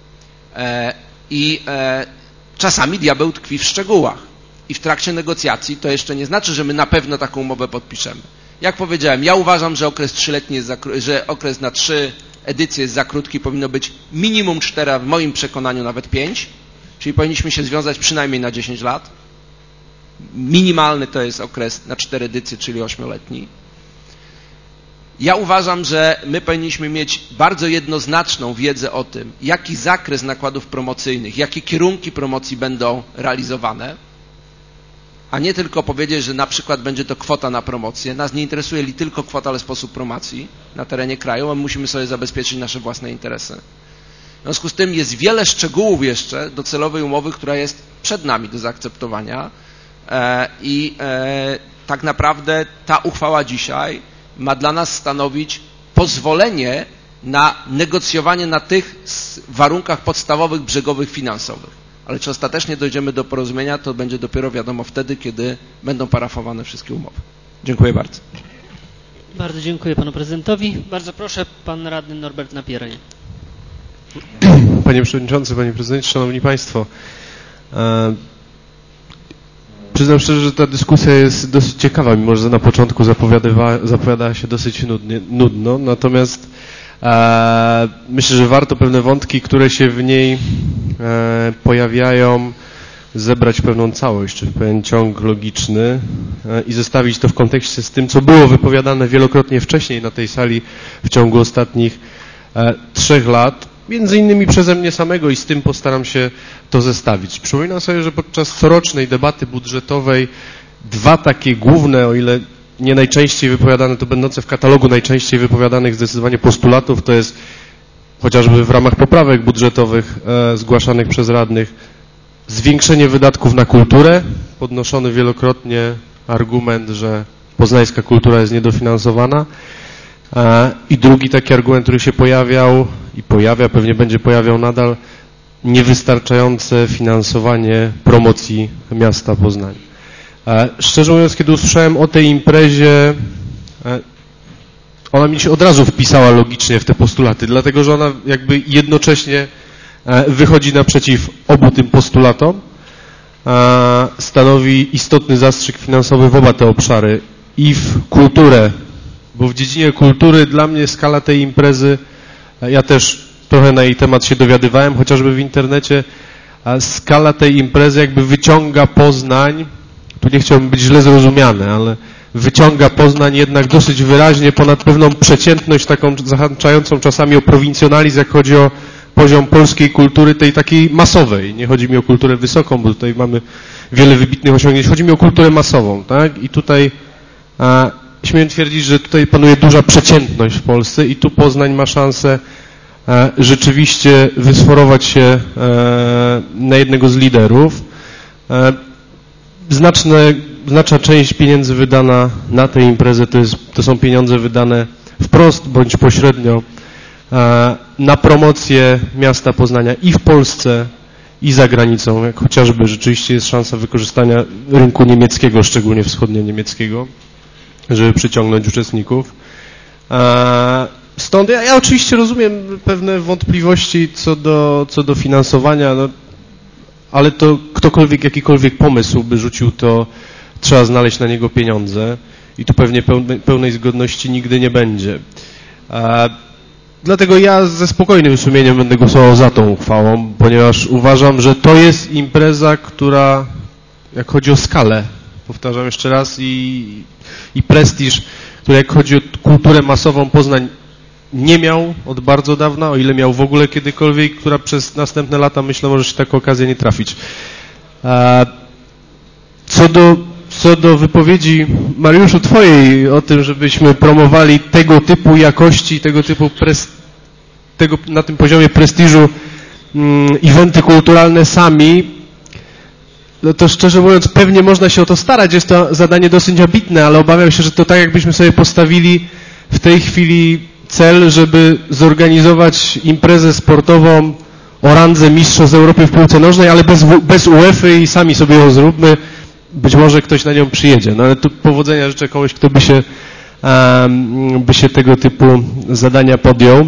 I czasami diabeł tkwi w szczegółach. I w trakcie negocjacji to jeszcze nie znaczy, że my na pewno taką umowę podpiszemy. Jak powiedziałem, ja uważam, że okres 3-letni jest że okres na 3 edycje jest za krótki, powinno być minimum 4, a w moim przekonaniu nawet 5, czyli powinniśmy się związać przynajmniej na 10 lat. Minimalny to jest okres na 4 edycje, czyli 8-letni. Ja uważam, że my powinniśmy mieć bardzo jednoznaczną wiedzę o tym, jaki zakres nakładów promocyjnych, jakie kierunki promocji będą realizowane, a nie tylko powiedzieć, że na przykład będzie to kwota na promocję. Nas nie interesuje li tylko kwota, ale sposób promocji na terenie kraju, a my musimy sobie zabezpieczyć nasze własne interesy. W związku z tym jest wiele szczegółów jeszcze docelowej umowy, która jest przed nami do zaakceptowania i tak naprawdę ta uchwała dzisiaj ma dla nas stanowić pozwolenie na negocjowanie na tych warunkach podstawowych, brzegowych, finansowych. Ale czy ostatecznie dojdziemy do porozumienia, to będzie dopiero wiadomo wtedy, kiedy będą parafowane wszystkie umowy. Dziękuję bardzo. Bardzo dziękuję panu prezydentowi. Bardzo proszę, pan radny Norbert Napieraj. Panie przewodniczący, panie prezydencie, szanowni państwo. Przyznam szczerze, że ta dyskusja jest dosyć ciekawa, mimo że na początku zapowiadała się dosyć nudno, natomiast myślę, że warto pewne wątki, które się w niej pojawiają, zebrać pewną całość, czy pewien ciąg logiczny i zestawić to w kontekście z tym, co było wypowiadane wielokrotnie wcześniej na tej sali w ciągu ostatnich 3 lat, między innymi przeze mnie samego, i z tym postaram się to zestawić. Przypominam sobie, że podczas corocznej debaty budżetowej 2 takie główne, o ile nie najczęściej wypowiadane, to będące w katalogu najczęściej wypowiadanych zdecydowanie postulatów, to jest chociażby w ramach poprawek budżetowych zgłaszanych przez radnych zwiększenie wydatków na kulturę, podnoszony wielokrotnie argument, że poznańska kultura jest niedofinansowana, i drugi taki argument, który się pojawiał i pojawia, pewnie będzie pojawiał nadal, niewystarczające finansowanie promocji miasta Poznań. Szczerze mówiąc, kiedy usłyszałem o tej imprezie, ona mi się od razu wpisała logicznie w te postulaty, dlatego że ona jakby jednocześnie wychodzi naprzeciw obu tym postulatom, stanowi istotny zastrzyk finansowy w oba te obszary i w kulturę, bo w dziedzinie kultury dla mnie skala tej imprezy, ja też trochę na jej temat się dowiadywałem, chociażby w internecie, a skala tej imprezy jakby wyciąga Poznań, tu nie chciałbym być źle zrozumiany, ale wyciąga Poznań jednak dosyć wyraźnie ponad pewną przeciętność taką zahaczającą czasami o prowincjonalizm, jak chodzi o poziom polskiej kultury, tej takiej masowej. Nie chodzi mi o kulturę wysoką, bo tutaj mamy wiele wybitnych osiągnięć. Chodzi mi o kulturę masową, tak? I tutaj śmiem twierdzić, że tutaj panuje duża przeciętność w Polsce i tu Poznań ma szansę rzeczywiście wysforować się na jednego z liderów. Znaczna część pieniędzy wydana na tę imprezę to są pieniądze wydane wprost bądź pośrednio na promocję miasta Poznania i w Polsce, i za granicą, jak chociażby rzeczywiście jest szansa wykorzystania rynku niemieckiego, szczególnie wschodnio-niemieckiego, żeby przyciągnąć uczestników. Stąd ja oczywiście rozumiem pewne wątpliwości co do finansowania, no, ale to ktokolwiek, jakikolwiek pomysł by rzucił, to trzeba znaleźć na niego pieniądze i tu pewnie pełnej zgodności nigdy nie będzie. Dlatego ja ze spokojnym sumieniem będę głosował za tą uchwałą, ponieważ uważam, że to jest impreza, która, jak chodzi o skalę, powtarzam jeszcze raz, i prestiż, który jak chodzi o kulturę masową Poznań nie miał od bardzo dawna, o ile miał w ogóle kiedykolwiek, która przez następne lata, myślę, może się taka okazja nie trafić. Co do wypowiedzi, Mariuszu, twojej o tym, żebyśmy promowali tego typu jakości, tego typu na tym poziomie prestiżu eventy kulturalne sami, no to szczerze mówiąc pewnie można się o to starać, jest to zadanie dosyć ambitne, ale obawiam się, że to tak jakbyśmy sobie postawili w tej chwili cel, żeby zorganizować imprezę sportową o randze mistrzostw Europy w piłce nożnej, ale bez UEFA i sami sobie ją zróbmy. Być może ktoś na nią przyjedzie, no ale tu powodzenia życzę komuś, kto by się tego typu zadania podjął.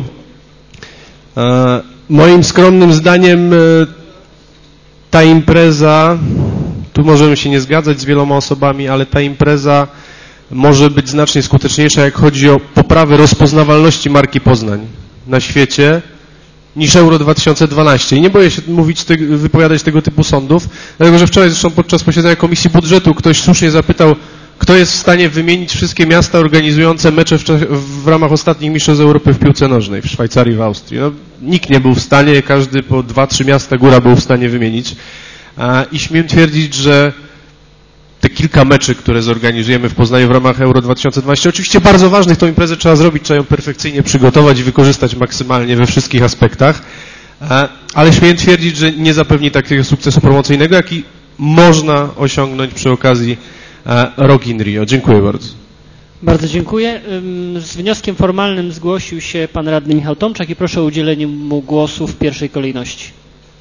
Moim skromnym zdaniem ta impreza, tu możemy się nie zgadzać z wieloma osobami, ale ta impreza może być znacznie skuteczniejsza, jak chodzi o poprawę rozpoznawalności marki Poznań na świecie, niż Euro 2012. I nie boję się wypowiadać tego typu sądów, dlatego że wczoraj zresztą podczas posiedzenia Komisji Budżetu ktoś słusznie zapytał, kto jest w stanie wymienić wszystkie miasta organizujące mecze w ramach ostatnich mistrzostw Europy w piłce nożnej w Szwajcarii, w Austrii. No, nikt nie był w stanie, każdy po 2-3 miasta góra był w stanie wymienić. I śmiem twierdzić, że te kilka meczy, które zorganizujemy w Poznaniu w ramach Euro 2012, oczywiście bardzo ważnych, tą imprezę trzeba zrobić, trzeba ją perfekcyjnie przygotować i wykorzystać maksymalnie we wszystkich aspektach, ale śmiem twierdzić, że nie zapewni takiego sukcesu promocyjnego, jaki można osiągnąć przy okazji Rock in Rio. Dziękuję bardzo. Bardzo dziękuję. Z wnioskiem formalnym zgłosił się pan radny Michał Tomczak i proszę o udzielenie mu głosu w pierwszej kolejności.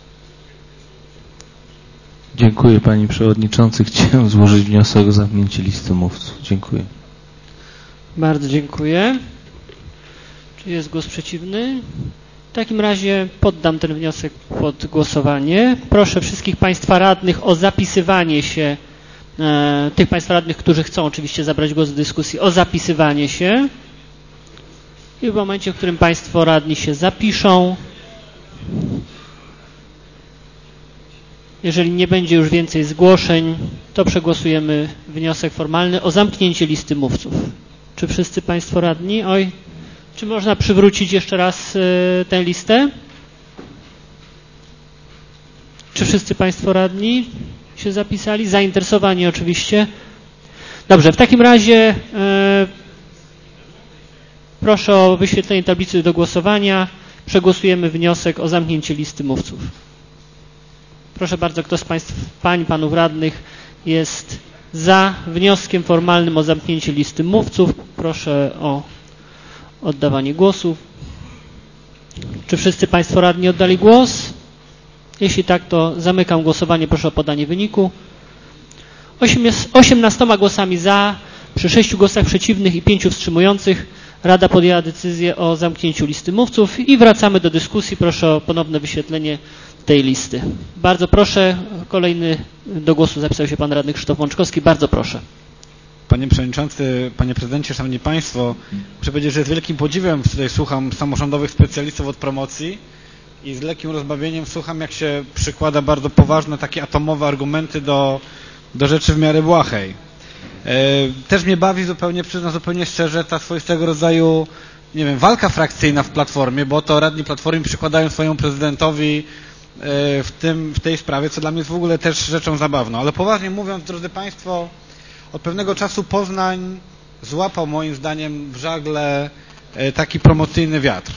Dziękuję Panie Przewodniczący. Chciałem złożyć wniosek o zamknięcie listy mówców. Dziękuję. Bardzo dziękuję. Czy jest głos przeciwny? W takim razie poddam ten wniosek pod głosowanie. Proszę wszystkich Państwa radnych o zapisywanie się, tych Państwa radnych, którzy chcą oczywiście zabrać głos w dyskusji, o zapisywanie się. I w momencie, w którym Państwo radni się zapiszą, jeżeli nie będzie już więcej zgłoszeń, to przegłosujemy wniosek formalny o zamknięcie listy mówców. Czy wszyscy Państwo radni? Czy można przywrócić jeszcze raz tę listę? Czy wszyscy Państwo radni się zapisali? Zainteresowani oczywiście. Dobrze, w takim razie proszę o wyświetlenie tablicy do głosowania. Przegłosujemy wniosek o zamknięcie listy mówców. Proszę bardzo, kto z pań, panów radnych jest za wnioskiem formalnym o zamknięcie listy mówców? Proszę o oddawanie głosu. Czy wszyscy Państwo radni oddali głos? Jeśli tak, to zamykam głosowanie. Proszę o podanie wyniku. 18 głosami za, przy 6 głosach przeciwnych i 5 wstrzymujących Rada podjęła decyzję o zamknięciu listy mówców i wracamy do dyskusji. Proszę o ponowne wyświetlenie tej listy. Bardzo proszę, kolejny do głosu zapisał się pan radny Krzysztof Łączkowski. Bardzo proszę. Panie Przewodniczący, Panie Prezydencie, Szanowni Państwo, muszę powiedzieć, że z wielkim podziwem tutaj słucham samorządowych specjalistów od promocji i z lekkim rozbawieniem słucham, jak się przykłada bardzo poważne, takie atomowe argumenty do rzeczy w miarę błahej. Też mnie bawi zupełnie, przyznam zupełnie szczerze, ta swoistego rodzaju, nie wiem, walka frakcyjna w Platformie, bo to radni Platformy przykładają swojemu prezydentowi w tej sprawie, co dla mnie jest w ogóle też rzeczą zabawną. Ale poważnie mówiąc, drodzy Państwo, od pewnego czasu Poznań złapał moim zdaniem w żagle taki promocyjny wiatr.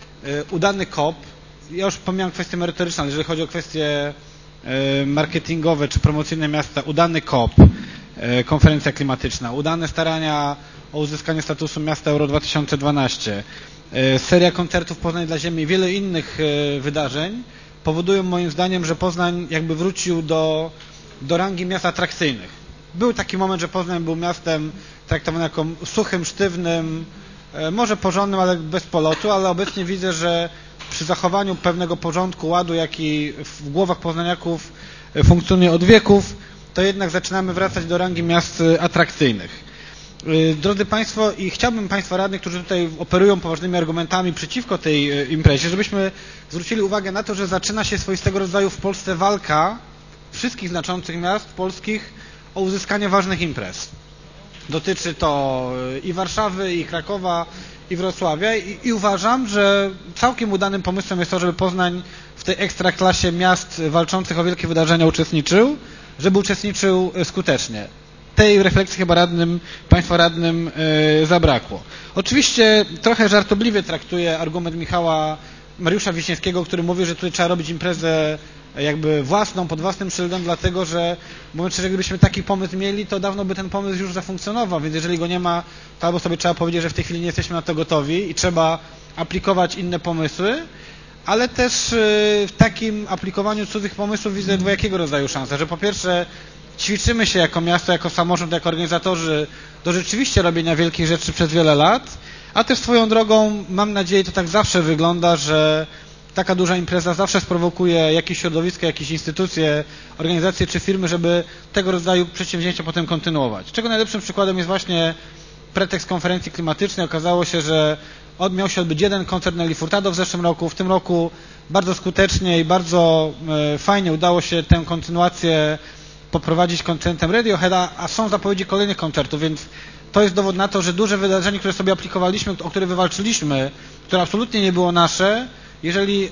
Udany COP, ja już pomijam kwestie merytoryczne, ale jeżeli chodzi o kwestie marketingowe czy promocyjne miasta, udany COP, konferencja klimatyczna, udane starania o uzyskanie statusu miasta Euro 2012, seria koncertów Poznań dla Ziemi i wiele innych wydarzeń powodują moim zdaniem, że Poznań jakby wrócił do rangi miast atrakcyjnych. Był taki moment, że Poznań był miastem traktowanym jako suchym, sztywnym, może porządnym, ale bez polotu, ale obecnie widzę, że przy zachowaniu pewnego porządku, ładu, jaki w głowach poznaniaków funkcjonuje od wieków, to jednak zaczynamy wracać do rangi miast atrakcyjnych. Drodzy Państwo, i chciałbym Państwa radnych, którzy tutaj operują poważnymi argumentami przeciwko tej imprezie, żebyśmy zwrócili uwagę na to, że zaczyna się swoistego rodzaju w Polsce walka wszystkich znaczących miast polskich o uzyskanie ważnych imprez. Dotyczy to i Warszawy, i Krakowa, i Wrocławia i uważam, że całkiem udanym pomysłem jest to, żeby Poznań w tej ekstraklasie miast walczących o wielkie wydarzenia uczestniczył, żeby uczestniczył skutecznie. Tej refleksji chyba Państwa radnym zabrakło. Oczywiście trochę żartobliwie traktuję argument Mariusza Wiśniewskiego, który mówi, że tutaj trzeba robić imprezę jakby własną, pod własnym szyldem, dlatego że mówiąc szczerze, gdybyśmy taki pomysł mieli, to dawno by ten pomysł już zafunkcjonował, więc jeżeli go nie ma, to albo sobie trzeba powiedzieć, że w tej chwili nie jesteśmy na to gotowi i trzeba aplikować inne pomysły, ale też w takim aplikowaniu cudzych pomysłów widzę dwojakiego rodzaju szanse, że po pierwsze ćwiczymy się jako miasto, jako samorząd, jako organizatorzy do rzeczywiście robienia wielkich rzeczy przez wiele lat, a też swoją drogą, mam nadzieję, to tak zawsze wygląda, że taka duża impreza zawsze sprowokuje jakieś środowisko, jakieś instytucje, organizacje czy firmy, żeby tego rodzaju przedsięwzięcia potem kontynuować. Czego najlepszym przykładem jest właśnie pretekst konferencji klimatycznej. Okazało się, że miał się odbyć jeden koncert Nelly Furtado w zeszłym roku. W tym roku bardzo skutecznie i bardzo fajnie udało się tę kontynuację poprowadzić koncertem Radioheada, a są zapowiedzi kolejnych koncertów, więc to jest dowód na to, że duże wydarzenie, które sobie aplikowaliśmy, o które wywalczyliśmy, które absolutnie nie było nasze, jeżeli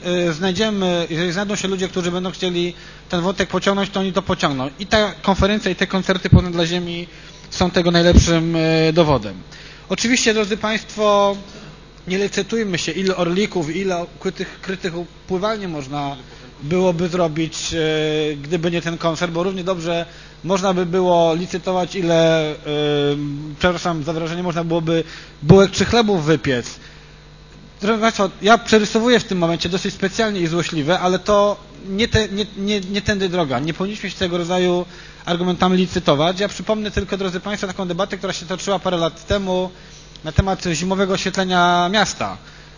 znajdą się ludzie, którzy będą chcieli ten wątek pociągnąć, to oni to pociągną. I ta konferencja, i te koncerty Poznań dla Ziemi są tego najlepszym dowodem. Oczywiście, drodzy Państwo, nie licytujmy się, ile orlików, ile krytych pływalni można byłoby zrobić, gdyby nie ten koncert, bo równie dobrze można by było licytować, ile, przepraszam za wyrażenie, można byłoby bułek czy chlebów wypiec. Drodzy Państwo, ja przerysowuję w tym momencie dosyć specjalnie i złośliwe, ale to nie tędy droga. Nie powinniśmy się tego rodzaju argumentami licytować. Ja przypomnę tylko, drodzy Państwo, taką debatę, która się toczyła parę lat temu na temat zimowego oświetlenia miasta.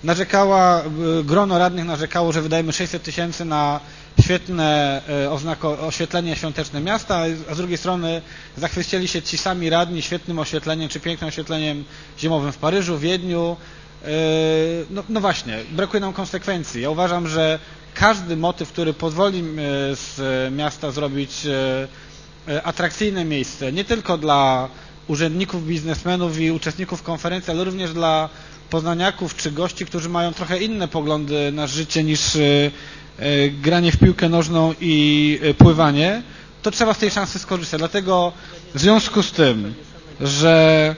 Grono radnych narzekało, że wydajemy 600 000 na świetne oświetlenie świąteczne miasta, a z drugiej strony zachwycili się ci sami radni świetnym oświetleniem czy pięknym oświetleniem zimowym w Paryżu, Wiedniu. No właśnie, brakuje nam konsekwencji. Ja uważam, że każdy motyw, który pozwoli z miasta zrobić atrakcyjne miejsce, nie tylko dla urzędników, biznesmenów i uczestników konferencji, ale również dla poznaniaków czy gości, którzy mają trochę inne poglądy na życie niż granie w piłkę nożną i pływanie, to trzeba z tej szansy skorzystać. Dlatego w związku z tym, że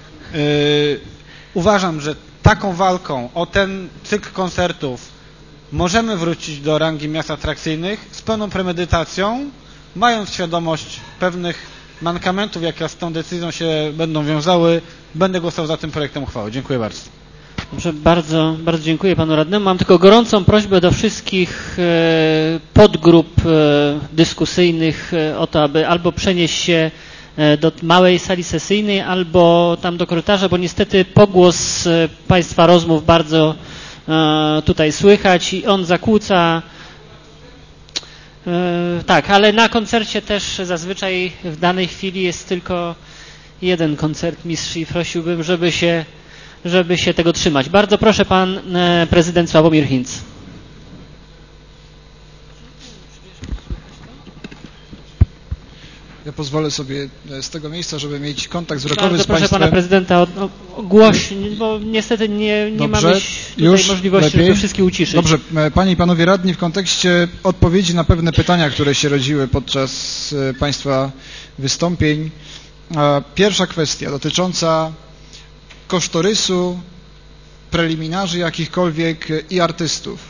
uważam, że taką walką o ten cykl koncertów możemy wrócić do rangi miast atrakcyjnych z pełną premedytacją, mając świadomość pewnych mankamentów, jakie z tą decyzją się będą wiązały, będę głosował za tym projektem uchwały. Dziękuję bardzo. Dobrze, bardzo dziękuję panu radnemu. Mam tylko gorącą prośbę do wszystkich podgrup dyskusyjnych o to, aby albo przenieść się do małej sali sesyjnej, albo tam do korytarza, bo niestety pogłos Państwa rozmów bardzo tutaj słychać i on zakłóca Tak, ale na koncercie też zazwyczaj w danej chwili jest tylko jeden koncertmistrz i prosiłbym, żeby się tego trzymać. Bardzo proszę, pan prezydent Sławomir Hinc. Ja pozwolę sobie z tego miejsca, żeby mieć kontakt wzrokowy Bardzo z państwem. proszę pana prezydenta o głośniej, bo niestety nie mamy tutaj możliwości, żeby wszystkich uciszyć. Dobrze, panie i panowie radni, w kontekście odpowiedzi na pewne pytania, które się rodziły podczas państwa wystąpień. Pierwsza kwestia dotycząca kosztorysu, preliminarzy jakichkolwiek i artystów.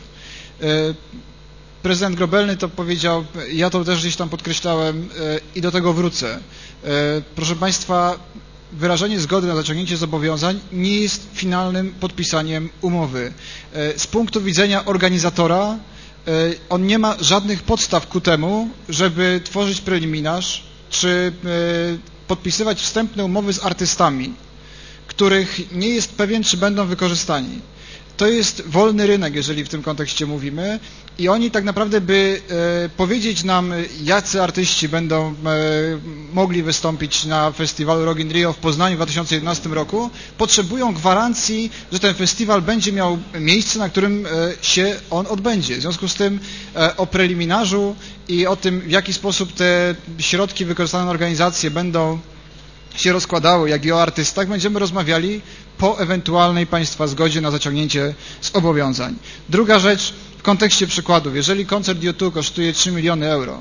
Prezydent Grobelny to powiedział, ja to też gdzieś tam podkreślałem i do tego wrócę. Proszę państwa, wyrażenie zgody na zaciągnięcie zobowiązań nie jest finalnym podpisaniem umowy. Z punktu widzenia organizatora on nie ma żadnych podstaw ku temu, żeby tworzyć preliminarz czy podpisywać wstępne umowy z artystami, których nie jest pewien, czy będą wykorzystani. To jest wolny rynek, jeżeli w tym kontekście mówimy i oni tak naprawdę by powiedzieć nam, jacy artyści będą mogli wystąpić na festiwalu Rock in Rio w Poznaniu w 2011 roku, potrzebują gwarancji, że ten festiwal będzie miał miejsce, na którym się on odbędzie. W związku z tym o preliminarzu i o tym, w jaki sposób te środki wykorzystane na organizację będą się rozkładały, jak i o artystach, będziemy rozmawiali po ewentualnej państwa zgodzie na zaciągnięcie zobowiązań. Druga rzecz, w kontekście przykładów, jeżeli koncert U2 kosztuje 3 miliony euro,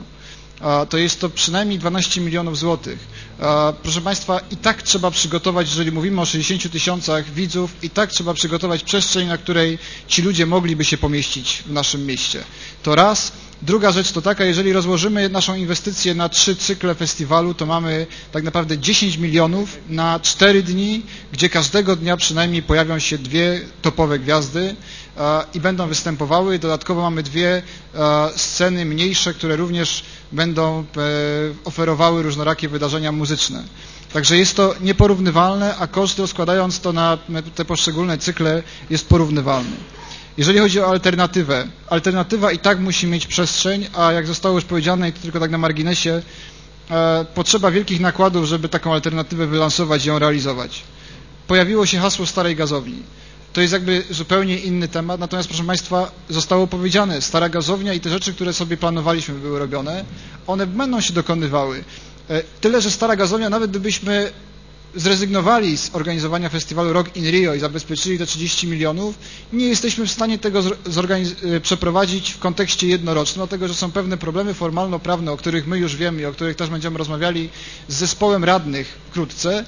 to jest to przynajmniej 12 milionów złotych. Proszę państwa, i tak trzeba przygotować, jeżeli mówimy o 60 tysiącach widzów, i tak trzeba przygotować przestrzeń, na której ci ludzie mogliby się pomieścić w naszym mieście. To raz. Druga rzecz to taka, jeżeli rozłożymy naszą inwestycję na 3 cykle festiwalu, to mamy tak naprawdę 10 milionów na 4 dni, gdzie każdego dnia przynajmniej pojawią się 2 topowe gwiazdy i będą występowały. Dodatkowo mamy 2 sceny mniejsze, które również będą oferowały różnorakie wydarzenia muzyczne. Także jest to nieporównywalne, a koszt rozkładając to na te poszczególne cykle jest porównywalny. Jeżeli chodzi o alternatywę, alternatywa i tak musi mieć przestrzeń, a jak zostało już powiedziane, i to tylko tak na marginesie, potrzeba wielkich nakładów, żeby taką alternatywę wylansować i ją realizować. Pojawiło się hasło starej gazowni. To jest jakby zupełnie inny temat, natomiast proszę państwa, zostało powiedziane, stara gazownia i te rzeczy, które sobie planowaliśmy, były robione, one będą się dokonywały. Tyle, że stara gazownia, nawet gdybyśmy zrezygnowali z organizowania festiwalu Rock in Rio i zabezpieczyli te 30 milionów, nie jesteśmy w stanie tego przeprowadzić w kontekście jednorocznym, dlatego że są pewne problemy formalno-prawne, o których my już wiemy i o których też będziemy rozmawiali z zespołem radnych wkrótce,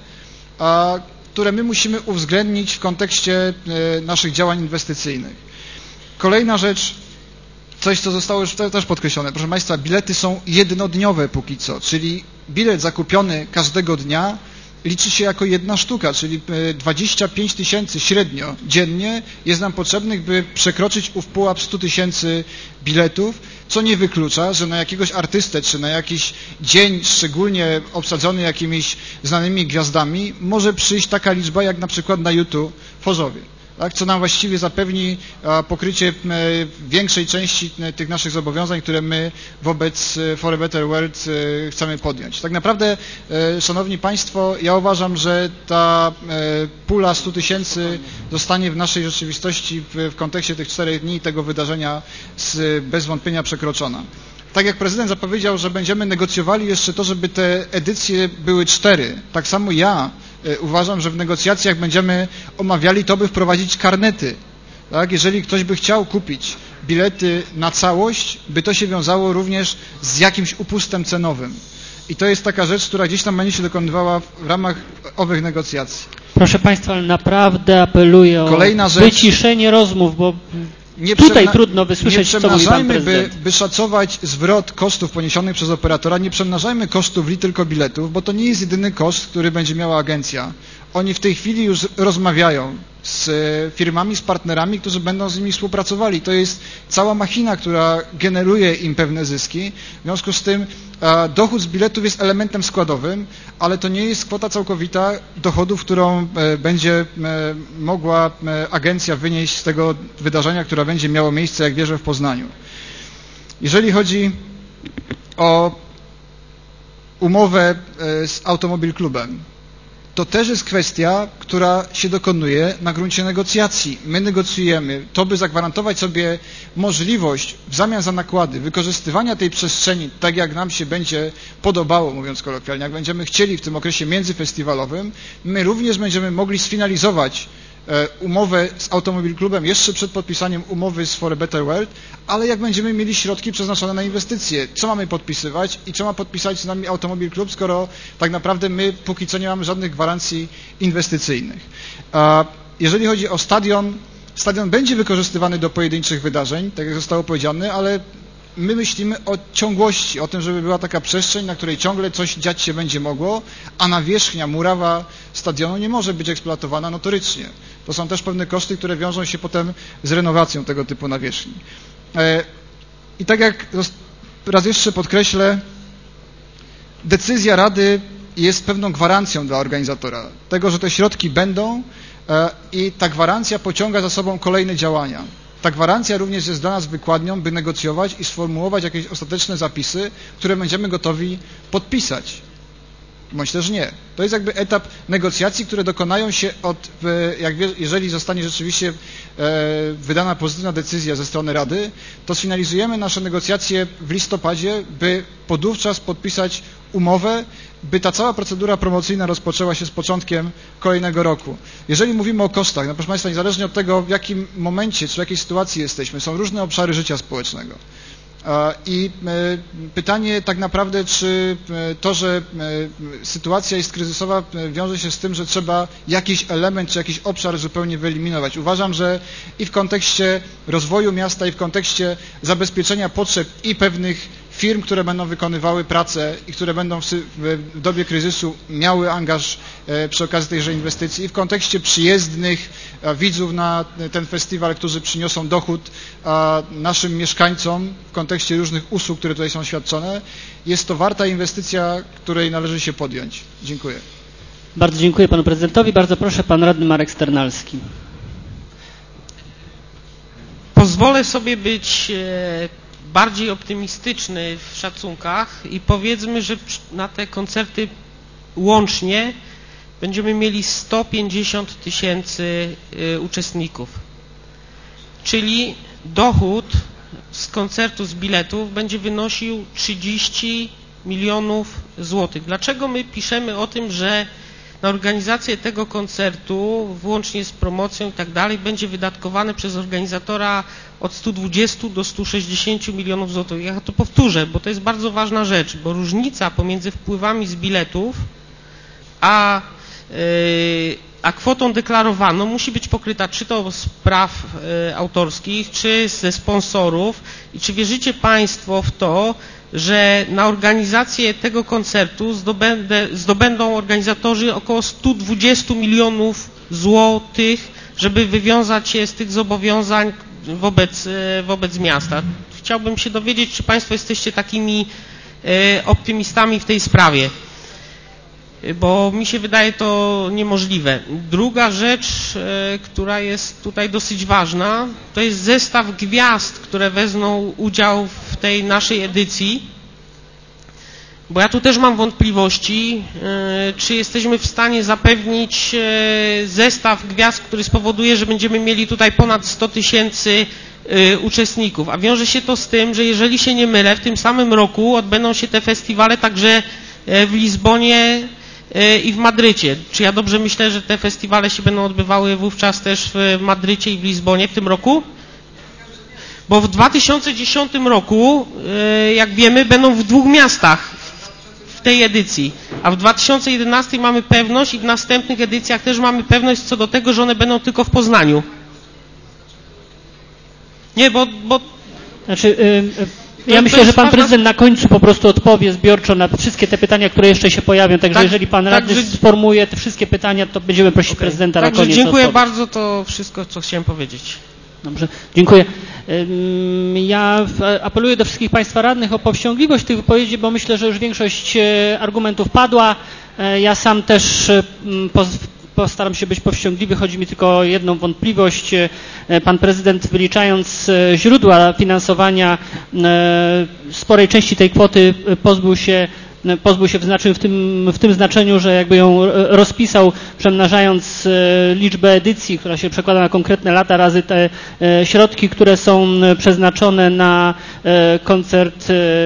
które my musimy uwzględnić w kontekście naszych działań inwestycyjnych. Kolejna rzecz, coś co zostało już też podkreślone, proszę państwa, bilety są jednodniowe póki co, czyli bilet zakupiony każdego dnia liczy się jako jedna sztuka, czyli 25 tysięcy średnio dziennie jest nam potrzebnych, by przekroczyć ów pułap 100 tysięcy biletów, co nie wyklucza, że na jakiegoś artystę, czy na jakiś dzień szczególnie obsadzony jakimiś znanymi gwiazdami może przyjść taka liczba, jak na przykład na U2 w Chorzowie. Tak, co nam właściwie zapewni pokrycie większej części tych naszych zobowiązań, które my wobec For a Better World chcemy podjąć. Tak naprawdę, szanowni państwo, ja uważam, że ta pula 100 tysięcy zostanie w naszej rzeczywistości w kontekście tych 4 dni tego wydarzenia bez wątpienia przekroczona. Tak jak prezydent zapowiedział, że będziemy negocjowali jeszcze to, żeby te edycje były 4, tak samo ja uważam, że w negocjacjach będziemy omawiali to, by wprowadzić karnety. Tak? Jeżeli ktoś by chciał kupić bilety na całość, by to się wiązało również z jakimś upustem cenowym. I to jest taka rzecz, która gdzieś tam będzie się dokonywała w ramach owych negocjacji. Proszę państwa, ale naprawdę apeluję o wyciszenie rozmów, bo tutaj trudno wysłyszeć, co mówi pan prezydent. By szacować zwrot kosztów poniesionych przez operatora, nie przemnażajmy kosztów tylko biletów, bo to nie jest jedyny koszt, który będzie miała agencja. Oni w tej chwili już rozmawiają z firmami, z partnerami, którzy będą z nimi współpracowali. To jest cała machina, która generuje im pewne zyski. W związku z tym dochód z biletów jest elementem składowym, ale to nie jest kwota całkowita dochodów, którą będzie mogła agencja wynieść z tego wydarzenia, które będzie miało miejsce, jak wierzę, w Poznaniu. Jeżeli chodzi o umowę z Automobil Klubem, to też jest kwestia, która się dokonuje na gruncie negocjacji. My negocjujemy to, by zagwarantować sobie możliwość w zamian za nakłady wykorzystywania tej przestrzeni tak, jak nam się będzie podobało, mówiąc kolokwialnie, jak będziemy chcieli w tym okresie międzyfestiwalowym. My również będziemy mogli sfinalizować umowę z Automobil Klubem jeszcze przed podpisaniem umowy z For a Better World, ale jak będziemy mieli środki przeznaczone na inwestycje, co mamy podpisywać i co ma podpisać z nami Automobil Klub, skoro tak naprawdę my póki co nie mamy żadnych gwarancji inwestycyjnych. Jeżeli chodzi o stadion, stadion będzie wykorzystywany do pojedynczych wydarzeń, tak jak zostało powiedziane, ale my myślimy o ciągłości, o tym, żeby była taka przestrzeń, na której ciągle coś dziać się będzie mogło, a nawierzchnia, murawa stadionu nie może być eksploatowana notorycznie. To są też pewne koszty, które wiążą się potem z renowacją tego typu nawierzchni. I tak jak raz jeszcze podkreślę, decyzja Rady jest pewną gwarancją dla organizatora tego, że te środki będą i ta gwarancja pociąga za sobą kolejne działania. Ta gwarancja również jest dla nas wykładnią, by negocjować i sformułować jakieś ostateczne zapisy, które będziemy gotowi podpisać. Bądź też nie. To jest jakby etap negocjacji, które dokonają się jeżeli zostanie rzeczywiście wydana pozytywna decyzja ze strony Rady, to sfinalizujemy nasze negocjacje w listopadzie, by podówczas podpisać umowę, by ta cała procedura promocyjna rozpoczęła się z początkiem kolejnego roku. Jeżeli mówimy o kosztach, no proszę Państwa, niezależnie od tego, w jakim momencie czy w jakiej sytuacji jesteśmy, są różne obszary życia społecznego. I pytanie tak naprawdę, czy to, że sytuacja jest kryzysowa, wiąże się z tym, że trzeba jakiś element czy jakiś obszar zupełnie wyeliminować. Uważam, że i w kontekście rozwoju miasta, i w kontekście zabezpieczenia potrzeb i pewnych firm, które będą wykonywały pracę i które będą w dobie kryzysu miały angaż przy okazji tejże inwestycji, i w kontekście przyjezdnych widzów na ten festiwal, którzy przyniosą dochód naszym mieszkańcom w kontekście różnych usług, które tutaj są świadczone, jest to warta inwestycja, której należy się podjąć. Dziękuję. Bardzo dziękuję panu prezydentowi. Bardzo proszę, pan radny Marek Sternalski. Pozwolę sobie być bardziej optymistyczny w szacunkach i powiedzmy, że na te koncerty łącznie będziemy mieli 150 000 uczestników. Czyli dochód z koncertu, z biletów będzie wynosił 30 milionów złotych. Dlaczego my piszemy o tym, że na organizację tego koncertu, włącznie z promocją i tak dalej, będzie wydatkowane przez organizatora od 120 do 160 milionów złotych. Ja to powtórzę, bo to jest bardzo ważna rzecz, bo różnica pomiędzy wpływami z biletów a kwotą deklarowaną musi być pokryta czy to z praw autorskich, czy ze sponsorów. I czy wierzycie Państwo w to, że na organizację tego koncertu zdobędą organizatorzy około 120 milionów złotych, żeby wywiązać się z tych zobowiązań wobec miasta? Chciałbym się dowiedzieć, czy Państwo jesteście takimi optymistami w tej sprawie, bo mi się wydaje to niemożliwe. Druga rzecz, która jest tutaj dosyć ważna, to jest zestaw gwiazd, które wezmą udział w tej naszej edycji, bo ja tu też mam wątpliwości, czy jesteśmy w stanie zapewnić zestaw gwiazd, który spowoduje, że będziemy mieli tutaj ponad 100 000 uczestników. A wiąże się to z tym, że jeżeli się nie mylę, w tym samym roku odbędą się te festiwale także w Lizbonie i w Madrycie. Czy ja dobrze myślę, że te festiwale się będą odbywały wówczas też w Madrycie i w Lizbonie w tym roku? Bo w 2010 roku, jak wiemy, będą w 2 miastach w tej edycji, a w 2011 mamy pewność i w następnych edycjach też mamy pewność co do tego, że one będą tylko w Poznaniu. Nie, bo... Znaczy, ja myślę, że pan prezydent na końcu po prostu odpowie zbiorczo na wszystkie te pytania, które jeszcze się pojawią, także jeżeli pan radny sformułuje te wszystkie pytania, to będziemy prosić prezydenta na koniec. Dziękuję bardzo, to wszystko, co chciałem powiedzieć. Dobrze, dziękuję. Ja apeluję do wszystkich Państwa radnych o powściągliwość tych wypowiedzi, bo myślę, że już większość argumentów padła. Ja sam też postaram się być powściągliwy, chodzi mi tylko o jedną wątpliwość. Pan prezydent, wyliczając źródła finansowania sporej części tej kwoty, pozbył się w tym znaczeniu, że jakby ją rozpisał, przemnażając liczbę edycji, która się przekłada na konkretne lata, razy te środki, które są przeznaczone na koncert,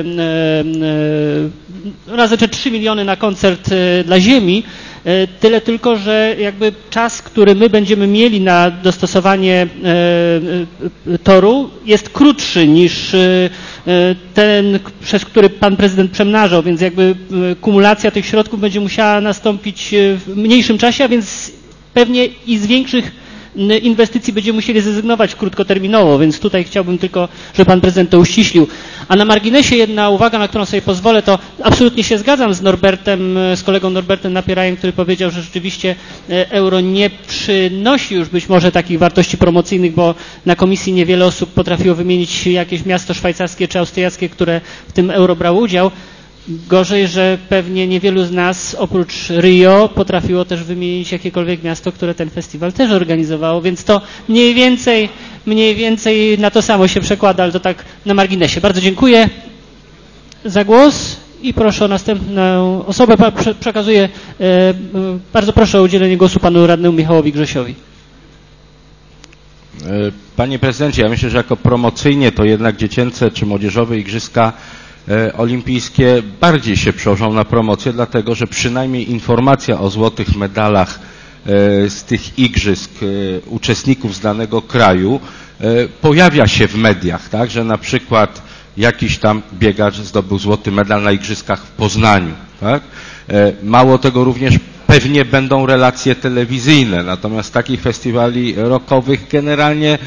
razy te 3 miliony na koncert dla Ziemi. Tyle tylko, że jakby czas, który my będziemy mieli na dostosowanie toru, jest krótszy niż ten, przez który pan prezydent przemnażał, więc jakby kumulacja tych środków będzie musiała nastąpić w mniejszym czasie, a więc pewnie i z większych inwestycji będziemy musieli zrezygnować krótkoterminowo, więc tutaj chciałbym tylko, żeby pan prezydent to uściślił. A na marginesie jedna uwaga, na którą sobie pozwolę, to absolutnie się zgadzam z kolegą Norbertem Napierajem, który powiedział, że rzeczywiście euro nie przynosi już być może takich wartości promocyjnych, bo na komisji niewiele osób potrafiło wymienić jakieś miasto szwajcarskie czy austriackie, które w tym euro brało udział. Gorzej, że pewnie niewielu z nas oprócz Rio potrafiło też wymienić jakiekolwiek miasto, które ten festiwal też organizowało, więc to mniej więcej na to samo się przekłada, ale to tak na marginesie. Bardzo dziękuję za głos i proszę o następną osobę. Przekazuję, bardzo proszę o udzielenie głosu panu radnemu Michałowi Grzesiowi. Panie prezydencie, ja myślę, że jako promocyjnie to jednak dziecięce czy młodzieżowe igrzyska olimpijskie bardziej się przełożą na promocję, dlatego że przynajmniej informacja o złotych medalach z tych igrzysk uczestników z danego kraju pojawia się w mediach, tak, że na przykład jakiś tam biegacz zdobył złoty medal na igrzyskach w Poznaniu, tak. Mało tego, również pewnie będą relacje telewizyjne, natomiast takich festiwali rockowych generalnie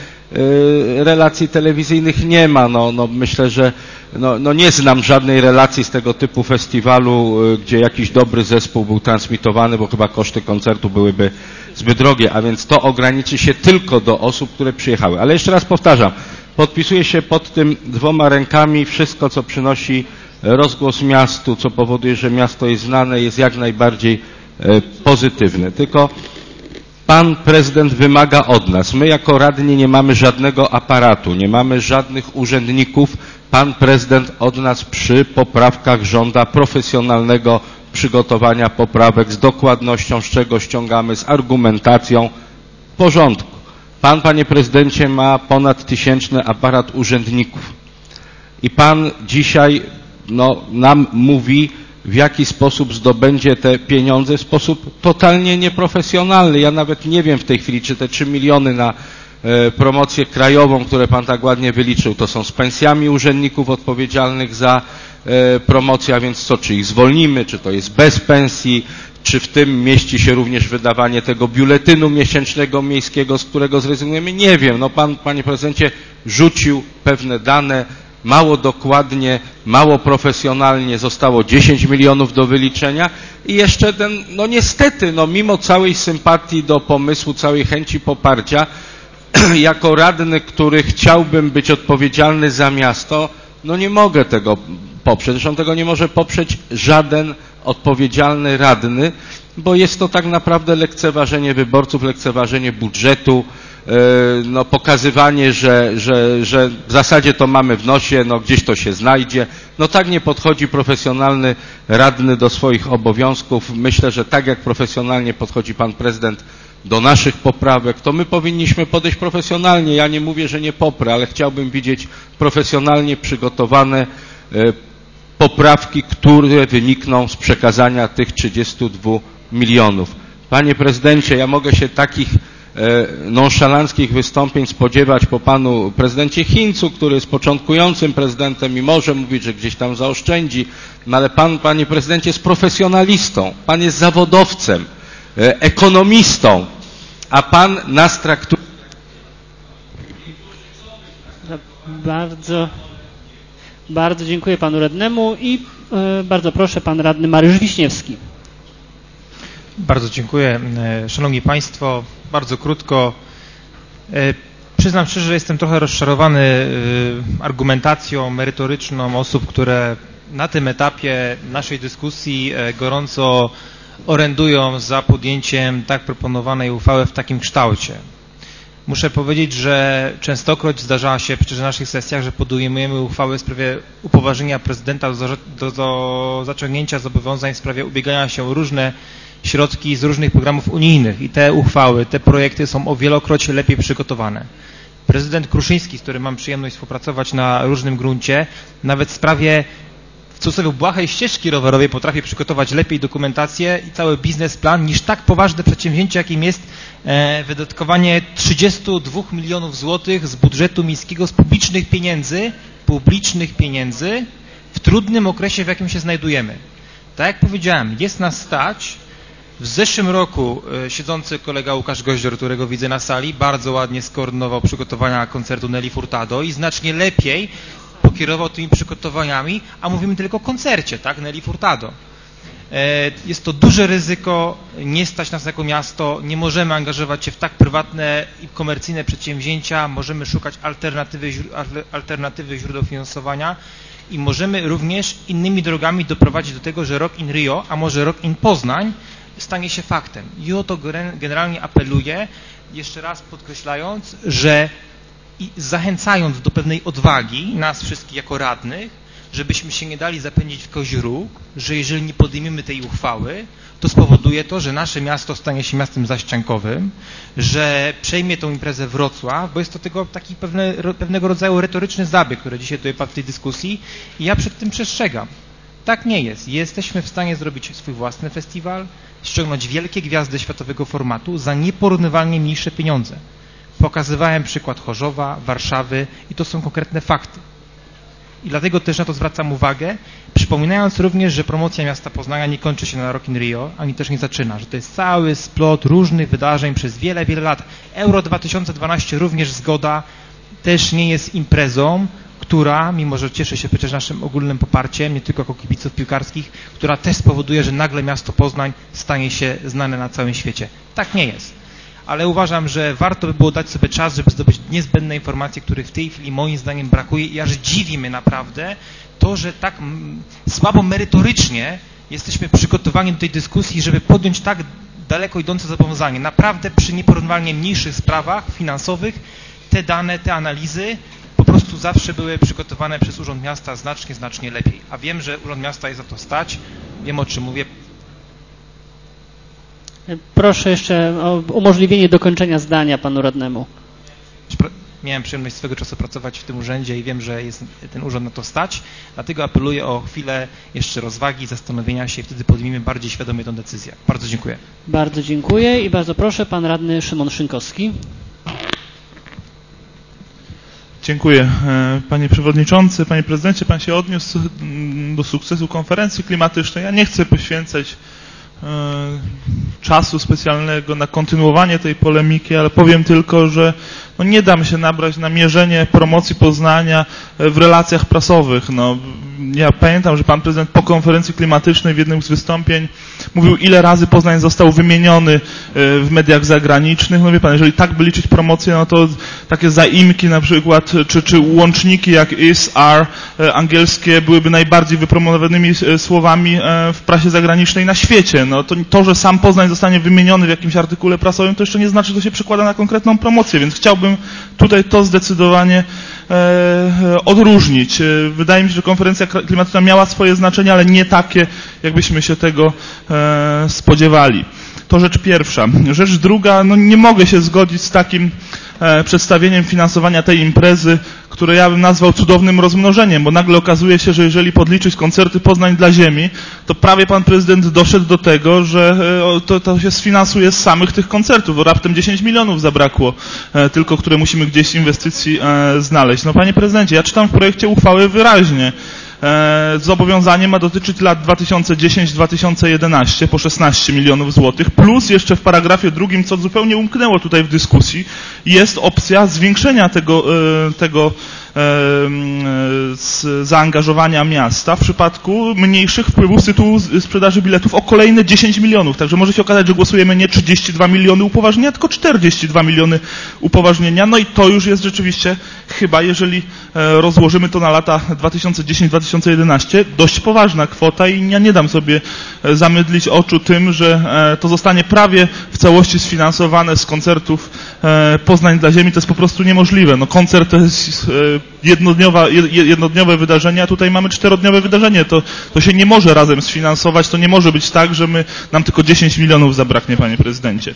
relacji telewizyjnych nie ma. Myślę, że nie znam żadnej relacji z tego typu festiwalu, gdzie jakiś dobry zespół był transmitowany, bo chyba koszty koncertu byłyby zbyt drogie, a więc to ograniczy się tylko do osób, które przyjechały. Ale jeszcze raz powtarzam, podpisuję się pod tym 2 rękami. Wszystko, co przynosi rozgłos miastu, co powoduje, że miasto jest znane, jest jak najbardziej pozytywne. Tylko pan prezydent wymaga od nas. My jako radni nie mamy żadnego aparatu, nie mamy żadnych urzędników. Pan prezydent od nas przy poprawkach żąda profesjonalnego przygotowania poprawek z dokładnością, z czego ściągamy, z argumentacją. W porządku. Pan, panie prezydencie, ma ponad 1000 aparat urzędników. I pan dzisiaj nam mówi, w jaki sposób zdobędzie te pieniądze w sposób totalnie nieprofesjonalny. Ja nawet nie wiem w tej chwili, czy te 3 miliony na promocję krajową, które pan tak ładnie wyliczył, to są z pensjami urzędników odpowiedzialnych za promocję, a więc co, czy ich zwolnimy, czy to jest bez pensji, czy w tym mieści się również wydawanie tego biuletynu miesięcznego miejskiego, z którego zrezygnujemy, nie wiem. Pan, panie prezydencie, rzucił pewne dane, mało dokładnie, mało profesjonalnie, zostało 10 milionów do wyliczenia i jeszcze niestety, mimo całej sympatii do pomysłu, całej chęci poparcia, jako radny, który chciałbym być odpowiedzialny za miasto, nie mogę tego poprzeć. Zresztą tego nie może poprzeć żaden odpowiedzialny radny, bo jest to tak naprawdę lekceważenie wyborców, lekceważenie budżetu, pokazywanie, że w zasadzie to mamy w nosie, gdzieś to się znajdzie. Tak nie podchodzi profesjonalny radny do swoich obowiązków. Myślę, że tak jak profesjonalnie podchodzi pan prezydent do naszych poprawek, to my powinniśmy podejść profesjonalnie. Ja nie mówię, że nie poprę, ale chciałbym widzieć profesjonalnie przygotowane poprawki, które wynikną z przekazania tych 32 milionów. Panie prezydencie, ja mogę się takich nonszalanckich wystąpień spodziewać po panu prezydencie Hincu, który jest początkującym prezydentem i może mówić, że gdzieś tam zaoszczędzi, ale pan, panie prezydencie, jest profesjonalistą, pan jest zawodowcem, ekonomistą, a pan nas traktuje... Bardzo dziękuję panu radnemu i bardzo proszę, pan radny Mariusz Wiśniewski. Bardzo dziękuję. Szanowni Państwo, bardzo krótko. Przyznam szczerze, że jestem trochę rozczarowany argumentacją merytoryczną osób, które na tym etapie naszej dyskusji gorąco orędują za podjęciem tak proponowanej uchwały w takim kształcie. Muszę powiedzieć, że częstokroć zdarzała się przecież na naszych sesjach, że podejmujemy uchwały w sprawie upoważnienia prezydenta do zaciągnięcia zobowiązań w sprawie ubiegania się o różne środki z różnych programów unijnych i te uchwały, te projekty są o wielokroć lepiej przygotowane. Prezydent Kruszyński, z którym mam przyjemność współpracować na różnym gruncie, nawet w sprawie w cudzysłowie błahej ścieżki rowerowej potrafi przygotować lepiej dokumentację i cały biznesplan niż tak poważne przedsięwzięcie, jakim jest wydatkowanie 32 milionów złotych z budżetu miejskiego, z publicznych pieniędzy w trudnym okresie, w jakim się znajdujemy. Tak jak powiedziałem, jest nas stać. W zeszłym roku siedzący kolega Łukasz Goździor, którego widzę na sali, bardzo ładnie skoordynował przygotowania koncertu Nelly Furtado i znacznie lepiej pokierował tymi przygotowaniami, a mówimy tylko o koncercie, tak, Nelly Furtado. Jest to duże ryzyko, nie stać nas jako miasto, nie możemy angażować się w tak prywatne i komercyjne przedsięwzięcia, możemy szukać alternatywy źródeł finansowania i możemy również innymi drogami doprowadzić do tego, że Rock in Rio, a może Rock in Poznań stanie się faktem. I o to generalnie apeluję, jeszcze raz podkreślając, że i zachęcając do pewnej odwagi nas wszystkich jako radnych, żebyśmy się nie dali zapędzić w kozi róg, że jeżeli nie podejmiemy tej uchwały, to spowoduje to, że nasze miasto stanie się miastem zaściankowym, że przejmie tą imprezę Wrocław, bo jest to tego taki pewnego rodzaju retoryczny zabieg, który dzisiaj tutaj padł w tej dyskusji i ja przed tym przestrzegam. Tak nie jest. Jesteśmy w stanie zrobić swój własny festiwal, ściągnąć wielkie gwiazdy światowego formatu za nieporównywalnie mniejsze pieniądze. Pokazywałem przykład Chorzowa, Warszawy i to są konkretne fakty. I dlatego też na to zwracam uwagę, przypominając również, że promocja miasta Poznania nie kończy się na Rock in Rio, ani też nie zaczyna, że to jest cały splot różnych wydarzeń przez wiele, wiele lat. Euro 2012 również zgoda, też nie jest imprezą, która, mimo że cieszy się przecież naszym ogólnym poparciem, nie tylko jako kibiców piłkarskich, która też spowoduje, że nagle miasto Poznań stanie się znane na całym świecie. Tak nie jest. Ale uważam, że warto by było dać sobie czas, żeby zdobyć niezbędne informacje, których w tej chwili moim zdaniem brakuje i aż dziwi mnie naprawdę to, że tak słabo merytorycznie jesteśmy przygotowani do tej dyskusji, żeby podjąć tak daleko idące zobowiązanie. Naprawdę przy nieporównywalnie mniejszych sprawach finansowych te dane, te analizy po prostu zawsze były przygotowane przez Urząd Miasta znacznie lepiej. A wiem, że Urząd Miasta jest za to stać, wiem o czym mówię. Proszę jeszcze o umożliwienie dokończenia zdania panu radnemu. Miałem przyjemność swego czasu pracować w tym urzędzie i wiem, że jest ten urząd na to stać, dlatego apeluję o chwilę jeszcze rozwagi, zastanowienia się i wtedy podejmiemy bardziej świadomie tę decyzję. Bardzo dziękuję. Bardzo dziękuję i bardzo proszę pan radny Szymon Szynkowski. Dziękuję. Panie Przewodniczący, Panie Prezydencie, Pan się odniósł do sukcesu konferencji klimatycznej. Ja nie chcę poświęcać czasu specjalnego na kontynuowanie tej polemiki, ale powiem tylko, że no nie dam się nabrać na mierzenie promocji Poznania w relacjach prasowych. No, ja pamiętam, że pan prezydent po konferencji klimatycznej w jednym z wystąpień mówił, ile razy Poznań został wymieniony w mediach zagranicznych. No wie pan, jeżeli tak by liczyć promocję, no to takie zaimki na przykład, czy łączniki jak is, are, angielskie byłyby najbardziej wypromowanymi słowami w prasie zagranicznej na świecie. No to, że sam Poznań zostanie wymieniony w jakimś artykule prasowym, to jeszcze nie znaczy, że to się przekłada na konkretną promocję, więc chciałbym tutaj to zdecydowanie odróżnić. Wydaje mi się, że konferencja klimatyczna miała swoje znaczenie, ale nie takie, jakbyśmy się tego spodziewali. To rzecz pierwsza. Rzecz druga, no nie mogę się zgodzić z takim przedstawieniem finansowania tej imprezy, które ja bym nazwał cudownym rozmnożeniem, bo nagle okazuje się, że jeżeli podliczyć koncerty Poznań dla ziemi, to prawie pan prezydent doszedł do tego, że to się sfinansuje z samych tych koncertów, bo raptem 10 milionów zabrakło tylko, które musimy gdzieś z inwestycji znaleźć. No panie prezydencie, ja czytam w projekcie uchwały wyraźnie, zobowiązanie ma dotyczyć lat 2010-2011 po 16 milionów złotych, plus jeszcze w paragrafie drugim, co zupełnie umknęło tutaj w dyskusji, jest opcja zwiększenia tego zaangażowania miasta w przypadku mniejszych wpływów z tytułu sprzedaży biletów o kolejne 10 milionów. Także może się okazać, że głosujemy nie 32 miliony upoważnienia, tylko 42 miliony upoważnienia. No i to już jest rzeczywiście chyba, jeżeli rozłożymy to na lata 2010-2011, dość poważna kwota i ja nie dam sobie zamydlić oczu tym, że to zostanie prawie w całości sfinansowane z koncertów Poznań dla Ziemi. To jest po prostu niemożliwe. No, koncert to jest jednodniowe wydarzenie, a tutaj mamy 4-dniowe wydarzenie. To się nie może razem sfinansować. To nie może być tak, że nam tylko 10 milionów zabraknie, panie prezydencie.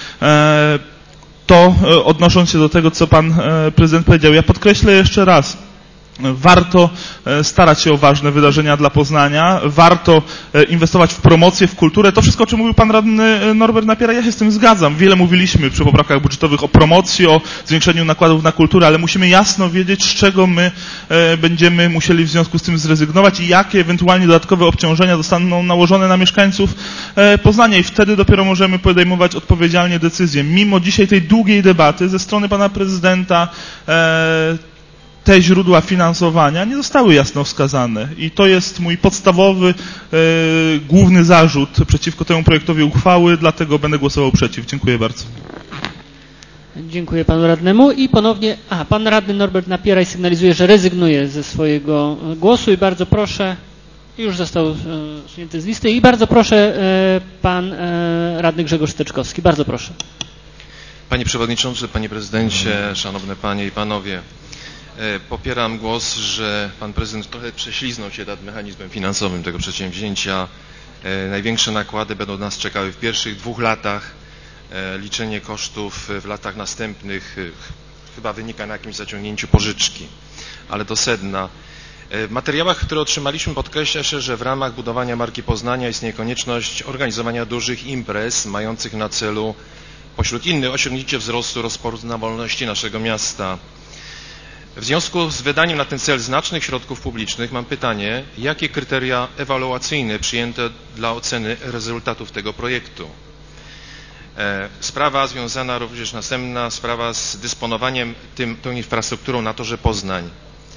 To odnosząc się do tego, co pan prezydent powiedział, ja podkreślę jeszcze raz, warto starać się o ważne wydarzenia dla Poznania, warto inwestować w promocję, w kulturę. To wszystko, o czym mówił pan radny Norbert Napiera, ja się z tym zgadzam. Wiele mówiliśmy przy poprawkach budżetowych o promocji, o zwiększeniu nakładów na kulturę, ale musimy jasno wiedzieć, z czego my będziemy musieli w związku z tym zrezygnować i jakie ewentualnie dodatkowe obciążenia zostaną nałożone na mieszkańców Poznania i wtedy dopiero możemy podejmować odpowiedzialnie decyzje. Mimo dzisiaj tej długiej debaty ze strony pana prezydenta te źródła finansowania nie zostały jasno wskazane i to jest mój podstawowy, główny zarzut przeciwko temu projektowi uchwały, dlatego będę głosował przeciw. Dziękuję bardzo. Dziękuję panu radnemu i ponownie, pan radny Norbert Napieraj sygnalizuje, że rezygnuje ze swojego głosu i bardzo proszę, już został usunięty z listy i bardzo proszę pan radny Grzegorz Steczkowski. Bardzo proszę. Panie Przewodniczący, Panie Prezydencie, Szanowne Panie i Panowie. Popieram głos, że Pan Prezydent trochę prześliznął się nad mechanizmem finansowym tego przedsięwzięcia. Największe nakłady będą nas czekały w pierwszych 2 latach. Liczenie kosztów w latach następnych chyba wynika na jakimś zaciągnięciu pożyczki. Ale do sedna. W materiałach, które otrzymaliśmy, podkreśla się, że w ramach budowania marki Poznania istnieje konieczność organizowania dużych imprez mających na celu pośród innych osiągnięcie wzrostu rozpoznawalności naszego miasta. W związku z wydaniem na ten cel znacznych środków publicznych mam pytanie, jakie kryteria ewaluacyjne przyjęto dla oceny rezultatów tego projektu? Sprawa związana również następna, sprawa z dysponowaniem tą infrastrukturą na torze Poznań.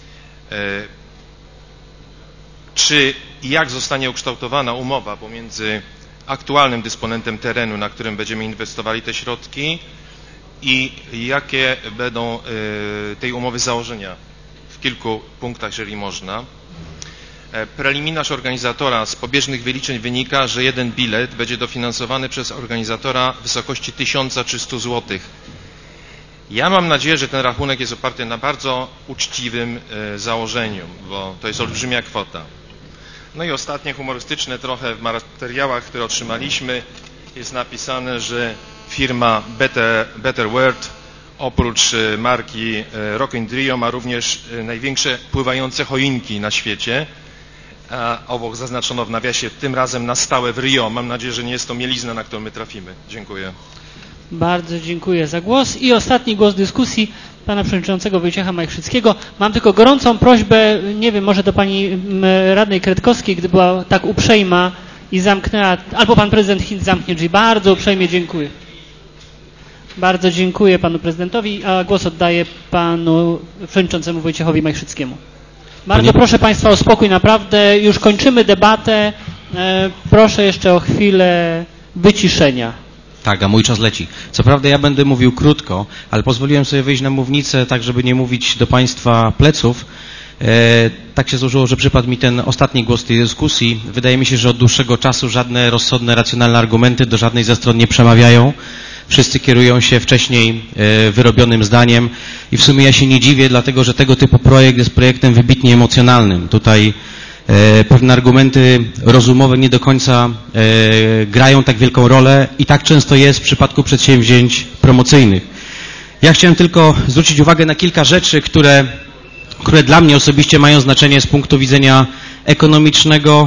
Czy i jak zostanie ukształtowana umowa pomiędzy aktualnym dysponentem terenu, na którym będziemy inwestowali te środki i jakie będą tej umowy założenia w kilku punktach, jeżeli można. Preliminarz organizatora z pobieżnych wyliczeń wynika, że jeden bilet będzie dofinansowany przez organizatora w wysokości 1300 zł. Ja mam nadzieję, że ten rachunek jest oparty na bardzo uczciwym założeniu, bo to jest olbrzymia kwota. No i ostatnie, humorystyczne trochę, w materiałach, które otrzymaliśmy, jest napisane, że firma Better World oprócz marki Rock in Rio ma również największe pływające choinki na świecie. A obok zaznaczono w nawiasie tym razem na stałe w Rio. Mam nadzieję, że nie jest to mielizna, na którą my trafimy. Dziękuję. Bardzo dziękuję za głos. I ostatni głos dyskusji pana przewodniczącego Wojciecha Majchrzyckiego. Mam tylko gorącą prośbę, nie wiem, może do pani radnej Kretkowskiej, gdy była tak uprzejma i zamknęła, albo pan prezydent Hill zamknie drzwi. Bardzo uprzejmie dziękuję. Bardzo dziękuję panu prezydentowi, a głos oddaję panu przewodniczącemu Wojciechowi Majchrzyckiemu. Bardzo proszę państwa o spokój, naprawdę. Już kończymy debatę. Proszę jeszcze o chwilę wyciszenia. Tak, a mój czas leci. Co prawda ja będę mówił krótko, ale pozwoliłem sobie wyjść na mównicę tak, żeby nie mówić do państwa pleców. Tak się złożyło, że przypadł mi ten ostatni głos tej dyskusji. Wydaje mi się, że od dłuższego czasu żadne rozsądne, racjonalne argumenty do żadnej ze stron nie przemawiają. Wszyscy kierują się wcześniej wyrobionym zdaniem i w sumie ja się nie dziwię, dlatego że tego typu projekt jest projektem wybitnie emocjonalnym. Tutaj pewne argumenty rozumowe nie do końca grają tak wielką rolę i tak często jest w przypadku przedsięwzięć promocyjnych. Ja chciałem tylko zwrócić uwagę na kilka rzeczy, które dla mnie osobiście mają znaczenie z punktu widzenia ekonomicznego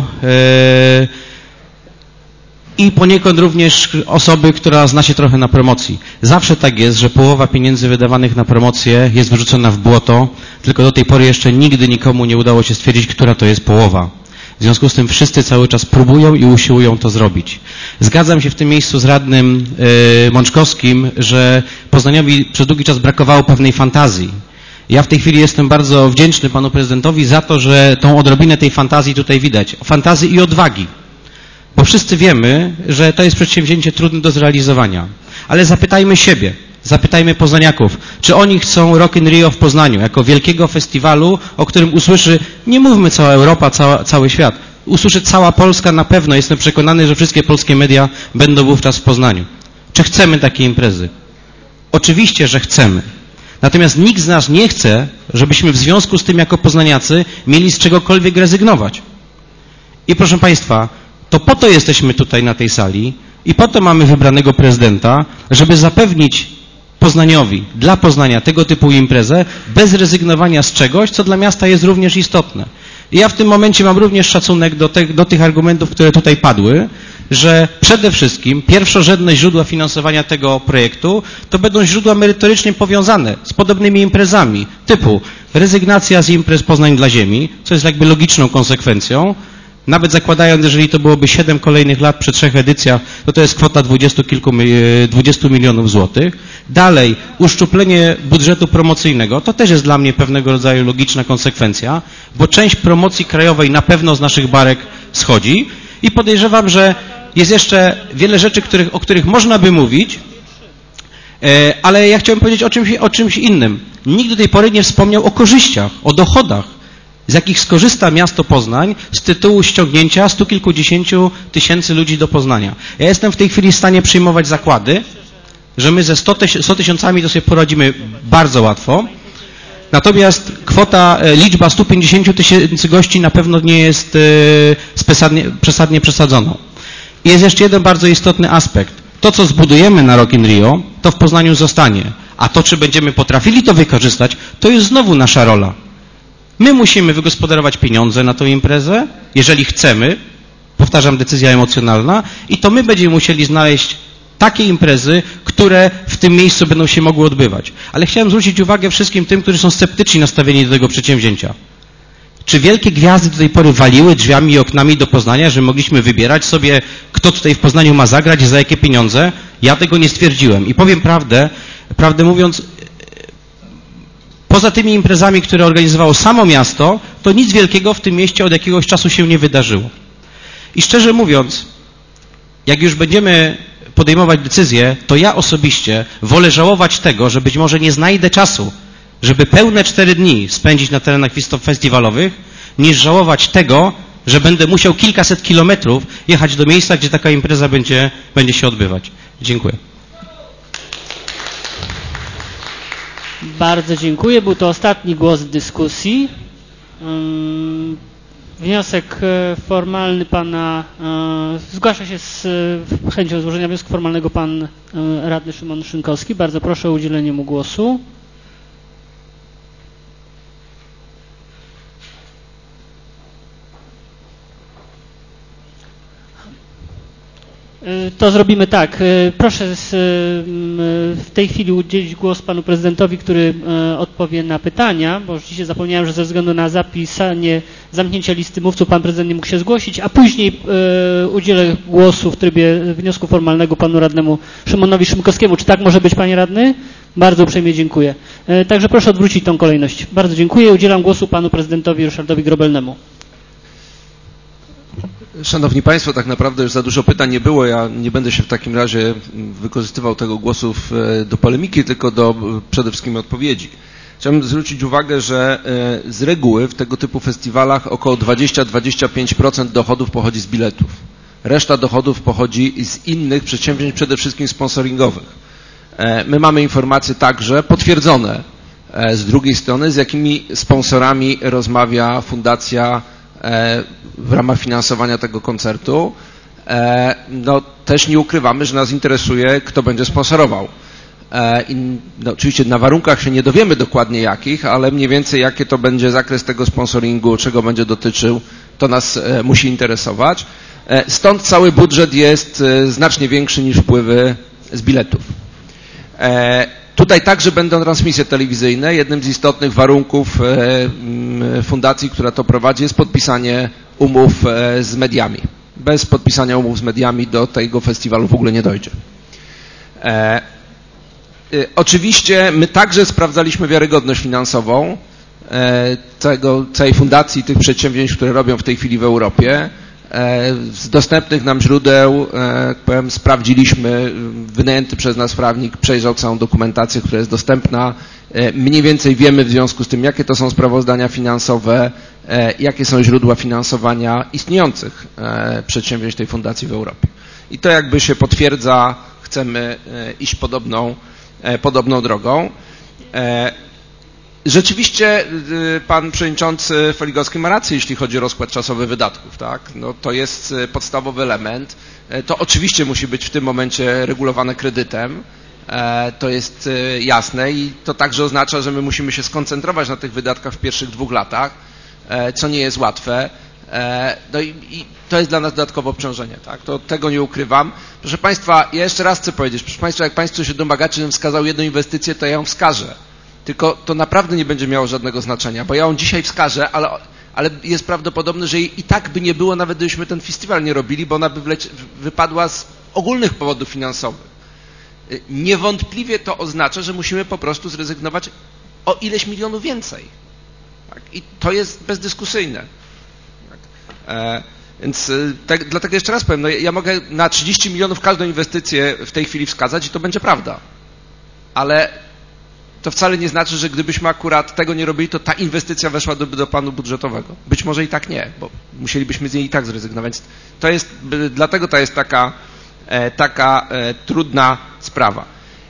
i poniekąd również osoby, która zna się trochę na promocji. Zawsze tak jest, że połowa pieniędzy wydawanych na promocję jest wyrzucona w błoto, tylko do tej pory jeszcze nigdy nikomu nie udało się stwierdzić, która to jest połowa. W związku z tym wszyscy cały czas próbują i usiłują to zrobić. Zgadzam się w tym miejscu z radnym Mączkowskim, że Poznaniowi przez długi czas brakowało pewnej fantazji. Ja w tej chwili jestem bardzo wdzięczny panu prezydentowi za to, że tą odrobinę tej fantazji tutaj widać. Fantazji i odwagi. Bo wszyscy wiemy, że to jest przedsięwzięcie trudne do zrealizowania. Ale zapytajmy siebie, zapytajmy poznaniaków, czy oni chcą Rock in Rio w Poznaniu jako wielkiego festiwalu, o którym usłyszy, nie mówmy cała Europa, cały świat, usłyszy cała Polska na pewno. Jestem przekonany, że wszystkie polskie media będą wówczas w Poznaniu. Czy chcemy takiej imprezy? Oczywiście, że chcemy. Natomiast nikt z nas nie chce, żebyśmy w związku z tym jako poznaniacy mieli z czegokolwiek rezygnować. I proszę Państwa, to po to jesteśmy tutaj na tej sali i po to mamy wybranego prezydenta, żeby zapewnić Poznaniowi, dla Poznania tego typu imprezę bez rezygnowania z czegoś, co dla miasta jest również istotne. I ja w tym momencie mam również szacunek do tych argumentów, które tutaj padły, że przede wszystkim pierwszorzędne źródła finansowania tego projektu to będą źródła merytorycznie powiązane z podobnymi imprezami, typu rezygnacja z imprez Poznań dla Ziemi, co jest jakby logiczną konsekwencją, nawet zakładając, jeżeli to byłoby 7 kolejnych lat przy 3 edycjach, to jest kwota 20 milionów złotych. Dalej, uszczuplenie budżetu promocyjnego, to też jest dla mnie pewnego rodzaju logiczna konsekwencja, bo część promocji krajowej na pewno z naszych barek schodzi i podejrzewam, że jest jeszcze wiele rzeczy, o których można by mówić, ale ja chciałem powiedzieć o czymś innym. Nikt do tej pory nie wspomniał o korzyściach, o dochodach, z jakich skorzysta miasto Poznań z tytułu ściągnięcia 100 kilkudziesięciu tysięcy ludzi do Poznania. Ja jestem w tej chwili w stanie przyjmować zakłady, że my ze 100 tysiącami to sobie poradzimy bardzo łatwo, natomiast liczba 150 tysięcy gości na pewno nie jest przesadnie przesadzoną. I jest jeszcze jeden bardzo istotny aspekt. To, co zbudujemy na Rock in Rio, to w Poznaniu zostanie. A to, czy będziemy potrafili to wykorzystać, to jest znowu nasza rola. My musimy wygospodarować pieniądze na tę imprezę, jeżeli chcemy, powtarzam, decyzja emocjonalna, i to my będziemy musieli znaleźć takie imprezy, które w tym miejscu będą się mogły odbywać. Ale chciałem zwrócić uwagę wszystkim tym, którzy są sceptycznie nastawieni do tego przedsięwzięcia. Czy wielkie gwiazdy do tej pory waliły drzwiami i oknami do Poznania, że mogliśmy wybierać sobie, kto tutaj w Poznaniu ma zagrać i za jakie pieniądze? Ja tego nie stwierdziłem. I powiem prawdę mówiąc, poza tymi imprezami, które organizowało samo miasto, to nic wielkiego w tym mieście od jakiegoś czasu się nie wydarzyło. I szczerze mówiąc, jak już będziemy podejmować decyzje, to ja osobiście wolę żałować tego, że być może nie znajdę czasu, żeby pełne 4 dni spędzić na terenach festiwalowych, niż żałować tego, że będę musiał kilkaset kilometrów jechać do miejsca, gdzie taka impreza będzie się odbywać. Dziękuję. Bardzo dziękuję. Był to ostatni głos w dyskusji. Wniosek formalny pana, zgłasza się z chęcią złożenia wniosku formalnego pan radny Szymon Szynkowski. Bardzo proszę o udzielenie mu głosu. To zrobimy tak. Proszę w tej chwili udzielić głos panu prezydentowi, który odpowie na pytania, bo rzeczywiście zapomniałem, że ze względu na zamknięcie listy mówców pan prezydent nie mógł się zgłosić, a później udzielę głosu w trybie wniosku formalnego panu radnemu Szymonowi Szynkowskiemu. Czy tak może być, panie radny? Bardzo uprzejmie dziękuję. Także proszę odwrócić tą kolejność. Bardzo dziękuję. Udzielam głosu panu prezydentowi Ryszardowi Grobelnemu. Szanowni Państwo, tak naprawdę już za dużo pytań nie było. Ja nie będę się w takim razie wykorzystywał tego głosu do polemiki, tylko do przede wszystkim odpowiedzi. Chciałbym zwrócić uwagę, że z reguły w tego typu festiwalach około 20-25% dochodów pochodzi z biletów. Reszta dochodów pochodzi z innych przedsięwzięć, przede wszystkim sponsoringowych. My mamy informacje także potwierdzone z drugiej strony, z jakimi sponsorami rozmawia fundacja w ramach finansowania tego koncertu. No, też nie ukrywamy, że nas interesuje, kto będzie sponsorował. No, oczywiście na warunkach się nie dowiemy dokładnie jakich, ale mniej więcej jaki to będzie zakres tego sponsoringu, czego będzie dotyczył, to nas musi interesować. Stąd cały budżet jest znacznie większy niż wpływy z biletów. Tutaj także będą transmisje telewizyjne. Jednym z istotnych warunków fundacji, która to prowadzi, jest podpisanie umów z mediami. Bez podpisania umów z mediami do tego festiwalu w ogóle nie dojdzie. Oczywiście my także sprawdzaliśmy wiarygodność finansową całej fundacji, tych przedsięwzięć, które robią w tej chwili w Europie. Z dostępnych nam źródeł, jak powiem, sprawdziliśmy, wynajęty przez nas prawnik przejrzał całą dokumentację, która jest dostępna. Mniej więcej wiemy w związku z tym, jakie to są sprawozdania finansowe, jakie są źródła finansowania istniejących przedsięwzięć tej fundacji w Europie. I to jakby się potwierdza, chcemy iść podobną drogą. Rzeczywiście pan przewodniczący Feligowski ma rację, jeśli chodzi o rozkład czasowy wydatków, tak? No, to jest podstawowy element. To oczywiście musi być w tym momencie regulowane kredytem. To jest jasne i to także oznacza, że my musimy się skoncentrować na tych wydatkach w pierwszych 2 latach, co nie jest łatwe. No i to jest dla nas dodatkowe obciążenie, tak? To tego nie ukrywam. Proszę Państwa, ja jeszcze raz chcę powiedzieć, proszę Państwa, jak Państwo się domagacie, żebym wskazał jedną inwestycję, to ja ją wskażę. Tylko to naprawdę nie będzie miało żadnego znaczenia, bo ja ją dzisiaj wskażę, ale jest prawdopodobne, że jej i tak by nie było, nawet gdybyśmy ten festiwal nie robili, bo ona by wypadła z ogólnych powodów finansowych. Niewątpliwie to oznacza, że musimy po prostu zrezygnować o ileś milionów więcej. Tak? I to jest bezdyskusyjne. Tak? Więc dlatego jeszcze raz powiem, no ja mogę na 30 milionów każdą inwestycję w tej chwili wskazać i to będzie prawda. Ale to wcale nie znaczy, że gdybyśmy akurat tego nie robili, to ta inwestycja weszłaby do planu budżetowego. Być może i tak nie, bo musielibyśmy z niej i tak zrezygnować. Dlatego to jest taka trudna sprawa.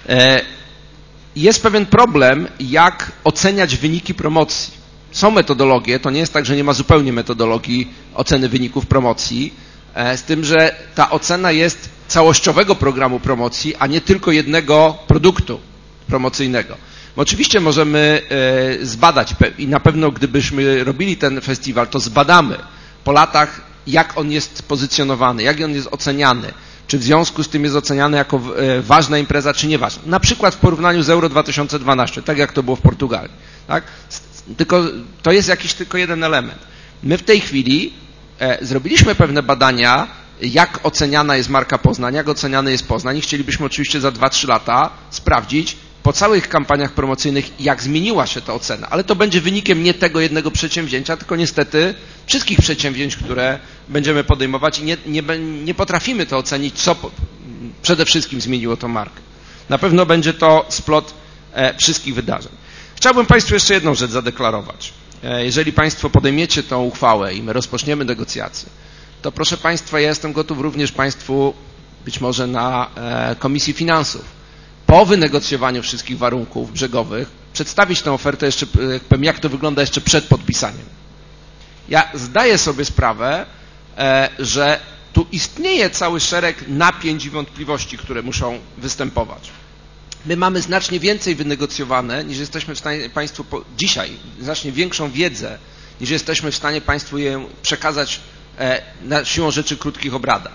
Jest pewien problem, jak oceniać wyniki promocji. Są metodologie, to nie jest tak, że nie ma zupełnie metodologii oceny wyników promocji, z tym, że ta ocena jest całościowego programu promocji, a nie tylko jednego produktu promocyjnego. Bo oczywiście możemy zbadać i na pewno gdybyśmy robili ten festiwal, to zbadamy po latach, jak on jest pozycjonowany, jak on jest oceniany, czy w związku z tym jest oceniany jako ważna impreza, czy nieważna. Na przykład w porównaniu z Euro 2012, tak jak to było w Portugalii. Tak? Tylko to jest jakiś tylko jeden element. My w tej chwili zrobiliśmy pewne badania, jak oceniana jest marka Poznań, jak oceniany jest Poznań i chcielibyśmy oczywiście za 2-3 lata sprawdzić po całych kampaniach promocyjnych, jak zmieniła się ta ocena. Ale to będzie wynikiem nie tego jednego przedsięwzięcia, tylko niestety wszystkich przedsięwzięć, które będziemy podejmować i nie potrafimy to ocenić, co przede wszystkim zmieniło tą markę. Na pewno będzie to splot wszystkich wydarzeń. Chciałbym Państwu jeszcze jedną rzecz zadeklarować. Jeżeli Państwo podejmiecie tą uchwałę i my rozpoczniemy negocjacje, to proszę Państwa, ja jestem gotów również Państwu, być może na Komisji Finansów, po wynegocjowaniu wszystkich warunków brzegowych, przedstawić tę ofertę jeszcze, jak to wygląda jeszcze przed podpisaniem. Ja zdaję sobie sprawę, że tu istnieje cały szereg napięć i wątpliwości, które muszą występować. My mamy znacznie więcej wynegocjowane, niż jesteśmy w stanie Państwu dzisiaj, znacznie większą wiedzę, niż jesteśmy w stanie Państwu ją przekazać na siłą rzeczy krótkich obradach.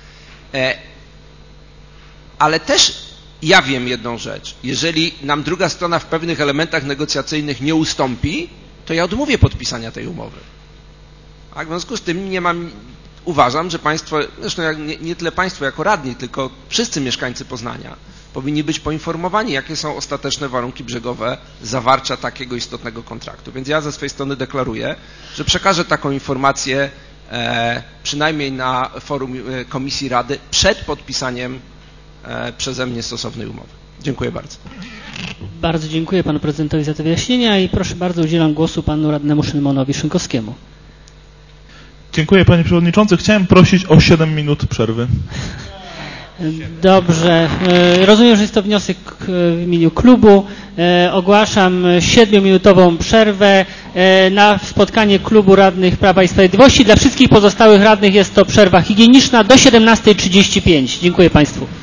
Ale też ja wiem jedną rzecz. Jeżeli nam druga strona w pewnych elementach negocjacyjnych nie ustąpi, to ja odmówię podpisania tej umowy. A w związku z tym uważam, że Państwo, zresztą nie tyle Państwo jako radni, tylko wszyscy mieszkańcy Poznania powinni być poinformowani, jakie są ostateczne warunki brzegowe zawarcia takiego istotnego kontraktu. Więc ja ze swojej strony deklaruję, że przekażę taką informację przynajmniej na forum Komisji Rady przed podpisaniem przeze mnie stosownej umowy. Dziękuję bardzo. Bardzo dziękuję panu prezydentowi za te wyjaśnienia i proszę bardzo, udzielam głosu panu radnemu Szymonowi Szynkowskiemu. Dziękuję panie przewodniczący. Chciałem prosić o 7 minut przerwy. Dobrze. Rozumiem, że jest to wniosek w imieniu klubu. Ogłaszam 7-minutową przerwę na spotkanie klubu radnych Prawa i Sprawiedliwości. Dla wszystkich pozostałych radnych jest to przerwa higieniczna do 17:35. Dziękuję Państwu.